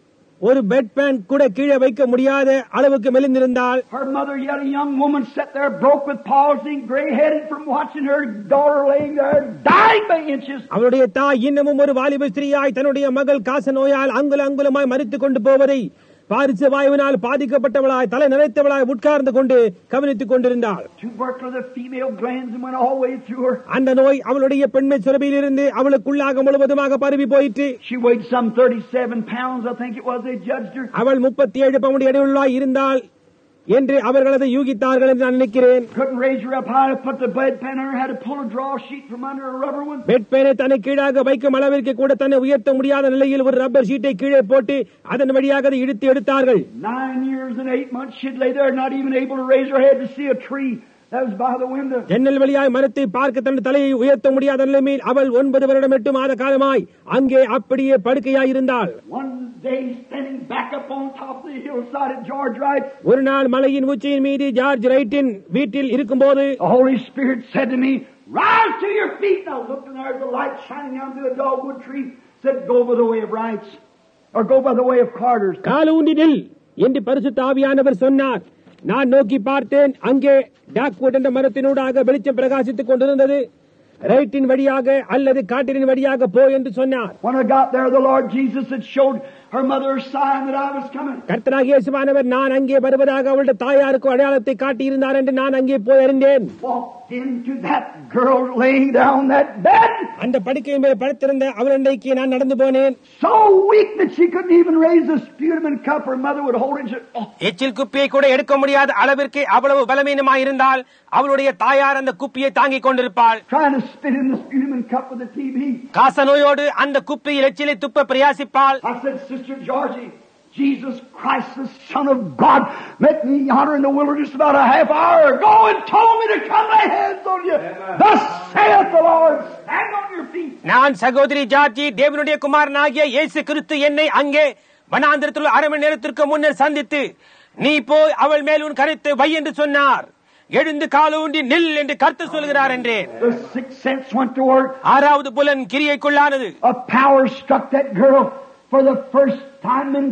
ஒரு பெட் பேன் கூட கீழே வைக்க முடியாத அளவுக்கு மெலிந்திருந்தாள். Her mother, yet a young woman, sat there broke with palsy, gray-headed from watching her daughter laying there dying by inches. அவளுடைய தாய் இன்னமும் ஒரு வாலிப ஸ்திரீயாய் தன்னுடைய மகள் காச நோயால் அங்குலமாய் மரித்துக் கொண்டு போவதை பாரிச வாயுவினால் பாதிக்கப்பட்டவளாய் தலை நிறைத்தவளாய் உட்கார்ந்து கொண்டு கவனித்துக் கொண்டிருந்தாள். Tubercular, the female glands went all the way through her. அந்த நோய் அவளுடைய பெண்மை சுரபியிலிருந்து அவளுக்குள்ளாக முழுவதுமாக பரவி போயிற்று. She weighed some 37 pounds, I think it was. They judged her. அவள் 37 பவுண்ட் எடையுள்ளாய் இருந்தாள் என்று அவர்கள் அதை யூகித்தார்கள் என்று நான் நினைக்கிறேன். Couldn't raise her up high to put the bedpan on her. Had to pull a draw sheet from under a rubber one. Bed பேனை தன்னை கீழாக வைக்கும் அளவிற்கு கூட தன்னை உயர்த்த முடியாத நிலையில் ஒரு ரப்பர் ஷீட்டை கீழே போட்டு அதன் வழியாக அதை இழுத்து எடுத்தார்கள். 9 years and 8 months she'd lay there, not even able to raise her head to see a tree that was by the window. ஜன்னல் வழியாய் மரத்தை பார்க்க தன் தலையை உயர்த்த முடியாத நிலையில் அவள் 9 வருடம் 8 மாத காலமாய் அங்கே அப்படியே படுக்கையாய் இருந்தாள். One day standing back up on top of the hillside at George Wright's. ஒரு நாள் மலையின் உச்சியின் மீது ஜார்ஜ் ரைட்டின் வீட்டில் இருக்கும்போது The Holy Spirit said to me, "Rise to your feet." Now looked, and there's the light shining down through a dogwood tree. Said, "Go by the way of Wright's, or go by the way of Carter's." காலூன்றி நில் என்று பரிசுத்த ஆவியானவர் சொன்னார். நான் நோக்கி பார்த்தேன். அங்கே dogwood என்ற மரத்தினூடாக வெளிச்சம் பிரகாசித்துக் கொண்டிருந்தது. ரைட்டின் வழியாக அல்லது காட்டின் வழியாக போ என்று சொன்னார். When I got there, the Lord Jesus had showed her mother a sign that I was coming. கர்த்தராகிய இயேசுவானவர் நான் அங்கே வருவதாக அவளுடைய தாயாருக்கு அடையாளத்தை காட்டி இருந்தார் என்று நான் அங்கே போய் அறிந்தேன். Walked into that girl laying down that bed. அந்த படுக்கையின் மேல் படுத்திருந்த அவள் அண்டைக்கு நான் நடந்து போனேன். So weak that she couldn't even raise the sputum and cup. Her mother would hold it. எச்சில் குப்பியை கூட எடுக்க முடியாத அளவிற்கு அவ்வளவு பலவீனமாய் இருந்தால் அவளுடைய தாயார் அந்த குப்பியை தாங்கிக் கொண்டிருப்பாள். Trying to spit in the sputum and cup with the TB. காச நோயோடு அந்த குப்பியில் எச்சிலை துப்ப பிரயாசிப்பாள். I said, "Sister Georgie, Jesus Christ, the Son of God, met me yonder in the wilderness about a half hour ago and told me to come lay hands on you. Thus saith the Lord, stand on your feet." நான் சகோதரி ஜார்ஜி, தேவனுடைய குமாரனாகிய இயேசு கிறிஸ்து என்னை அங்கே வனாந்திரத்தில் அரை மணி நேரத்திற்கு முன்னர் சந்தித்து நீ போய் அவள் மேல் உன் கருத்தை வை என்று சொன்னார். எழுந்து காலூன்றி நில் என்று கர்த்தர் சொல்கிறார் என்றேன். The sixth sense went to work. ஆறாவது புலன் கிரியைக்குள்ளானது. A power struck that girl for the first time in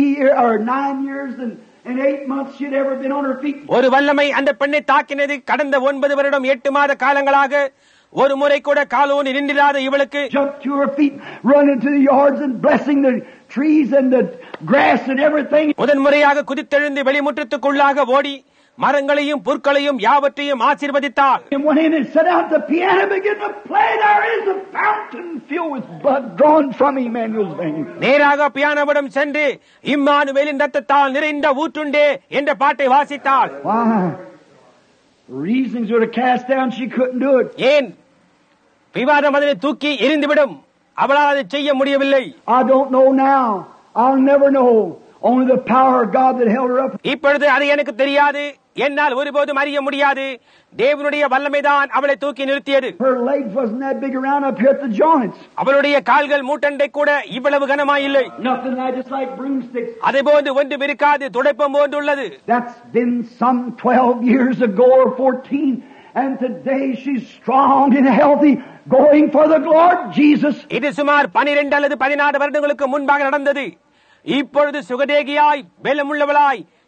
9 years and 8 months she'd ever been on her feet. ஒரு வல்லமை அந்த பெண்ணை தாக்கினது. கடந்த 9 வருடம் 8 மாத காலங்களாக ஒரு முறை கூட காலூன்றி நின்றிராத இவளுக்கு Jumped to her feet, run into the yards and blessing the trees and the grass and everything. முதன் முறையாக குதித்தெழுந்து வெளிமுற்றத்துக்குள்ளாக ஓடி மரங்களையும் புற்களையும் யாவற்றையும் ஆசீர்வதித்தாள். And went in and sat down at the piano and began to play. There is a fountain filled with blood drawn from Emmanuel's veins. நேராக பியானோவிடம் சென்று இம்மானுவேலின் ரத்தத்தால் நிறைந்த ஊற்றுண்டே என்ற பாட்டை வாசித்தாள். Why? Reasons were to cast down. She couldn't do it. ஏன்? விவாதம் அதனை தூக்கி எரிந்துவிடும். அவளால் அதை செய்ய முடியவில்லை. I don't know now. I'll never know. Only the power of God that held her up. இப்பொழுது அது எனக்கு தெரியாது. என்னால் ஒருபோதும் அறிய முடியாது. தேவனுடைய வல்லமைதான் அவளை தூக்கி நிறுத்தியது. Her legs wasn't that big around up here at the joints. அவளுடைய கால்கள் மூட்டண்டை கூட இவ்வளவு கனமாயில்லை. Nothing like just like broomsticks. அதை போன்று ஒன்று இருக்காது. துடைப்பம் போன்றுள்ளது. That's been some 12 years ago or 14. And today she's strong and healthy, going for the Lord Jesus. இது சுமார் 12 அல்லது 14 வருடங்களுக்கு முன்பாக நடந்தது. இப்பொழுது சுகதேகியாய் பலமுள்ளவளாய்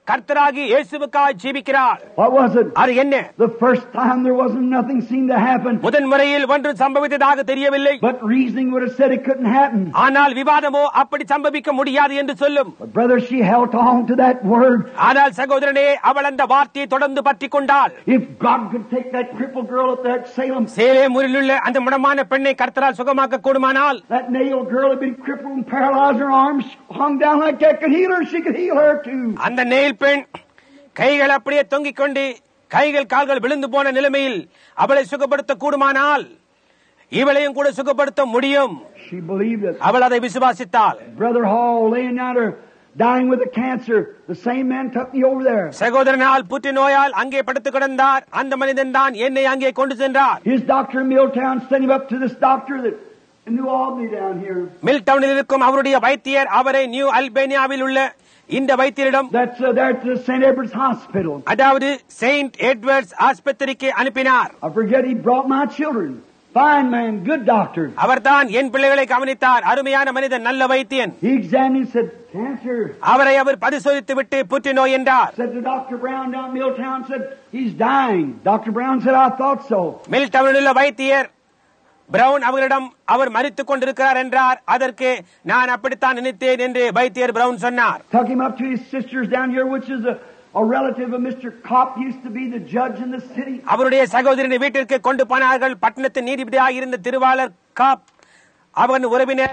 கர்த்தராகி இயேசுவுக்காக ஜீவிக்கிறாள். What was it? அது என்ன? The first time there wasn't nothing seemed to happen. முதன் முறையில் ஒன்று சம்பவித்ததாக தெரியவில்லை. But reasoning would have said it couldn't happen. ஆனால் விவாதமோ அப்படி சம்பவிக்க முடியாது என்று சொல்லும். But brother, she held on to that word. ஆனால் சகோதரனே, அவள் அந்த வார்த்தையை தொடர்ந்து பற்றிக் கொண்டாள். If God could take that crippled girl up there at Salem, சேலேமில் உள்ள அந்த முடமான பெண்ணை கர்த்தரால் சுகமாக்க கூடுமானால், that nail girl had been crippled and paralyzed, her arms hung down like that, could heal her, she could heal her too. அந்த nail பெண் கைகள் அப்படியே தொங்கிக் கொண்டு கைகள் கால்கள் விழுந்து போன நிலைமையில் அவளை சுகப்படுத்த கூடுமானால் இவளையும் கூட சுகப்படுத்த முடியும். She believed it. அவள் அதை விசுவாசித்தாள். Brother Hall laying down her, dying with a cancer. The same man took me over there. சகோதரனால் புற்று நோயால் அங்கே படுத்து கிடந்தார். அந்த மனிதன் தான் என்னை அங்கே கொண்டு சென்றார். His doctor in Milltown sent him up to this doctor that in New Albany down here. மில்டவுனில் இருக்கும் அவருடைய வைத்தியர் அவரை நியூ அல்பேனியாவில் உள்ள இந்த வைத்தியரிடம், That's there at the St. Edward's Hospital. அதாவது செயின்ட் எட்வர்ட்ஸ் ஆஸ்பத்திரிக்கு அனுப்பினார். I forget he brought my children. Fine man, good doctor. அவர்தான் என் பிள்ளைகளை கவனித்தார். அருமையான மனிதன், நல்ல வைத்தியன். He examined and said, cancer. அவரை அவர் பரிசோதித்து விட்டு புற்று நோய் என்றார். Said to Dr. Brown down in Milltown, said, he's dying. Dr. Brown said, I thought so. மில்டவுனில் உள்ள வைத்தியர் பிரவுன் அவர்களிடம் அவர் மரித்துக் கொண்டிருக்கிறார் என்றார். அதற்கு நான் அப்படித்தான் நினைத்தேன் என்று வைத்தியர் பிரவுன் சொன்னார். Took him up to his sisters down here, which is a relative of Mr. Kopp, used to be the judge in the city. அவருடைய சகோதரின் வீட்டிற்கு கொண்டு போனார்கள். பட்டணத்தின் நீதிபதியாக இருந்த திருவாளர் காப் அவன் உறவினர்.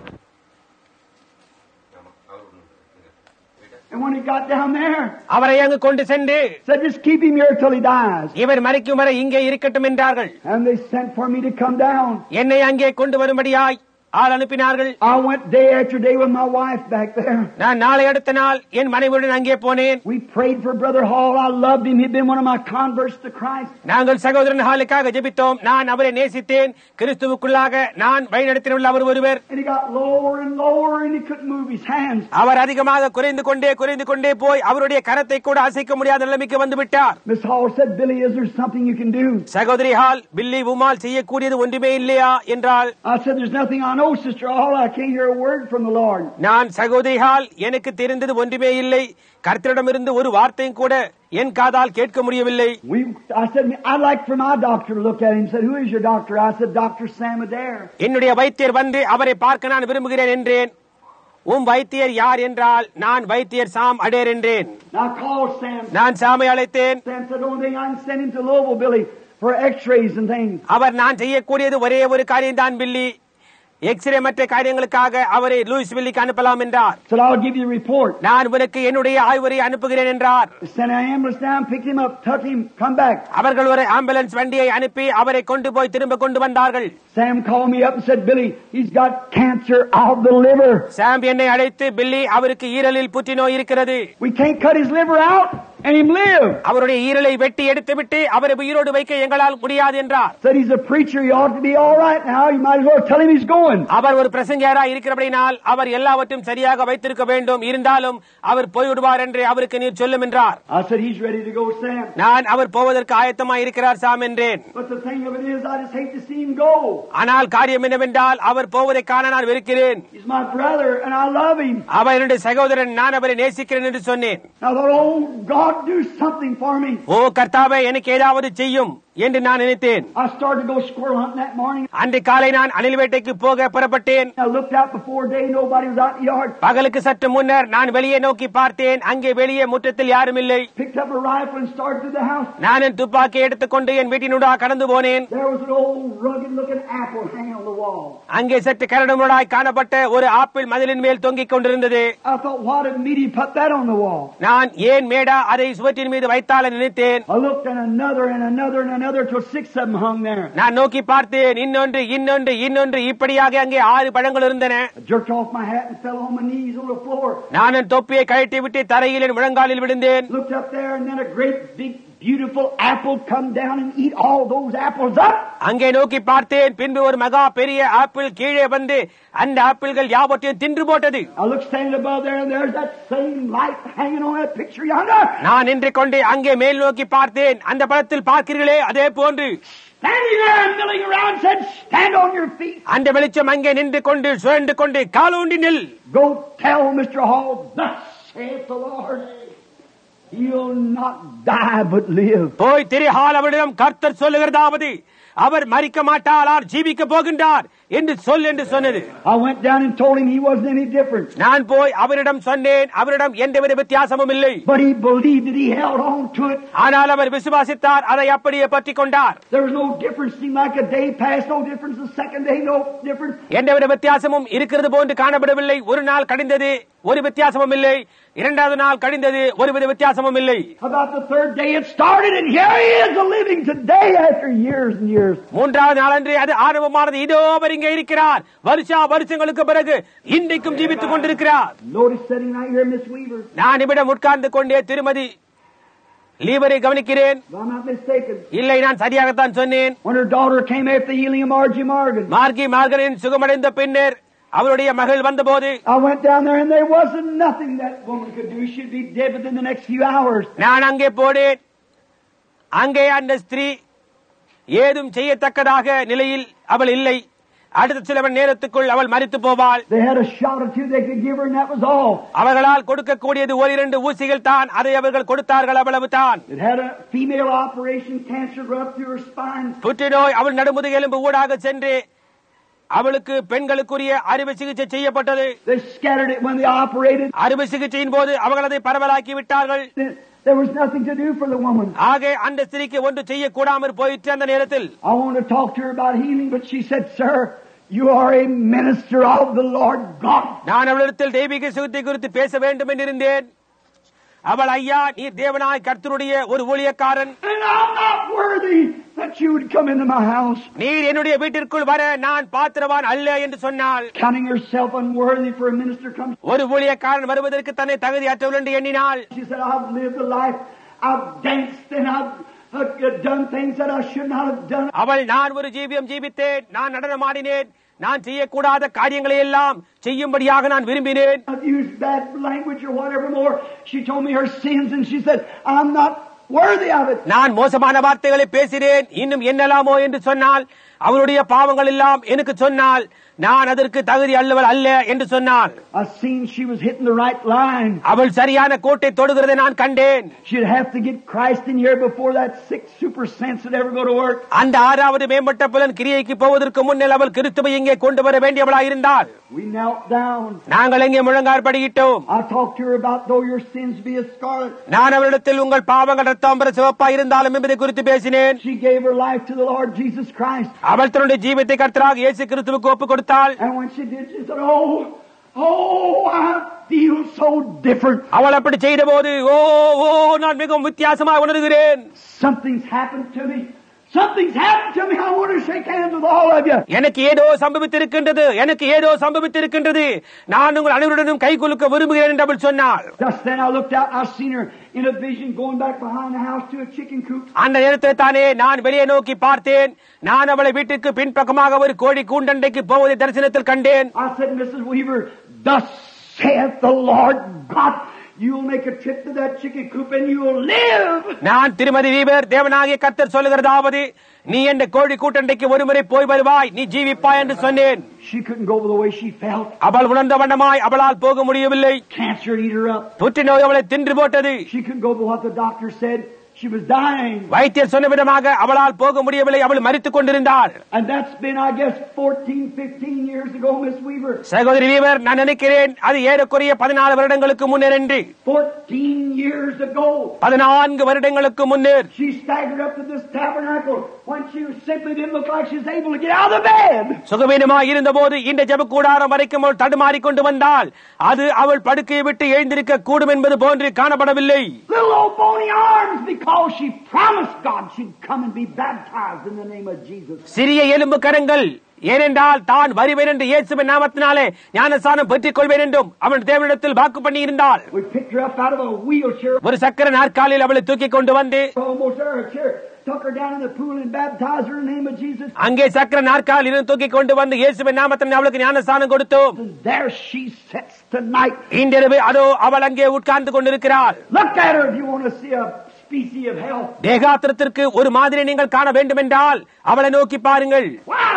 And when he got down there, அவரை அங்கு கொண்டு சென்று said, just keep him here till he dies. இவர் மரிக்கும் வரை இங்கே இருக்கட்டும் என்றார்கள். And they sent for me to come down. என்னை அங்கே கொண்டு வரும்படியாய் ஆள் அனுப்பினார்கள். I went day after day with my wife back there. நான் நாளை அடுத்த நாள் என் மனைவியுடன் அங்கே போனேன். We prayed for Brother Hall. I loved him. He'd been one of my converts to Christ. நாங்கள் சகோதரன் ஹாலுக்காக ஜெபித்தோம். நான் அவரை நேசித்தேன். கிறிஸ்துவுக்குள்ளாக நான் வழிநடத்தினுள்ள அவர் ஒருவர். And he got lower and lower and he couldn't move his hands. அவர் அதிகமாக குறைந்து கொண்டே போய் அவருடைய கரத்தை கூட அசைக்க முடியாத நிலைமைக்கு வந்து விட்டார். Miss Hall said, Billy, is there something you can do? சகோதரி ஹால், பில்லி உமால் செய்யக்கூடியது ஒன்றுமே இல்லையா என்றால், I said, there's nothing I know, Sister Hall. I can't hear a word from the Lord. நான் சகோதரி ஹால், எனக்கு தெரிந்தது ஒன்றுமே இல்லை. கர்த்தரிடமிருந்து ஒரு வார்த்தையும் கூட என் காதால் கேட்க முடியவில்லை. I said, I'd like for my doctor to look at him. He said, who is your doctor? I said, Dr. Sam Adair. என்னுடைய வைத்தியர் வந்து அவரை பார்க்க நான் விரும்புகிறேன் என்றேன். உம் வைத்தியர் யார் என்றால், நான் வைத்தியர் சாம் அடேர் என்றேன். Now call Sam. நான் சாமை அழைத்தேன். Sam said, the only thing I can send him to Louisville, Billy, for x-rays and things. அவர் நான் செய்யக்கூடியது ஒரே ஒரு காரியம் தான் பில்லி, எக்ஸ்ரே மற்ற காரியங்களுக்காக அவரை லூயிஸ் வில்லிக்கு அனுப்பலாம் என்றார். Said, I'll give you a report. நான் உனக்கு என்னுடைய ஆய்வரை அனுப்புகிறேன் என்றார். Sent an ambulance down, picked him up, took him, come back. அவர்கள் ஒரு ஆம்புலன்ஸ் வண்டியை அனுப்பி அவரை கொண்டு போய் திரும்ப கொண்டு வந்தார்கள். Sam called me up and said, Billy, he's got cancer of the liver. சாம் என்னை அழைத்து, பில்லி, அவருக்கு ஈரலில் புற்றுநோய் இருக்கிறது. We can't cut his liver out and him live. அவருடைய ஈரலை வெட்டி எடுத்துவிட்டு அவரை உயிரோடு வைக்க எங்களால் முடியாது என்றார். Said he's a preacher, he ought to be all right now. You might as well tell him he's going. அவர் ஒரு பிரசங்கியாரா இருக்கிறபடினால் அவர் எல்லாவற்றையும் சரியாக வைத்திருக்க வேண்டும். இருந்தாலும் அவர் போய்விடுவார் என்று அவருக்கு நீர் சொல்லும் என்றார். I said, he's ready to go, Sam. நான் அவர் போவதற்கு ஆயத்தமாய் இருக்கிறார் சாம் என்றேன். But the thing of it is, I just hate to see him go. ஆனால் காரியம் என்னவென்றால் அவர் போவதை காண நான் வெறுக்கிறேன். He's my brother and I love him. அவர் என்னுடைய சகோதரன், நான் அவரை நேசிக்கிறேன் என்று சொன்னேன். I thought, oh God, do something for me. ஓ கர்த்தாவே, எனக்கு ஏதாவது செய்யும் என்று நான் நினைத்தேன். I started to go squirrel hunting that morning. அன்று காலை நான் அணில் வேட்டைக்கு போக புறப்பட்டேன். I looked out before day, nobody was out in the yard. பகலுக்கு சற்று முன்னர் நான் வெளியே நோக்கி பார்த்தேன். அங்கே வெளியே முற்றத்தில் யாரும் இல்லை. Picked up a rifle and started to the house. நான் என் துப்பாக்கி எடுத்துக்கொண்டு என் வீட்டினூடாக கடந்து போனேன். There was an old rugged looking apple hanging on the wall. அங்கே சற்று கரடுமுரடாய் காணப்பட்ட ஒரு ஆப்பிள் மதிலின் மேல் தொங்கிக் கொண்டிருந்தது. I thought, what a meaty put that on the wall. நான் ஏன் மேடா அதை சுவற்றின் மீது வைத்தால நினைத்தேன். I looked and another and another and another till 6 of them hung there. நான் நோக்கி பார்த்தேன். இன்னொன்று இப்படியாக அங்கே 6 பழங்கள் இருந்தன. I jerked off my hat and fell on my knees on the floor. நான் என் தொப்பியை கழட்டி விட்டு தரையில் என் முழங்காலில் விழுந்தேன். Looked up there and then a great big beautiful apple come down and eat all those apples up. அங்கே நோக்கி பார்த்தேன். பின்பு ஒரு மகா பெரிய ஆப்பிள் கீழே வந்து அந்த ஆப்பிள்கள் யாவற்றையும் தின்று போட்டது. I looked standing above there and there's that same light hanging on that picture yonder. நான் நின்று கொண்டு அங்கே மேல் நோக்கி பார்த்தேன். அந்த படத்தில் பார்க்கிறீர்களே, அதே போன்று standing there and milling around said, stand on your feet. அந்த வெளிச்சம் அங்கே நின்று கொண்டு சுழன்று கொண்டு காலூண்டி நில். Go tell Mr. Hall, thus saith the Lord. He'll not die but live. போய் திரிஹால் அவரிடம் கர்த்தர் சொல்லுகிறதாவது அவர் மரிக்க மாட்டார், அவர் ஜீவிக்க போகின்றார் என்று சொல் என்று சொன்னது. I went down and told him he wasn't any different. நான் போய் அவரிடம் சொன்னேன், அவரிடம் எந்தவித வித்தியாசமும் இல்லை. But he believed it. He held on to it. ஆனால் அவர் விசுவாசித்தார், அதை அப்படியே பற்றிக் கொண்டார். There was no difference. Seemed like a day passed, no difference. The second day, no difference. எந்தவித வித்தியாசமும் இருக்கிறது போன்று காணப்படவில்லை. ஒரு நாள் கழிந்தது, ஒரு வித்தியாசமும் இல்லை. இரண்டாவது நாள் கழிந்தது, ஒருவித வித்தியாசமும் இல்லை. About the third day it started, and here he is living today after years and years. மூன்றாவது நாளன்று அது ஆரம்பமானது. இதோ அவர் இங்கே இருக்கிறார். வருஷங்களுக்கு பிறகு இன்றைக்கும் ஜீவித்துக் கொண்டிருக்கிறார். Notice sitting right here, Miss Weaver. நான் இவ்விடம் உட்கார்ந்து கொண்டே திருமதி லீவரை கவனிக்கிறேன். If I'm not mistaken. இல்லை, நான் சரியாகத்தான் சொன்னேன். When her daughter came after the healing of Margie Morgan. Margie மார்கரின் சுகமடைந்த பின்னர் அவருடைய மகள் வந்தபோது I went down there and there wasn't nothing that woman could do. She'd be dead within the next few hours. நான் அங்கே போனேன். அங்கே அந்த ஸ்திரீ ஏதும் செய்யத்தக்கதாக நிலையில் அவள் இல்லை. அடுத்த சில மணி நேரத்துக்குள் அவள் மரித்து போவாள். They had a shot or two they could give her and that was all. அவர்களால் கொடுக்கக்கூடியது ஒரு இரண்டு ஊசிகள் தான். அதை அவர்கள் கொடுத்தார்கள், அவ்வளவு தான். It had a female operation, cancer run up through her spine. புற்றுநோய் அவள் நடுமுதுகு எலும்பு ஊடாக சென்று அவளுக்கு பெண்களுக்குரிய அறுவை சிகிச்சை செய்யப்பட்டது. They scattered it when they operated. அறுவை சிகிச்சையின் போது அவர்கள் அதை பரவலாக்கி விட்டார்கள். There was nothing to do for the woman. ஆக அந்த ஸ்திரீக்கு ஒன்று செய்யக்கூடாமல் போயிற்று. அந்த நேரத்தில் I wanted to talk to her about healing, but she said, "Sir, you are a minister of the Lord God." நான் அவளிடத்தில் தெய்வீக சுகத்தை குறித்து பேச வேண்டும் என்றிருந்தேன். அவள், ஐயா, நீர் தேவனாய் கர்த்தருடைய ஒரு ஊழியக்காரன். And I'm not worthy that you would come into my house. நீர் என்னுடைய வீட்டிற்குள் வர நான் பாத்திரவான் அல்ல என்று சொன்னாள். Counting herself unworthy for a minister comes. ஒரு ஊழியக்காரன் வருவதற்கு தன்னை தகுதியற்றவள் என்று எண்ணினாள். She said, "I've lived a life. I've danced and I've done things that I should not have done." அவள், நான் ஒரு ஜீவியம் ஜீவித்தேன், நான் நடனமாடினேன், நான் செய்யக்கூடாத காரியங்களை எல்லாம் செய்யும்படியாக நான் விரும்பினேன். I've used bad language or whatever more. She told me her sins and she said, "I'm not worthy of it." நான் மோசமான வார்த்தைகளை பேசினேன், இன்னும் என்னலாமோ என்று சொன்னால், அவருடைய பாவங்கள் எல்லாம் எனக்கு சொன்னால், நான் அதற்கு தகுதி அல்லவள் அல்ல என்று சொன்னாள். I seen she was hitting the right line. அவள் சரியான கோட்டை தொடுகிறதை நான் கண்டேன். She'd have to get Christ in here before that sixth super sense would ever go to work. அந்த ஆறாவது மேம்பட்ட புலன் கிரியைக்கு போவதற்கு முன்னில் அவள் கிறிஸ்துவை இங்கே கொண்டு வர வேண்டியவளாய் இருந்தாள். We knelt down. நாங்கள் இங்கே முழங்காற்படியிட்டோம். I talked to her about though your sins be as scarlet. நான் அவளிடத்தில் உங்கள் பாவங்கள் ரத்தாம்பர சிவப்பாய் இருந்தாலும் என்பதை குறித்து பேசினேன். She gave her life to the Lord Jesus Christ. அவள் தன்னுடைய ஜீவித்தை கர்த்தராக இயேசு கிறிஸ்துவுக்கு ஒப்புக் கொடுத்தாள். And when she did, she said, Oh, I feel so different. அவள் அப்படி செய்த போது, நான் மிகவும் வித்தியாசமாக உணர்கிறேன். Something's happened to me. Something's happened to me. I want to shake hands with all of you. எனக்கு ஏதோ சம்பவித்திருக்கின்றது, எனக்கு ஏதோ சம்பவித்திருக்கின்றது. நான் உங்கள் அனைவருடனும் கை குலுக்க விரும்புகிறேன் என்று அவள் சொன்னாள். Just then I looked out and I seen her in a vision going back behind the house to a chicken coop. அந்த நேரத்தில் தானே நான் வெளியே நோக்கி பார்த்தேன். நான் அவளை வீட்டுக்கு பின்பக்கமாக ஒரு கோழி கூண்டண்டைக்கு போவதை தரிசனத்தில் கண்டேன். I said, Mrs. Weaver, thus saith the Lord God, you'll make a trip to that chicken coop and you'll live. நான் திருமதி வீவர், தேவனாகிய கர்த்தர் சொல்லுகிறதாவது, நீ என்ற கோழி கூட்டண்டைக்கு ஒருமுறை போய் வருவாய், நீ ஜீவிப்பாய் என்று சொன்னேன். She couldn't go the way she felt. அவள் உணர்ந்த வண்ணமாய் அவளால் போக முடியவில்லை. Cancer eat her up. புற்றுநோய் அவளை தின்று போட்டது. She couldn't go by what the doctor said. She was dying. வைத்தியர் சொன்ன விதமாக அவளால் போக முடியவில்லை. அவள் மரித்துக் கொண்டிருந்தாள். And that's been, I guess, 14-15 years ago, Miss Weaver. சகோதரி வீவர், நான் நினைக்கிறேன் அது ஏறக்குறைய 14 வருடங்களுக்கு முன்னர் என்று. 14 years ago. 14 வருடங்களுக்கு முன்னர். She staggered up to this tabernacle when she simply didn't look like she was able to get out of the bed. சுகவீனமாய் இருந்தபோது இந்த ஜெப கூடாரம் வரைக்கும் அவள் தடுமாறிக் கொண்டு வந்தாள். அது அவள் படுக்கையை விட்டு எழுந்திருக்க கூடும் என்பது போன்று காணப்படவில்லை. Little old bony arms, because she promised God she'd come and be baptized in the name of Jesus. சிறிய எலும்பு கரங்கள், ஏனென்றால் தான் வருவேன் என்று இயேசுவின் நாமத்தினாலே ஞானஸ்நானம் பெற்றுக் கொள்வேன் என்றும் அவன் தேவனிடத்தில் வாக்கு பண்ணி இருந்தாள். We picked her up out of a wheelchair. ஒரு சக்கர நாற்காலியில் அவளை தூக்கி கொண்டு வந்து Almost there, a chair. Took her down in the pool and baptized her in the name of Jesus. அங்கே சக்கர நாற்காலியில் தூக்கி கொண்டு வந்து இயேசுவின் நாமத்தில் அவளுக்கு ஞானஸ்நானம் கொடுத்தோம். And there she sits tonight. இன்றிரவு அதோ அவள் அங்கே உட்கார்ந்து கொண்டிருக்கிறாள். Look at her if you want to see a species of health. தேகாத்திரத்திற்கு ஒரு மாதிரி நீங்கள் காண வேண்டும் என்றால் அவளை நோக்கி பாருங்கள். Wow!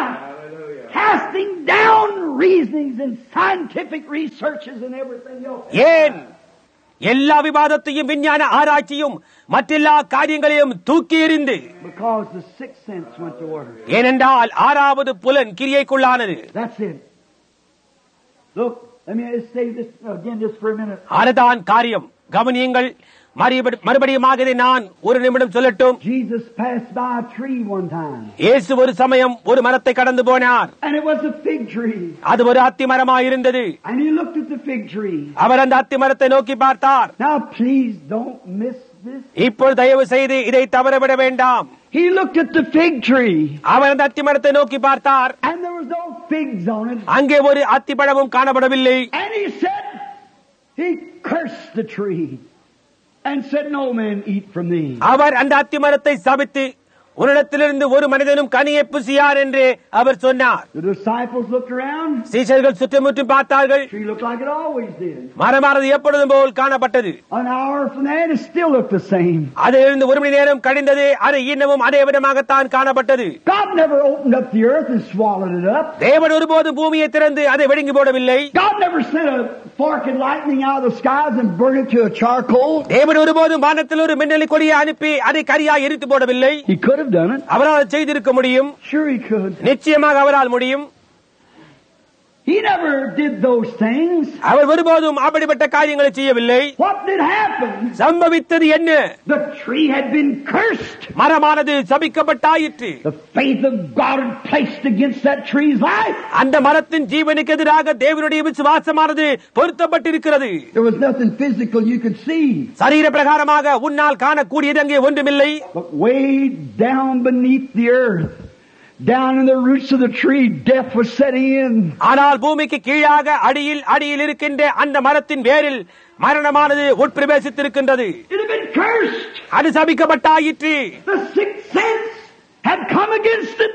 Casting down reasonings and scientific researches and everything else. ஏன் எல்லா விவாதத்தையும் விஞ்ஞான ஆராய்ச்சியும் மற்றெல்லா காரியங்களையும் தூக்கி எறிந்து, because the sixth sense went to work. ஏனென்றால் ஆறாவது புலன் கிரியைக்குள்ளானது. That's it. Look, let me just say this again just for a minute. அதுதான் காரியம். கவனியுங்கள். மறுபடியுமாக இதை நான் ஒரு நிமிடம் சொல்லட்டும். Jesus passed by a tree one time. இயேசு ஒரு சமயம் ஒரு மரத்தை கடந்து போனார். And it was a fig tree. அது ஒரு அத்தி மரமாய் இருந்தது. And he looked at the fig tree. அவர் அந்த அத்தி மரத்தை நோக்கி பார்த்தார். Now please don't miss this. இப்போது தயவு செய்து இதை தவறவிட வேண்டாம். He looked at the fig tree. அவர் அந்த அத்தி மரத்தை நோக்கி பார்த்தார். And there was no figs on it. அங்கே ஒரு அத்தி பழமும் காணப்படவில்லை. And he said, he cursed the tree and said, no man eat from thee. அவர் அந்த அத்தி மரத்தை சபித்து, உன்னிடத்திலிருந்து ஒரு மனிதனும் கனியை புசியார் என்று அவர் சொன்னார். The disciples looked around. சீஷர்கள் சுற்றுமுற்றும் பார்த்தார்கள். The tree looked like it always did. மரமானது எப்பொழுதும் போல் காணப்பட்டது. An hour from that, it still looked the same. அதிலிருந்து ஒரு மணி நேரம் கழிந்தது. அது இன்னமும் அதே விதமாகத்தான் காணப்பட்டது. God never opened up the earth and swallowed it up. தேவன் ஒருபோதும் பூமியை திறந்து அதை விழுங்கி போடவில்லை. God never sent a fork and lightning out of the skies and burned it to a charcoal. தேவன் ஒருபோதும் வானத்தில் ஒரு மின்னலி கொடியை அனுப்பி அதை கரியாய் எரித்து போடவில்லை. He could have done it. அவரால் செய்திருக்க முடியும். Sure he could. நிச்சயமாக அவரால் முடியும். He never did those things. அவர் ஒருபோதும் அப்படிப்பட்ட காரியங்களை செய்யவில்லை. What did happen? சம்பவித்தது என்ன? The tree had been cursed. மரமானது சபிக்கப்பட்டாயிற்று. The faith of God had placed against that tree's life. அந்த மரத்தின் ஜீவனுக்கு எதிராக தேவனுடைய விசுவாசமானது பொருத்தப்பட்டிருக்கிறது. There was nothing physical you could see. சரீர பிரகாரமாக உன்னால் காணக்கூடியது அங்கே ஒன்றுமில்லை. But way down beneath the earth, down in the roots of the tree, death was setting in. ஆனால் பூமிக்கு கீழாக அடியில் இருக்கின்ற அந்த மரத்தின் வேரில் மரணமானது உட்பிரவேசித்திருக்கின்றது. It had been cursed. அது சபிக்கப்பட்டாயிற்று. The sixth sense had come against it.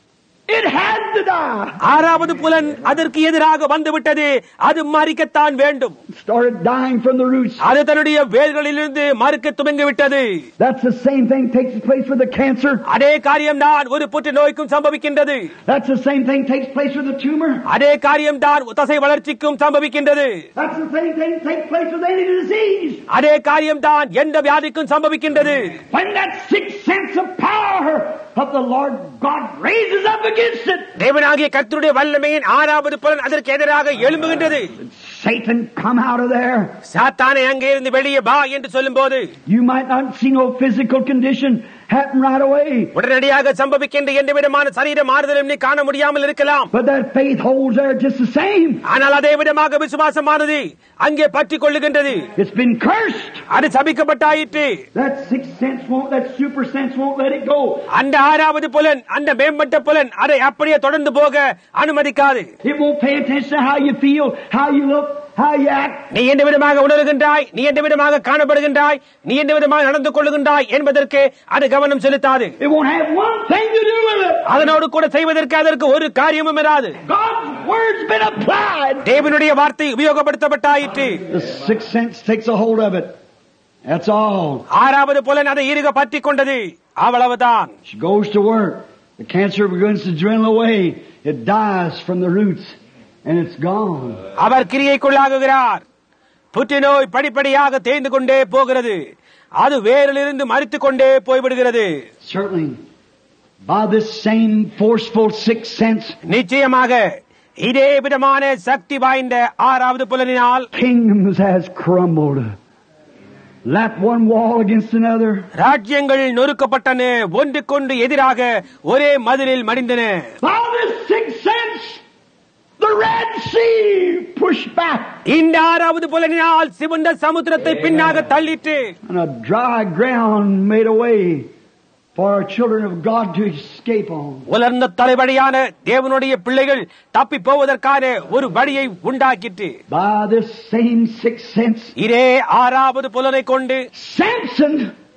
It had to die. ஆறாவது புலன் அதற்கு எதிராக வந்துவிட்டது. அது மரிக்கத்தான் வேண்டும். Started dying from the roots. அது தன்னுடைய வேர்களிலிருந்து மறுக்க துவங்கிவிட்டது. That's the same thing takes place with the cancer. அதே காரியம்தான் ஒரு புற்றுநோய்க்கும் சம்பவிக்கின்றது. That's the same thing takes place with the tumor. அதே காரியம்தான் தசை வளர்ச்சிக்கும் சம்பவிக்கின்றது. That's the same thing takes place with any disease. அதே காரியம்தான் எந்த வியாதிக்கும் சம்பவிக்கின்றது. When that sixth sense of power of the Lord God raises up against it, தேவனாகிய கர்த்தருடைய வல்லமையின் ஆறாவது புலன் அதற்கு எதிராக எழும்புகின்றது. Satan come out of there. சாத்தானே அங்கே இருந்து வெளியே வா என்று சொல்லும்போது, You might not see no physical condition happen right away, உடனடியாக சம்பவிக்கின்ற எந்த விதமான சரீர மாறுதலும் நீ காண முடியாமல் இருக்கலாம். but that faith holds there just the same. ஆனால் அதே விதமாக விசுவாசமானது அங்கே பற்றிக் கொள்ளுகின்றது. It's been cursed. அது சபிக்கப்பட்டாயிற்று. That sixth sense won't, that super sense won't let it go. அந்த ஆறாவது புலன், அந்த மேம்பட்ட புலன் அதை அப்படியே தொடர்ந்து போக அனுமதிக்காது. It won't pay attention to how you feel, how you look, how you act. நீ எந்த விதமாக உணர்கின்றாய், நீ எந்த விதமாக காணப்படுகின்றாய், நீ எந்த விதமாக நடந்து கொள்ளுகின்றாய் என்பதற்கு அது கவனம் செலுத்தாது. It won't have one thing to do with it. அதனோடு கூட செய்வதற்கு அதற்கு ஒரு காரியமும் இராது. God's word's been applied. தேவனுடைய வார்த்தை உபயோகப்படுத்தப்பட்டாயிற்று. The sixth sense takes a hold of it. That's all. ஆறாவது புலன் அதை இறுக பற்றிக் கொண்டது. அவ்வளவுதான். She goes to work. The cancer begins to dwindle away. It dies from the roots and it's gone. அவர் கிரியைக்குள்ளாகுகிறார். புற்றுநோய் படிப்படியாக தேய்ந்து கொண்டே போகிறது. அது வேரிலிருந்து மரித்துக் கொண்டே போய்விடுகிறது. Certainly, by this same forceful sixth sense, நிச்சயமாக இதே விதமான சக்தி வாய்ந்த ஆறாவது புலனினால் kingdoms has crumbled. Lap one wall against another. ராஜ்யங்கள் நொறுக்கப்பட்டன, ஒன்றுக்கொன்று எதிராக ஒரே மதிலில் மடிந்தன. By this sixth sense, the Red Sea pushed back. இந்த ஆறாவது புலனினால் சிவந்த சமுத்திரத்தை பின்னாக தள்ளிட்டு, And a dry ground made a way for our children of God to escape on. உலர்ந்த தலைவழியான தேவனுடைய பிள்ளைகள் தப்பி போவதற்கான ஒரு வழியை உண்டாக்கிட்டு, By this same sixth sense, இதே ஆறாவது புலனை கொண்டு Samson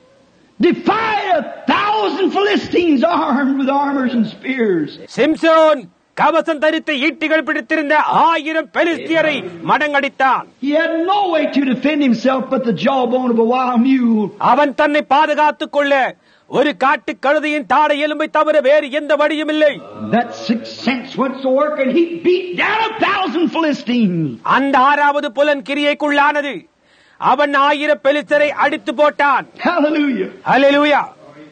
defied 1,000 Philistines armed with armors and spears. Samson கவசம் தரித்து ஈட்டிகள் பிடித்திருந்த 1000 பெலிஸ்தியரை மடங்கடித்தான். He had no way to defend himself but the jawbone of a wild mule. அவன் தன்னை பாதுகாத்துக் கொள்ள ஒரு காட்டு கழுதையின் தாடை எலும்பை தவிர வேறு எந்த வழியும் இல்லை. That sixth sense went to work and he beat down 1,000 Philistines. அந்த ஆறாவது புலன் கிரியைக்குள்ளானது. அவன் 1000 பெலிஸ்தரை அடித்து போட்டான். Hallelujah. Hallelujah.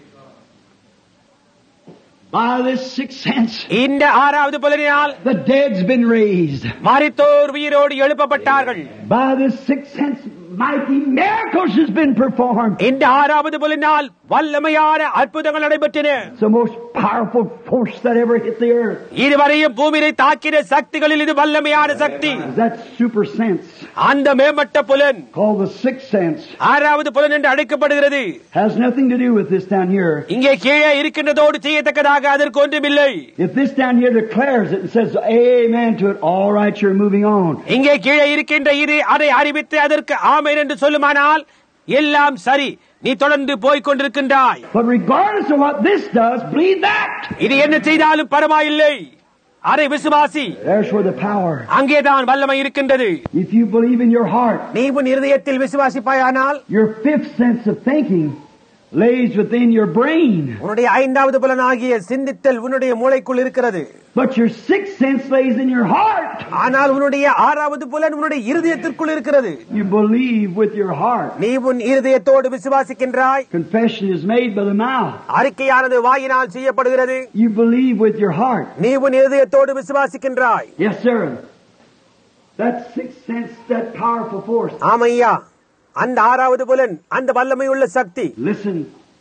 By this sixth sense, இந்த 6வது புலனினால் the dead's been raised. மரித்தோர் உயிரோடு எழுப்பப்பட்டார்கள். By this sixth sense, mighty miracles has been performed. இந்த 6வது புலனினால் வல்லமையான அற்புதங்கள் நடைபெற்றன. It's the most powerful force that ever hit the earth. இதுவரையும் பூமியை தாக்கின சக்திகளில் இது வல்லமையான சக்தி. That super sense, அந்த மேம்பட்ட புலன் called the sixth sense, 6வது புலன் என்று அழைக்கப்படுகிறது. has nothing to do with this down here. இங்கே கீழே இருக்கின்றதோடு செய்யத்தக்கதாக அதற்கு ஒன்றுமில்லை. If this down here declares it and says amen to it, all right, you're moving on. இங்கே கீழே இருக்கின்ற இது அதை அறிவித்து அதற்கு ஆமென் என்று சொல்லுமானால் எல்லாம் சரி, நீ தொடர்ந்து போய்க் கொண்டிருக்கின்றாய். But regardless of what this does, believe that. இது என்ன செய்தாலும் பரவாயில்லை, அதை விசுவாசி. There's where the power. அங்கேதான் வல்லமை இருக்கின்றது. If you believe in your heart, நீ உன் இருதயத்தில் விசுவாசிப்பாயானால் your fifth sense of thinking lays within your brain. உன்னுடைய 5வது புலனாகிய சிந்தித்தல் உன்னுடைய மூளைக்குள் இருக்கிறது. But your sixth sense lays in your heart. ஆனால் உன்னுடைய 6வது புலன் உன்னுடைய இருதயத்திற்குள் இருக்கிறது. You believe with your heart. நீ உன் இருதயத்தோடு விசுவாசிக்கின்றாய். Confession is made by the mouth. அறிக்கையானது வாயினால் செய்யப்படுகிறது. You believe with your heart. நீ உன் இருதயத்தோடு விசுவாசிக்கின்றாய். Yes, sir. That sixth sense, that powerful force. ஆமையா, அந்த 6வது புலன், அந்த வல்லமையுள்ள சக்தி. Listen.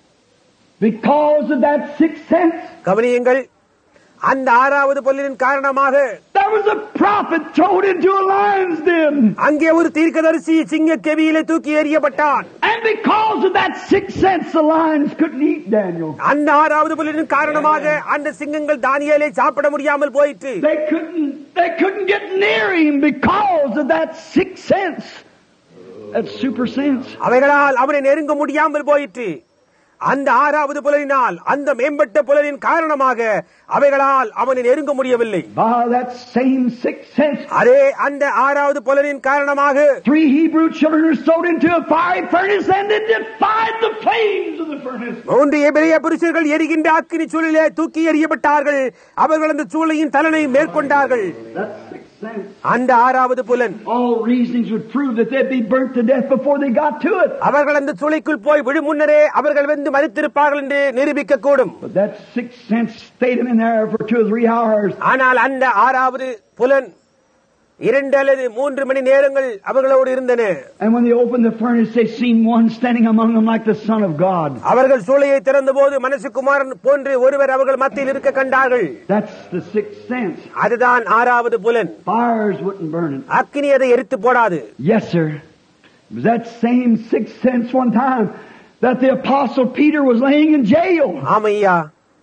Because of that sixth sense, கவனியுங்கள், அந்த 6வது புலனின் காரணமாக there was a prophet thrown into a lion's den. அங்கே ஒரு தீர்க்கதரிசி சிங்க கெபியிலே தூக்கி எறியப்பட்டான். And because of that sixth sense, the lions couldn't eat Daniel. அந்த 6வது புலனின் காரணமாக அந்த சிங்கங்கள் தானியேலை சாப்பிட முடியாமல் போயிற்று. They couldn't get near him because of that sixth sense. That super sense. அவைகளால் அவனை நெருங்க முடியாமல் போயிற்று. அந்த 6வது புலனினால், அந்த மேம்பட்ட புலனின் காரணமாக அவைகளால் அவனை நெருங்க முடியவில்லை. By that same sixth sense, அதே அந்த 6வது புலனின் காரணமாக 3 Hebrew children were thrown into a fiery furnace and they defied the flames of the furnace. 3 எபிரெய புருஷர்கள் எரிகின்ற அக்கினி சூளையிலே தூக்கி எறியப்பட்டார்கள். அவர்கள் அந்த சூளையின் தலனை மேற்கொண்டார்கள். That sixth sense. அந்த 6வது புலன் All reasonings would prove that they'd be burnt to death before they got to it. அவர்கள் அந்த சூளைக்குள் போய் விடும் முன்னரே அவர்கள் வெந்து மரித்திருப்பார்கள் என்று நிரூபிக்க கூடும். But that sixth sense stayed them in there for 2 or 3 hours. ஆனால் அந்த 6வது புலன் 2 அல்லது 3 மணி நேரங்கள் அவர்களோடு இருந்தன. And when they opened the furnace, they seen one standing among them like the Son of God. அவர்கள் சூளையை திறந்தபோது மனுஷகுமாரன் போன்று ஒருவர் அவர்கள் மத்தியில் இருக்க கண்டார்கள். That's the sixth sense. அதுதான் 6வது புலன். Fires wouldn't burn it. அக்கினி அதை எரித்து போடாது. Yes, sir. It was that same sixth sense one time that the Apostle Peter was laying in jail. ஆமையா,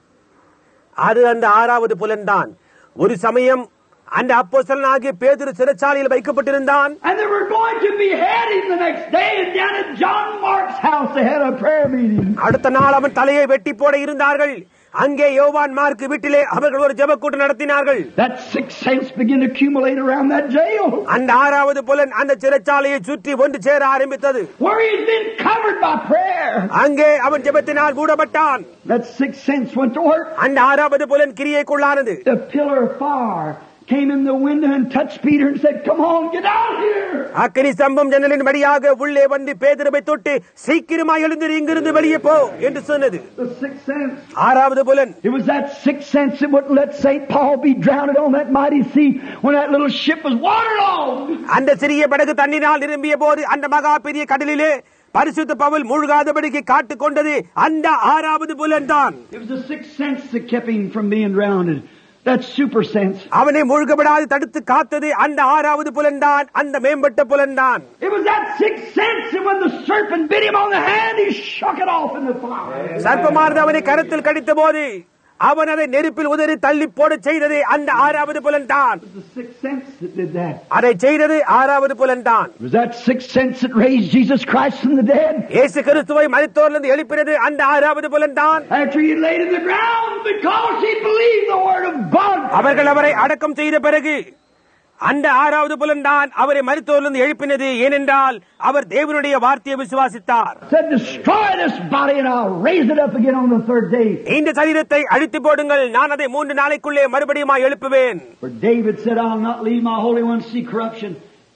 அது அந்த 6வது புலன் தான். ஒரு சமயம் அந்த அப்போஸ்தலனாகிய பேதுரு சிறைச்சாலையில் வைக்கப்பட்டிருந்தான். And they were going to behead him the next day, and down at John Mark's house they had a prayer meeting. அடுத்த நாள் அவன் தலையை வெட்டி போட இருந்தார்கள். அங்கே யோவான் மார்க் வீட்டிலே அவர்கள் ஒரு ஜெப கூட்டம் நடத்தினார்கள். That sixth sense began to accumulate around that jail. அந்த 6வது புலன் அந்த சிறைச்சாலையை சுற்றி ஒன்று சேர ஆரம்பித்தது. Where he's been covered by prayer. அங்கே அவன் ஜெபத்தினால் மூடப்பட்டான். That sixth sense went to work. அந்த 6வது புலன் கிரியைக்குள்ளானது. The pillar of fire came in the window and touched Peter and said, "Come on, get out here." அக்கினி ஸ்தம்பம் ஜன்னலின் வழியாக உள்ளே வந்து பேதுருவை தொட்டு சீக்கிரமாய் எழுந்து இங்கிருந்து வெளியே போ என்று சொன்னது. The sixth sense. 6வது புலன். It was that sixth sense that wouldn't let St. Paul be drowned on that mighty sea when that little ship was waterlogged. அந்த சிறிய படகு தண்ணீரால் நிரம்பிய போது அந்த மகா பெரிய கடலிலே பரிசுத்த பவுல் மூழ்காதபடிக்கு காத்துக் கொண்டது அந்த 6வது புலன் தான். It was the sixth sense that kept him from being drowned. That super sense. அவனை மூழ்கப்படாது தடுத்து காத்தது அந்த 6வது புலன் தான், அந்த மேம்பட்ட புலன் தான். It was that sixth sense that when the serpent bit him on the hand, he shook it off in the fire. சர்ப்பமானது அவனை கரத்தில் கடித்த போது அவன் அதை நெருப்பில் உதறி தள்ளி போட செய்தது அந்த 6வது புலன் தான். It was the sixth sense that did that. அதை செய்தது 6வது புலன் தான். It was that sixth sense that raised Jesus Christ from the dead. இயேசு கிறிஸ்துவை மரித்தோரிலிருந்து எழுப்பினது அந்த 6வது புலன் தான். After he laid in the ground because he believed the word of God. அவர்கள் அவரை அடக்கம் செய்த பிறகு அந்த 6வது புலன் தான் அவரை மரித்தோரிலிருந்து எழுப்பினது. ஏனென்றால் அவர் தேவனுடைய வார்த்தையை விசுவாசித்தார். Said, "Destroy this body and I'll raise it up again on the third day." இந்த சரீரத்தை அழித்து போடுங்கள், நான் அதை 3 நாளைக்குள்ளே மறுபடியும் எழுப்புவேன். For David said, "I'll not leave my Holy One to see corruption.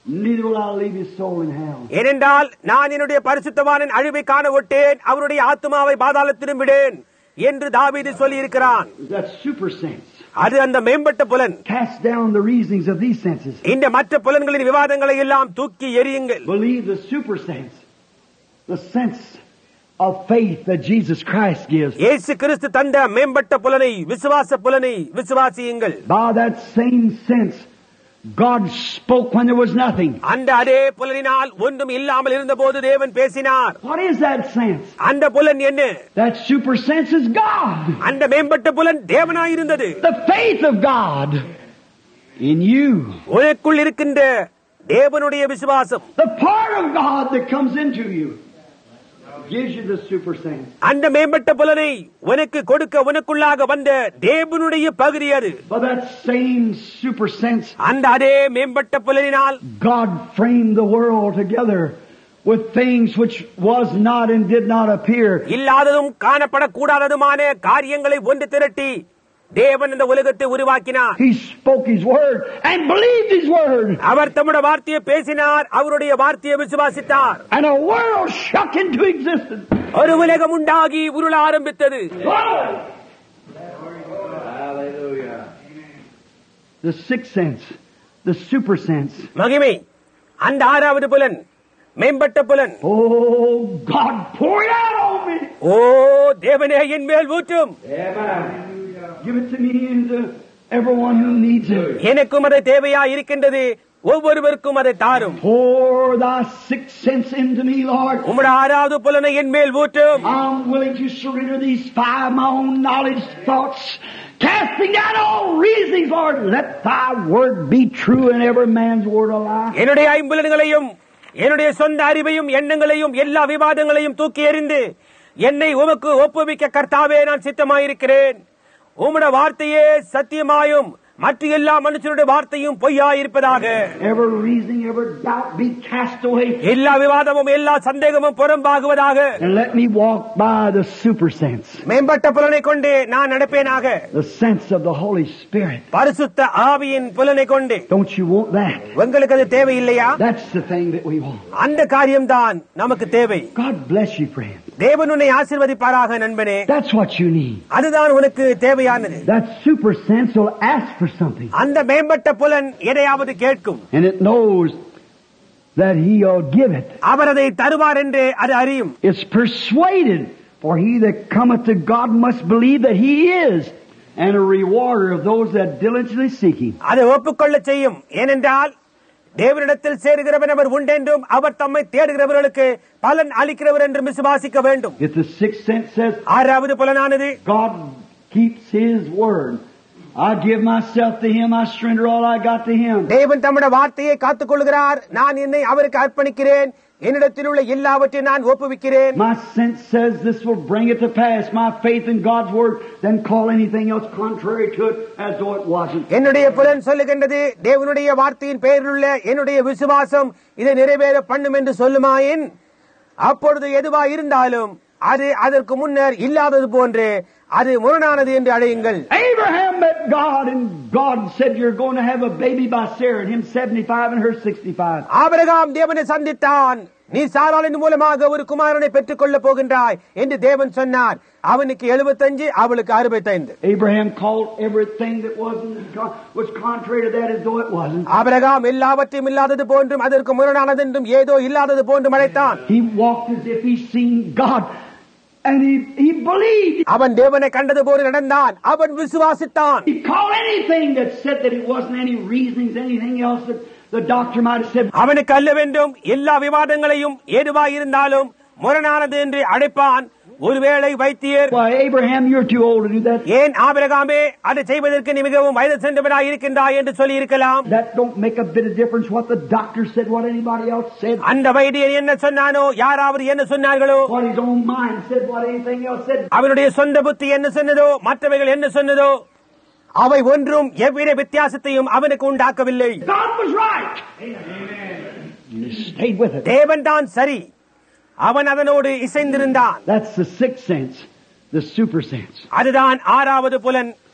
neither will I leave his soul in hell. ஏனென்றால் நான் என்னுடைய பரிசுத்தவானின் அழிவை காண விட்டேன், அவருடைய ஆத்துமாவை பாதாளத்திலும் விடேன் என்று தாவீது சொல்லி இருக்கிறான். That's super sense. அது அந்த மேம்பட்ட புலன். Cast down the reasonings of these senses. இந்த மற்ற புலன்களின் விவாதங்களை எல்லாம் தூக்கி எறியுங்கள். Believe the super sense, the sense of faith that Jesus Christ gives. இயேசு கிறிஸ்து தந்த மேம்பட்ட புலனை, விசுவாச புலனை விசுவாசியுங்கள். By that same sense, God spoke when there was nothing. அந்த அதே புலனினால் ஒன்றும் இல்லாமல் இருந்தபோது தேவன் பேசினார். What is that sense? அந்த புலன் என்ன? That super sense is God. அந்த மேம்பட்ட புலன் தேவனாய் இருந்தது. The faith of God in you. உனக்குள் இருக்கின்ற தேவனுடைய விசுவாசம். The part of God that comes into you gives you the super sense. அந்த மேம்பட்ட புலனை உனக்கு கொடுக்க உனக்குள்ளாக வந்த தேவனுடைய பகுதி அது. By that same super sense, அந்த அதே மேம்பட்ட புலனினால் God framed the world together with things which was not and did not appear. இல்லாததும் காணப்படக்கூடாததுமான காரியங்களை ஒன்று திரட்டி தேவன் இந்த உலகத்தை உருவாக்கினார். He spoke His word and believed His word. அவர் தம்முடைய வார்த்தையை பேசினார், அவருடைய வார்த்தையை விசுவாசித்தார். And a world shook into existence. ஒரு உலகம் உண்டாகி உருள ஆரம்பித்தது. Hallelujah. The sixth sense, the super sense. மகிமை, அந்த ஆறாவது புலன், மேம்பட்ட புலன். Oh, God, pour it out on me. ஓ தேவனே என் மேல் ஊற்றும். Amen. Give it to me and to everyone who needs it. எனக்கும் அது தேவையா இருக்கின்றது, ஒவ்வொருவருக்கும் அதை தாரும். Pour thy sixth sense into me, Lord. உம்முடைய ஆறாவது புலனை என் மேல் ஊற்றும். I'm willing to surrender these five, my own knowledge, thoughts, casting down all reasonings, Lord. Let thy word be true and every man's word a lie. என்னுடைய ஐம்புலன்களையும் என்னுடைய சொந்த அறிவையும் எண்ணங்களையும் எல்லா விவாதங்களையும் தூக்கி எறிந்து என்னை உமக்கு ஒப்புவிக்க கர்த்தாவே நான் சித்தமாயிருக்கிறேன். உம்முடைய வார்த்தையே சத்தியமாயும் மற்ற எல்லா மனுஷனுடைய வார்த்தையும் பொய்யாயிருப்பதாக. Every reasoning, every doubt be cast away. எல்லா விவாதமும் எல்லா சந்தேகமும் புறம்பாகுவதாக. And let me walk by the super sense. மேம்பட்ட புலனை கொண்டு நான் நடப்பேனாக. The sense of the Holy Spirit. பரிசுத்த ஆவியின் புலனை கொண்டு. Don't you want that? உங்களுக்கு அது தேவையில்லையா? That's the thing that we want. அந்த காரியம்தான் நமக்கு தேவை. God bless you, friend. தேவன் உன்னை ஆசீர்வதிப்பாராக நண்பனே. That's what you need. அதுதான் உனக்கு தேவையானது. That super sense will ask for something. அந்த மேம்பட்ட புலன் எதையாவது கேட்கும். And it knows that He'll give it. அவர் அதை தருவார் என்று அது அறியும். It's persuaded, for he that cometh to God must believe that He is, and a rewarder of those that diligently seek Him. அதை ஒப்புக்கொள்ள செய்யும். ஏனென்றால் தேவனிடத்தில் சேருகிறவன் அவர் உண்டென்றும் அவர் தம்மை தேடுகிறவர்களுக்கு பலன் அளிக்கிறவர் என்று விசுவாசிக்க வேண்டும். If the sixth sense says, ஆறாவது புலனானது God keeps His word, I give myself to Him, I surrender all I got to Him. தேவன் தம்முடைய வார்த்தையை காத்துக் கொள்கிறார், நான் என்னை அவருக்கு அர்ப்பணிக்கிறேன், என்னிடத்தில் உள்ள எல்லாவற்றையும் நான் ஒப்புவிக்கிறேன். My sense says this will bring it to pass, my faith in God's word, then call anything else contrary to it as though it wasn't. என்னுடைய புலன் சொல்லுகின்றது, தேவனுடைய வார்த்தையின் பெயரில் உள்ள என்னுடைய விசுவாசம் இதை நிறைவேற பண்ணும் என்று சொல்லுமாயின், அப்பொழுது எதுவா இருந்தாலும் அது அதற்கு முன்னர் இல்லாதது போன்று அது முரணானது என்று அழையுங்கள். Abraham met God and God said you're going to have a baby by Sarah, and him 75 and her 65. ஆபிரகாம் தேவனை சந்தித்தான், நீ சாராளின் மூலமாக ஒரு குமாரனை பெற்றுக் கொள்ள போகின்றாய் என்று தேவன் சொன்னார். அவனுக்கு 75, அவளுக்கு 65. Abraham called everything that was contrary to that as though it wasn't. ஆபிரகாம் எல்லாவற்றையும் இல்லாதது போன்றும் அதற்கு முரணானது என்றும் ஏதோ இல்லாதது போன்றும் அழைத்தான். He walked as if he seen God. And he believed. அவன் தேவனை கண்டது போல நடந்தான், அவன் விசுவாசித்தான். He called anything that said that it wasn't any reasonings, anything else that the doctor might have said. அவனுக்கு அல்ல வேண்டும் எல்லா விவாதங்களையும் ஏதுவாய் இருந்தாலும் முரணானது என்று அழைப்பான். ஒருவேளை வைத்தியர், Why, Abraham, you're too old to do that. ஏன் ஆபிரகாமே அதை செய்வதற்கு நீ மிகவும் வயது சென்றவனாய் இருக்கின்றாய் என்று சொல்லி இருக்கலாம். That don't make a bit of difference what the doctor said, what anybody else said. அந்த வைத்தியர் என்ன சொன்னானோ, யாராவது என்ன சொன்னார்களோ, What his own mind said, what anything else said. அவனுடைய சொந்த புத்தி என்ன சொன்னதோ, மற்றவைகள் என்ன சொன்னதோ, அவை ஒன்றும் எவ்வித வித்தியாசத்தையும் அவனுக்கு உண்டாக்கவில்லை. God was right. Amen. And he stayed with it. தேவன் தான் சரி, அவன் அதனோடு இசைந்திருந்தான். That's the sixth sense, the super sense. அதுதான் ஆறாவது புலன்,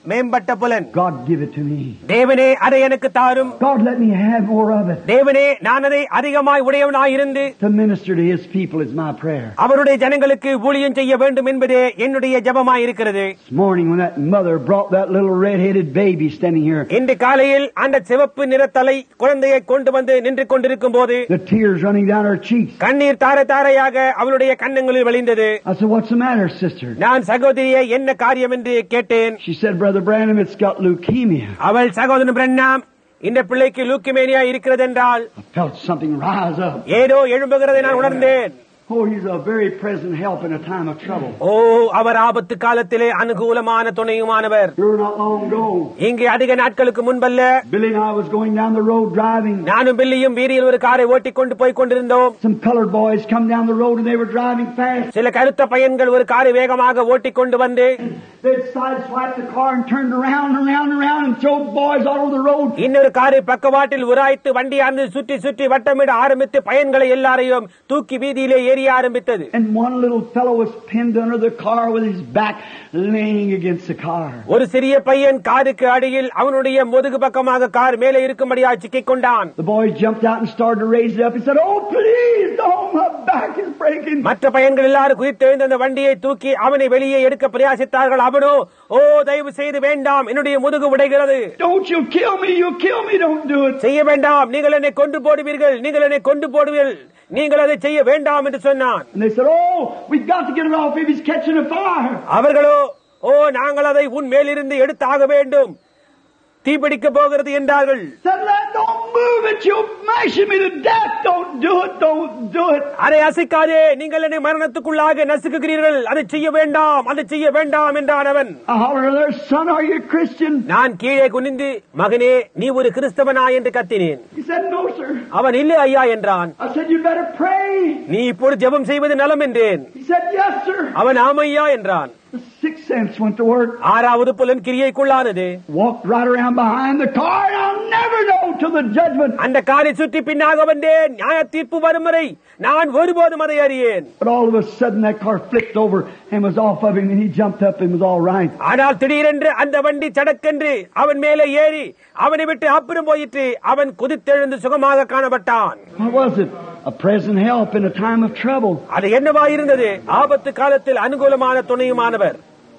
மேம்பட்ட புலன். God, give it to me. தேவனே அதை எனக்கு தாரும். God, let me have more of it. தேவனே நான் அதை அதிகமாய் உடையவனாய் இருந்து To minister to His people is my prayer. அவருடைய ஜனங்களுக்கு ஊழியம் செய்ய வேண்டும் என்பதே என்னுடைய ஜெபமாய் இருக்கிறது. This morning when that mother brought that little red-headed baby standing here, இன்று காலையில் அந்த சிவப்பு நிறத்தலை குழந்தையை கொண்டு வந்து நின்று கொண்டிருக்கும் போது the tears running down her cheeks. கண்ணீர் தார தாரையாக அவளுடைய கண்ணங்களில் வழிந்தது. I said, what's the matter, sister? நான் சகோதரியை என்ன காரியம் என்று கேட்டேன். She said, Brother Branham, it's got leukemia. அவள் சகோதரன் பிரண்ணாம், இந்த பிள்ளைக்கு லூக்கிமேனியா இருக்கிறது என்றால் I felt something rise up. ஏதோ எழும்புகிறதை நான் உணர்ந்தேன். Oh, He's a very present help in a time of trouble. ஓ, அவர் ஆபத்து காலத்திலே அனுகூலமான துணையுமானவர். Here not long ago, இங்கே அதிக நாட்களுக்கு முன்பல்ல, Billy and I was going down the road driving. நானும் பில்லியும் வீதியில் ஒரு காரை ஓட்டிக் கொண்டு போய் கொண்டிருந்தோம். Some colored boys come down the road and they were driving fast. சில கருத்த பையன்கள் ஒரு காரை வேகமாக ஓட்டிக் கொண்டு வந்து They'd sideswiped the car and turned around and around and around and thrown boys all over the road. இன்னொரு காரை பக்கவாட்டில் உராய்த்து வண்டியானது சுற்றி சுற்றி வட்டமிட ஆரம்பித்து பையன்களை எல்லாரையும் தூக்கி வீதியிலே ஏறிய ஆரம்பித்தது. And one little fellow was pinned under the car with his back laying against the car. ஒரு சிறிய பையன் காருக்கு அடியில் அவனுடைய முதுகு பக்கமாக கார் மேலே இருக்கும்படியாக சிக்கிக் கொண்டான். The boys jumped out and started to raise it up. He said, "Oh, please don't, my back is breaking." மற்ற பையன்கள் எல்லாரும் குதித்தெழுந்து அந்த வண்டியை தூக்கி அவனை வெளியே எடுக்க பிரயாசித்தார்கள். அவனோ, ஓ தயவு செய்து வேண்டாம், என்னுடைய முதுகு உடைகிறது. "Don't you kill me, you kill me, don't do it." செய்ய வேண்டாம், நீங்கள் என்னை கொண்டு போடுவீர்கள், நீங்கள் என்னை கொண்டு போடுவீர்கள், நீங்கள் அதை செய்ய வேண்டாம் என்று சொன்னான். And they said, "Oh, we've got to get it off if he's catching a fire." அவர்களோ, ஓ நாங்கள் அதை உன் மேலிருந்து எடுத்தாக வேண்டும், தீப்பிடிக்க போகிறது என்றார்கள். Said, "Don't move it, you'll mash me to death. Don't do it, don't do it." அதை அசைக்காதே, நீங்கள் என்னை மரணத்துக்குள்ளாக நசுக்குகிறீர்கள், அதை செய்ய வேண்டாம், அதை செய்ய வேண்டாம் என்றான் அவன். I hollered there, "Son, are you a Christian?" நான் கீழே குனிந்து, மகனே நீ ஒரு கிறிஸ்தவனா என்று கத்தினேன். He said, "No, sir." அவன் இல்லை ஐயா என்றான். I said, "You better pray." நீ இப்போது ஜெபம் செய்வது நலம் என்றேன். He said, "Yes, sir." அவன் ஆமையா என்றான். The sixth sense went to work. ஆறாவது புலன் கிரியைக்குள்ளானது. Walked right around behind the car, and I'll never know till the judgment. அந்த காரை சுற்றி பின்னாக வந்தேன். நியாய தீர்ப்பு வரும் வரை நான் ஒருபோதும் அதை அறியேன். But all of a sudden that car flipped over and was off of him, and he jumped up and was all right. ஆனால் திடீரென்று அந்த வண்டி சடக்கென்று அவன் மேலே ஏறி அவனை விட்டு அப்புறம் போயிற்று. அவன் குதித்தெழுந்து சுகமாக காணப்பட்டான். What was it? A present help in a time of trouble. அது என்னவா இருந்தது? ஆபத்து காலத்தில் அனுகூலமான துணையுமானவர்.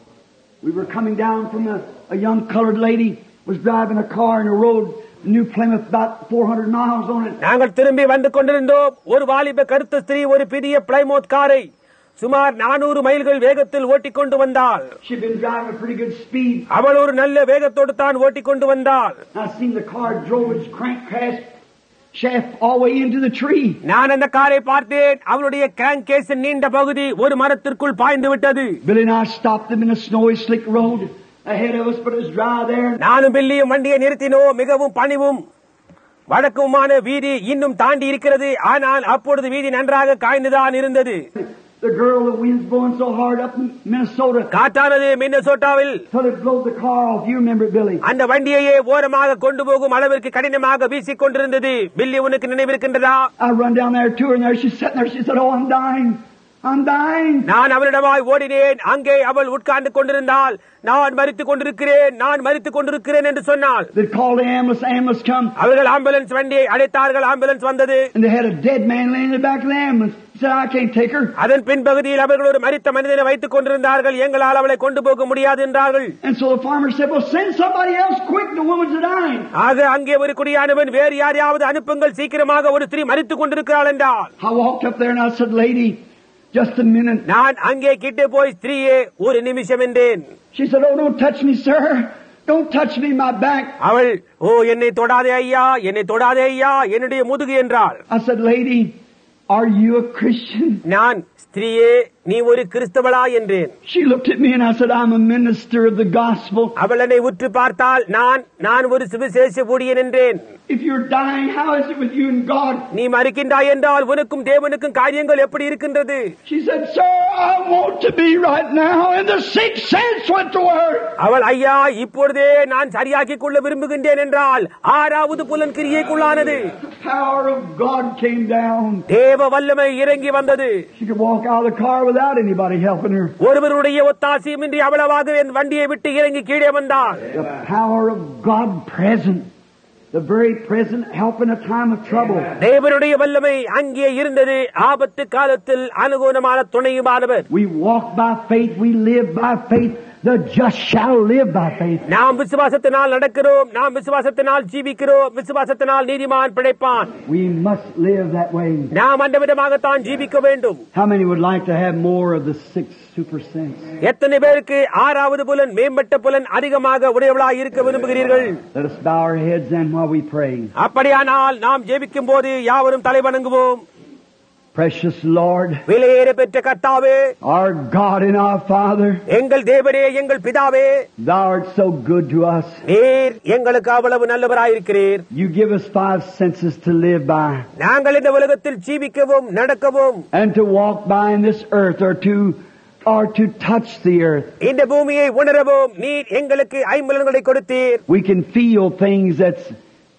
We were coming down from a young colored lady was driving a car in a road, New Plymouth, about 400 miles on it. நாங்கள் திரும்பி வந்து கொண்டிருந்தோம். ஒரு வாலிப கருத்த ஸ்திரீ ஒரு பெரிய பிளைமோத் காரை சுமார் 400 மைல்கள் வேகத்தில் ஓட்டிக் கொண்டு வந்தாள். She'd been driving a pretty good speed. அவள் ஒரு நல்ல வேகத்தோடு தான் ஓட்டிக் கொண்டு வந்தாள். I seen the car drove its crank crash shaft all the way into the tree. நான் அந்த காரை பார்த்தேன். அவளுடைய கிராங்க் கேஸின் நீண்ட பகுதி ஒரு மரத்திற்குள் பாய்ந்து விட்டது. Billy and I stopped them in a snowy slick road ahead of us, but it was dry there. நானும் பில்லியும் வண்டியை நிறுத்தினோம். மிகவும் பனிவும் வடக்குமான வீதி இன்னும் தாண்டி இருக்கிறது. ஆனால் அப்பொழுது வீதி நன்றாக காய்ந்துதான் இருந்தது. The girl, the wind's blowing so hard up in Minnesota. காற்றானது மின்னசோட்டாவில் Till it blows the car off. You remember, Billy? அந்த வண்டியையே ஓரமாக கொண்டு போகும் அளவிற்கு கடினமாக வீசிக் கொண்டிருந்தது. பில்லி, உனக்கு நினைவிருக்கின்றதா? I run down there to her, and there she's sitting there. She said, "Oh, I'm dying. I'm dying." நான் அவளிடமாய் ஓடினேன். அங்கே அவள் உட்கார்ந்து கொண்டிருந்தாள். நான் மரித்துக் கொண்டிருக்கிறேன், நான் மரித்துக் கொண்டிருக்கிறேன் என்று சொன்னாள். They called the ambulance. Ambulance come. அவர்கள் ஆம்புலன்ஸ் வண்டியை அழைத்தார்கள். ஆம்புலன்ஸ் வந்தது. And they had a dead man laying in the back of the ambulance. He said, "I can't take her." அதன் பின்பகுதியில் அவர்கள் ஒரு மரித்த மனிதனை வைத்துக் கொண்டிருந்தார்கள். எங்களால் அவளை கொண்டு போக முடியாது என்றார்கள். And so the farmer said, "Well, send somebody else quick. The woman's dying." ஆக அங்கே ஒரு குடியானவன், வேறு யாரையாவது அனுப்புங்கள், சீக்கிரமாக ஒரு ஸ்திரீ மரித்துக் கொண்டிருக்கிறாள் என்றால். I walked up there and I said, "Lady, just a minute." நான் அங்கே கிட்டே போய், ஸ்திரீயே ஒரு நிமிஷம் என்றேன். She said, "Oh, don't touch me, sir. Don't touch me, my back." அவள், ஓ என்னை தொடாதே ஐயா, என்னை தொடாதே ஐயா, என்னுடைய முதுகு என்றாள். I said, "Lady, are you a Christian?" நான், ஸ்திரீயே நீ ஒரு கிறிஸ்தவளா என்றேன். She looked at me and I said, "I'm a minister of the gospel." அவள் என்னை உற்று பார்த்தால், நான் ஒரு சுவிசேஷ ஊழியன் என்றேன். "If you're dying, how is it with you and God?" நீ மரிக்கின்றாய் என்றால் உனக்கும் தேவனுக்கும் காரியங்கள் எப்படி இருக்கின்றது? She said, "Sir, I want to be right now." And the sixth sense went to work. அவள், ஐயா இப்பொழுதே நான் சரியாக்கிக் கொள்ள விரும்புகின்றேன் என்றால் ஆறாவது புலன் கிரியைக்குள்ளானது. The power of God came down. தேவ தேவ வல்லமை இறங்கி வந்தது. She could walk out of the car without anybody helping her. ஒருவருடைய ஒத்தாசையுமின்றி அவ்வளவாக வண்டியை விட்டு இறங்கி கீழே வந்தார். The power of God present. The very present help in a time of trouble. தேவனுடைய வல்லமை அங்கே இருந்தது. ஆபத்து காலத்தில் அனுகூலமான துணையுமானவர். We walk by faith, we live by faith. The just shall live by faith. நாம் விசுவாசத்தினால் நடக்கிறோம், நாம் விசுவாசத்தினால் ஜீவிக்கிறோம், விசுவாசத்தினால் நீதிமான் பிழைப்பான். We must live that way. நாம் அந்த விதமாகத்தான் ஜீவிக்க வேண்டும். How many would like to have more of the 6 super sense? எத்தனை பேருக்கு ஆறாவது புலன், மேம்பட்ட புலன் அதிகமாக உடையவளாய் இருக்க விரும்புகிறீர்கள்? Let us bow our heads then while we pray. அப்படியானால் நாம் ஜெபிக்கும் போது யாவரும் தலை வணங்குவோம். Precious Lord, விலையேற பெற்ற கர்த்தாவே, our God and our Father, எங்கள் தேவனே, எங்கள் பிதாவே, Thou art so good to us. நீர் எங்களுக்கு அவ்வளவு நல்லவராயிருக்கிறீர். You give us 5 senses to live by நாங்கள் இந்த உலகத்தில் ஜீவிக்கவும் நடக்கவும் and to walk by in this earth or to touch the earth. இந்த பூமியை உணரவும் நீர் எங்களுக்கு ஐம்புலன்களை கொடுத்தீர். We can feel things that's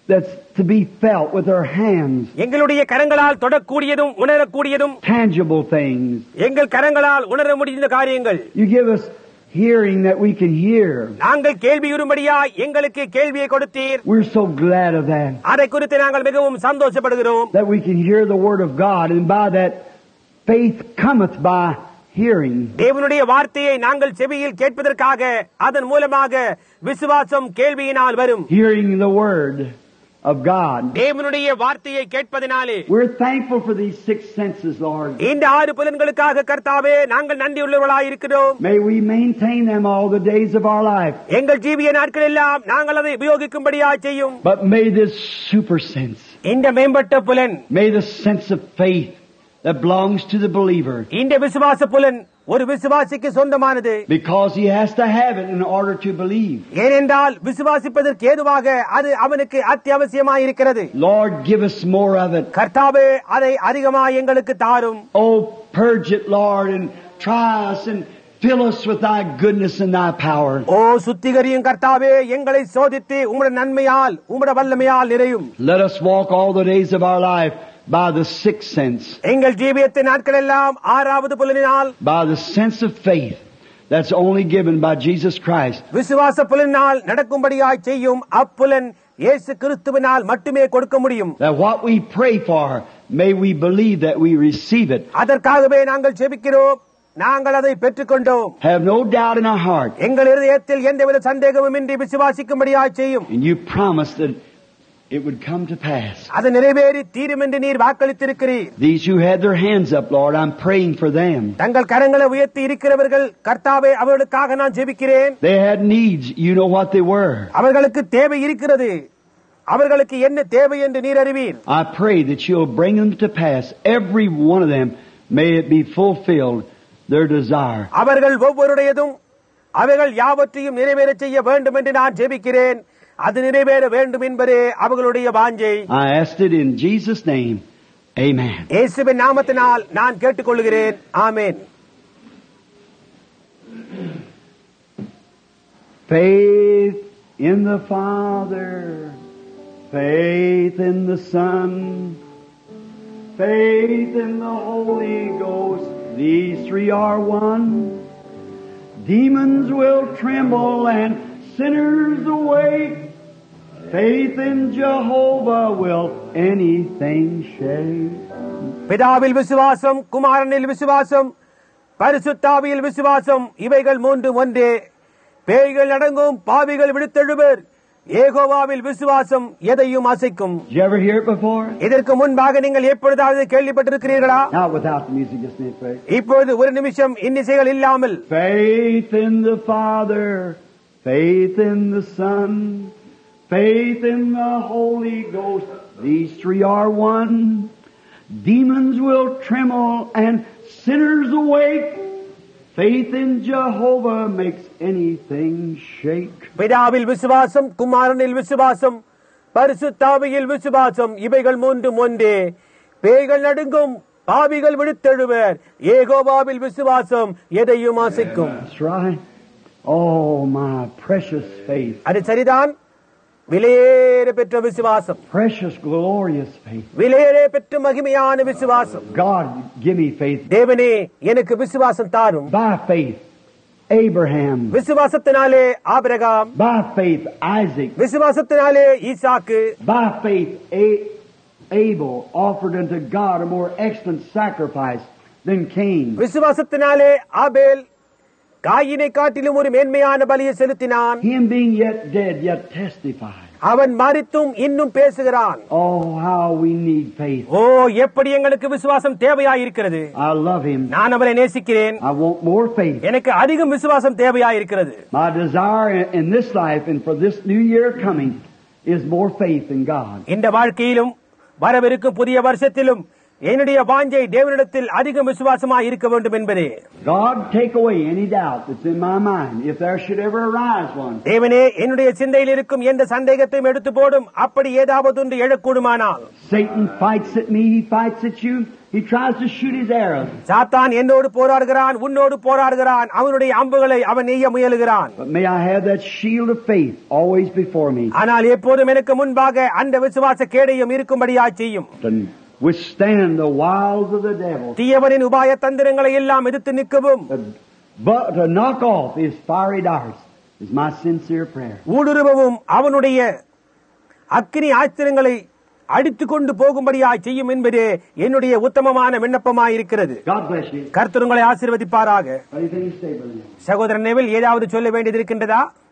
to be felt with our hands. எங்களுடைய கரங்களால் தொடக்கூடியதும் உணரக்கூடியதும் Tangible things. எங்கள் கரங்களால் உணர முடிந்த காரியங்கள். You give us hearing that we can hear. நாங்கள் கேள்வியுறும்படியாய் எங்களுக்கு கேள்வியை கொடுத்தீர். We're so glad of that. அதை குறித்து நாங்கள் மிகவும் சந்தோஷப்படுகிறோம். That we can hear the word of God, and by that faith cometh by hearing. தேவனுடைய வார்த்தையை நாங்கள் செவியில் கேட்பதற்காக அதன் மூலமாக விசுவாசம் கேள்வியினால் வரும். Hearing the word of God. தேவனுடைய வார்த்தையை கேட்பதினாலே. We're thankful for these 6 senses, Lord. இந்த 6 புலன்களுக்காக கர்த்தாவே நாங்கள் நன்றியுள்ளவர்களாய் இருக்கிறோம். May we maintain them all the days of our life. எங்கள் ஜீவிய நாட்கள் எல்லாம் நாங்கள் அதை உபயோகிக்கும்படியாய் செய்யும். But may this super sense, இந்த மேம்பட்ட புலன், may the sense of faith that belongs to the believer, இந்த விசுவாச புலன் ஒரு விசுவாசிக்கு சொந்தமானது. because he has to have it in order to believe. ஏனென்றால் விசுவாசிப்பதற்கு ஏதுவாக அது அவனுக்கு அத்தியாவசியமாய் இருக்கிறது. Lord, give us more of it. கர்த்தாவே அதை அதிகமாய் எங்களுக்கு தாரும். Oh, purge it, Lord, and try us and fill us with thy goodness and thy power. ஓ சுத்திகரியும் கர்த்தாவே, எங்களை சோதித்து உம்முடைய நன்மையால் உம்முடைய வல்லமையால் நிறையும். Let us walk all the days of our life by the 6th sense. எங்கள் ஜீவியத்தின் நாட்கள் எல்லாம் 6வது புலனினால், by the sense of faith that's only given by Jesus Christ. விசுவாச புலனினால் நடக்கும்படியாய் செய்யும் அப்புலன் இயேசு கிறிஸ்துவினால் மட்டுமே கொடுக்க முடியும். That what we pray for, may we believe that we receive it. அதற்காகவே நாங்கள் ஜெபிக்கிறோம், நாங்கள் அதை பெற்றுக்கொண்டோம். Have no doubt in our heart. எங்கள் இதயத்தில் எந்தவித சந்தேகமுமின்றி விசுவாசிக்கும்படியாய் செய்யும். And you promised that it would come to pass. அது நிறைவேறி தீரும் என்று நீர் வாக்களித்திருக்கிறீர். These who had their hands up, Lord, I'm praying for them. தங்கள் கரங்களை உயர்த்தி இருக்கிறவர்கள், கர்த்தாவே அவர்களுக்காக நான் ஜெபிக்கிறேன். They had needs. You know what they were. அவர்களுக்கு தேவை இருக்கிறது. அவர்களுக்கு என்ன தேவை என்று நீர் அறிவீர். I pray that you'll bring them to pass. Every one of them, may it be fulfilled, their desire. அவர்கள் ஒவ்வொருடையதும் அவைகள் யாவற்றையும் நிறைவேற செய்ய வேண்டும் என்று நான் ஜெபிக்கிறேன். அது நிறைவேற வேண்டும் என்பதே அவர்களுடைய வாஞ்சை. I asked it in Jesus' name. Amen. இயேசுவின் நாமத்தினால் நான் கேட்டுக்கொள்கிறேன். ஆமென். Faith in the Father, faith in the Son, faith in the Holy Ghost, these 3 are one. Demons will tremble and sinners awake. Faith in Jehovah will anything shake. பிதாவில் விசுவாசம், குமாரனில் விசுவாசம், பரிசுத்தாவியில் விசுவாசம், இவைகள் 3 ஒன்றே. பேய்கள் அடங்கும், பாவிகள் விடுத்தெழுவர். யெகோவாவில் விசுவாசம் எதையும் அசைக்கும். Did you ever hear it before? இதற்கு முன்பாக நீங்கள் எப்பொழுதாவது கேள்விப்பட்டிருக்கிறீர்களா? Not without the music, just need faith. இப்பொழுது ஒரு நிமிஷம் இன்னிசைகள் இல்லாமல். Faith in the Father, faith in the Son, faith in the Holy Ghost, these 3 are one. Demons will tremble and sinners awake. Faith in Jehovah makes anything shake. பிதாவில் விசுவாசம், குமாரனில் விசுவாசம், பரிசுத்தாவியில் விசுவாசம், இவைகள் 3 ஒன்றே. பேய்கள் நடுங்கும், பாவிகள் விடுத்தெழுவர். யெகோவாவில் விசுவாசம் எதையும் அசைக்கும். That's right. Oh, my precious faith. அது சரிதான். விலையேற பெற்ற விசுவாசம், Precious, glorious faith. விலையேற பெற்ற மகிமையான விசுவாசம். God, give me faith. தேவனே எனக்கு விசுவாசம் தாரும். By faith, Abraham. விசுவாசத்தினாலே ஆபிரகாம், By faith, Isaac. விசுவாசத்தினாலே ஈசாக்கு, By faith, Abel offered unto God a more excellent sacrifice than Cain. விசுவாசத்தினாலே ஆபேல் காயினை காட்டிலும் ஒரு மேன்மையான பலியை செலுத்தினான். Him being yet dead, yet testified. அவன் மரித்தும் இன்னும் பேசுகிறான். Oh, how we need faith. ஓ, எப்படி எங்களுக்கு விசுவாசம் தேவையாயிருக்கிறது. I love him. நான் அவரை நேசிக்கிறேன். I want more faith. எனக்கு அதிகம் விசுவாசம் தேவையாயிருக்கிறது. My desire in this life and for this new year coming is more faith in God. இந்த வாழ்க்கையிலும் வரவிருக்கும் புதிய வருஷத்திலும் என்னுடைய வாஞ்சை தேவனிடத்தில் அதிக விசுவாசமாய் இருக்க வேண்டும் என்பதே. God, take away any doubt that's in my mind, if there should ever arise one. தேவனே, என்னுடைய சிந்தையில் இருக்கும் எந்த சந்தேகத்தையும் எடுத்து போடும். அப்படி ஏதாவது ஒன்று எழக்கூடுமானால், Satan fights at me, he fights at you, he tries to shoot his arrows. சாத்தான் என்னோடு போராடுகிறான், உன்னோடு போராடுகிறான். அவனுடைய அம்புகளை அவன் நெய்ய முயலுகிறான். But may I have that shield of faith always before me. ஆனால் எப்போதும் எனக்கு முன்பாக அந்த விசுவாச கேடயம் இருக்கும்படியாய் செய்யும். To withstand the wiles of the devil. தீயவனின் உபாய தந்திரங்களை எல்லாம் எதிர்த்து நிற்கவும், But to knock off his fiery darts is my sincere prayer. ஊடுருவவும் அவனுடைய அக்கினி ஆஸ்திரங்களை அடித்துக் கொண்டு போகும்படியாய் செய்யும் என்பதே என்னுடைய உத்தமமான விண்ணப்பமாய் இருக்கிறது. God bless you. கர்த்தர் உங்களை ஆசீர்வதிப்பாராக. Anything you say, brother? சகோதரன் நேவில் ஏதாவது சொல்ல வேண்டியது இருக்கின்றதா?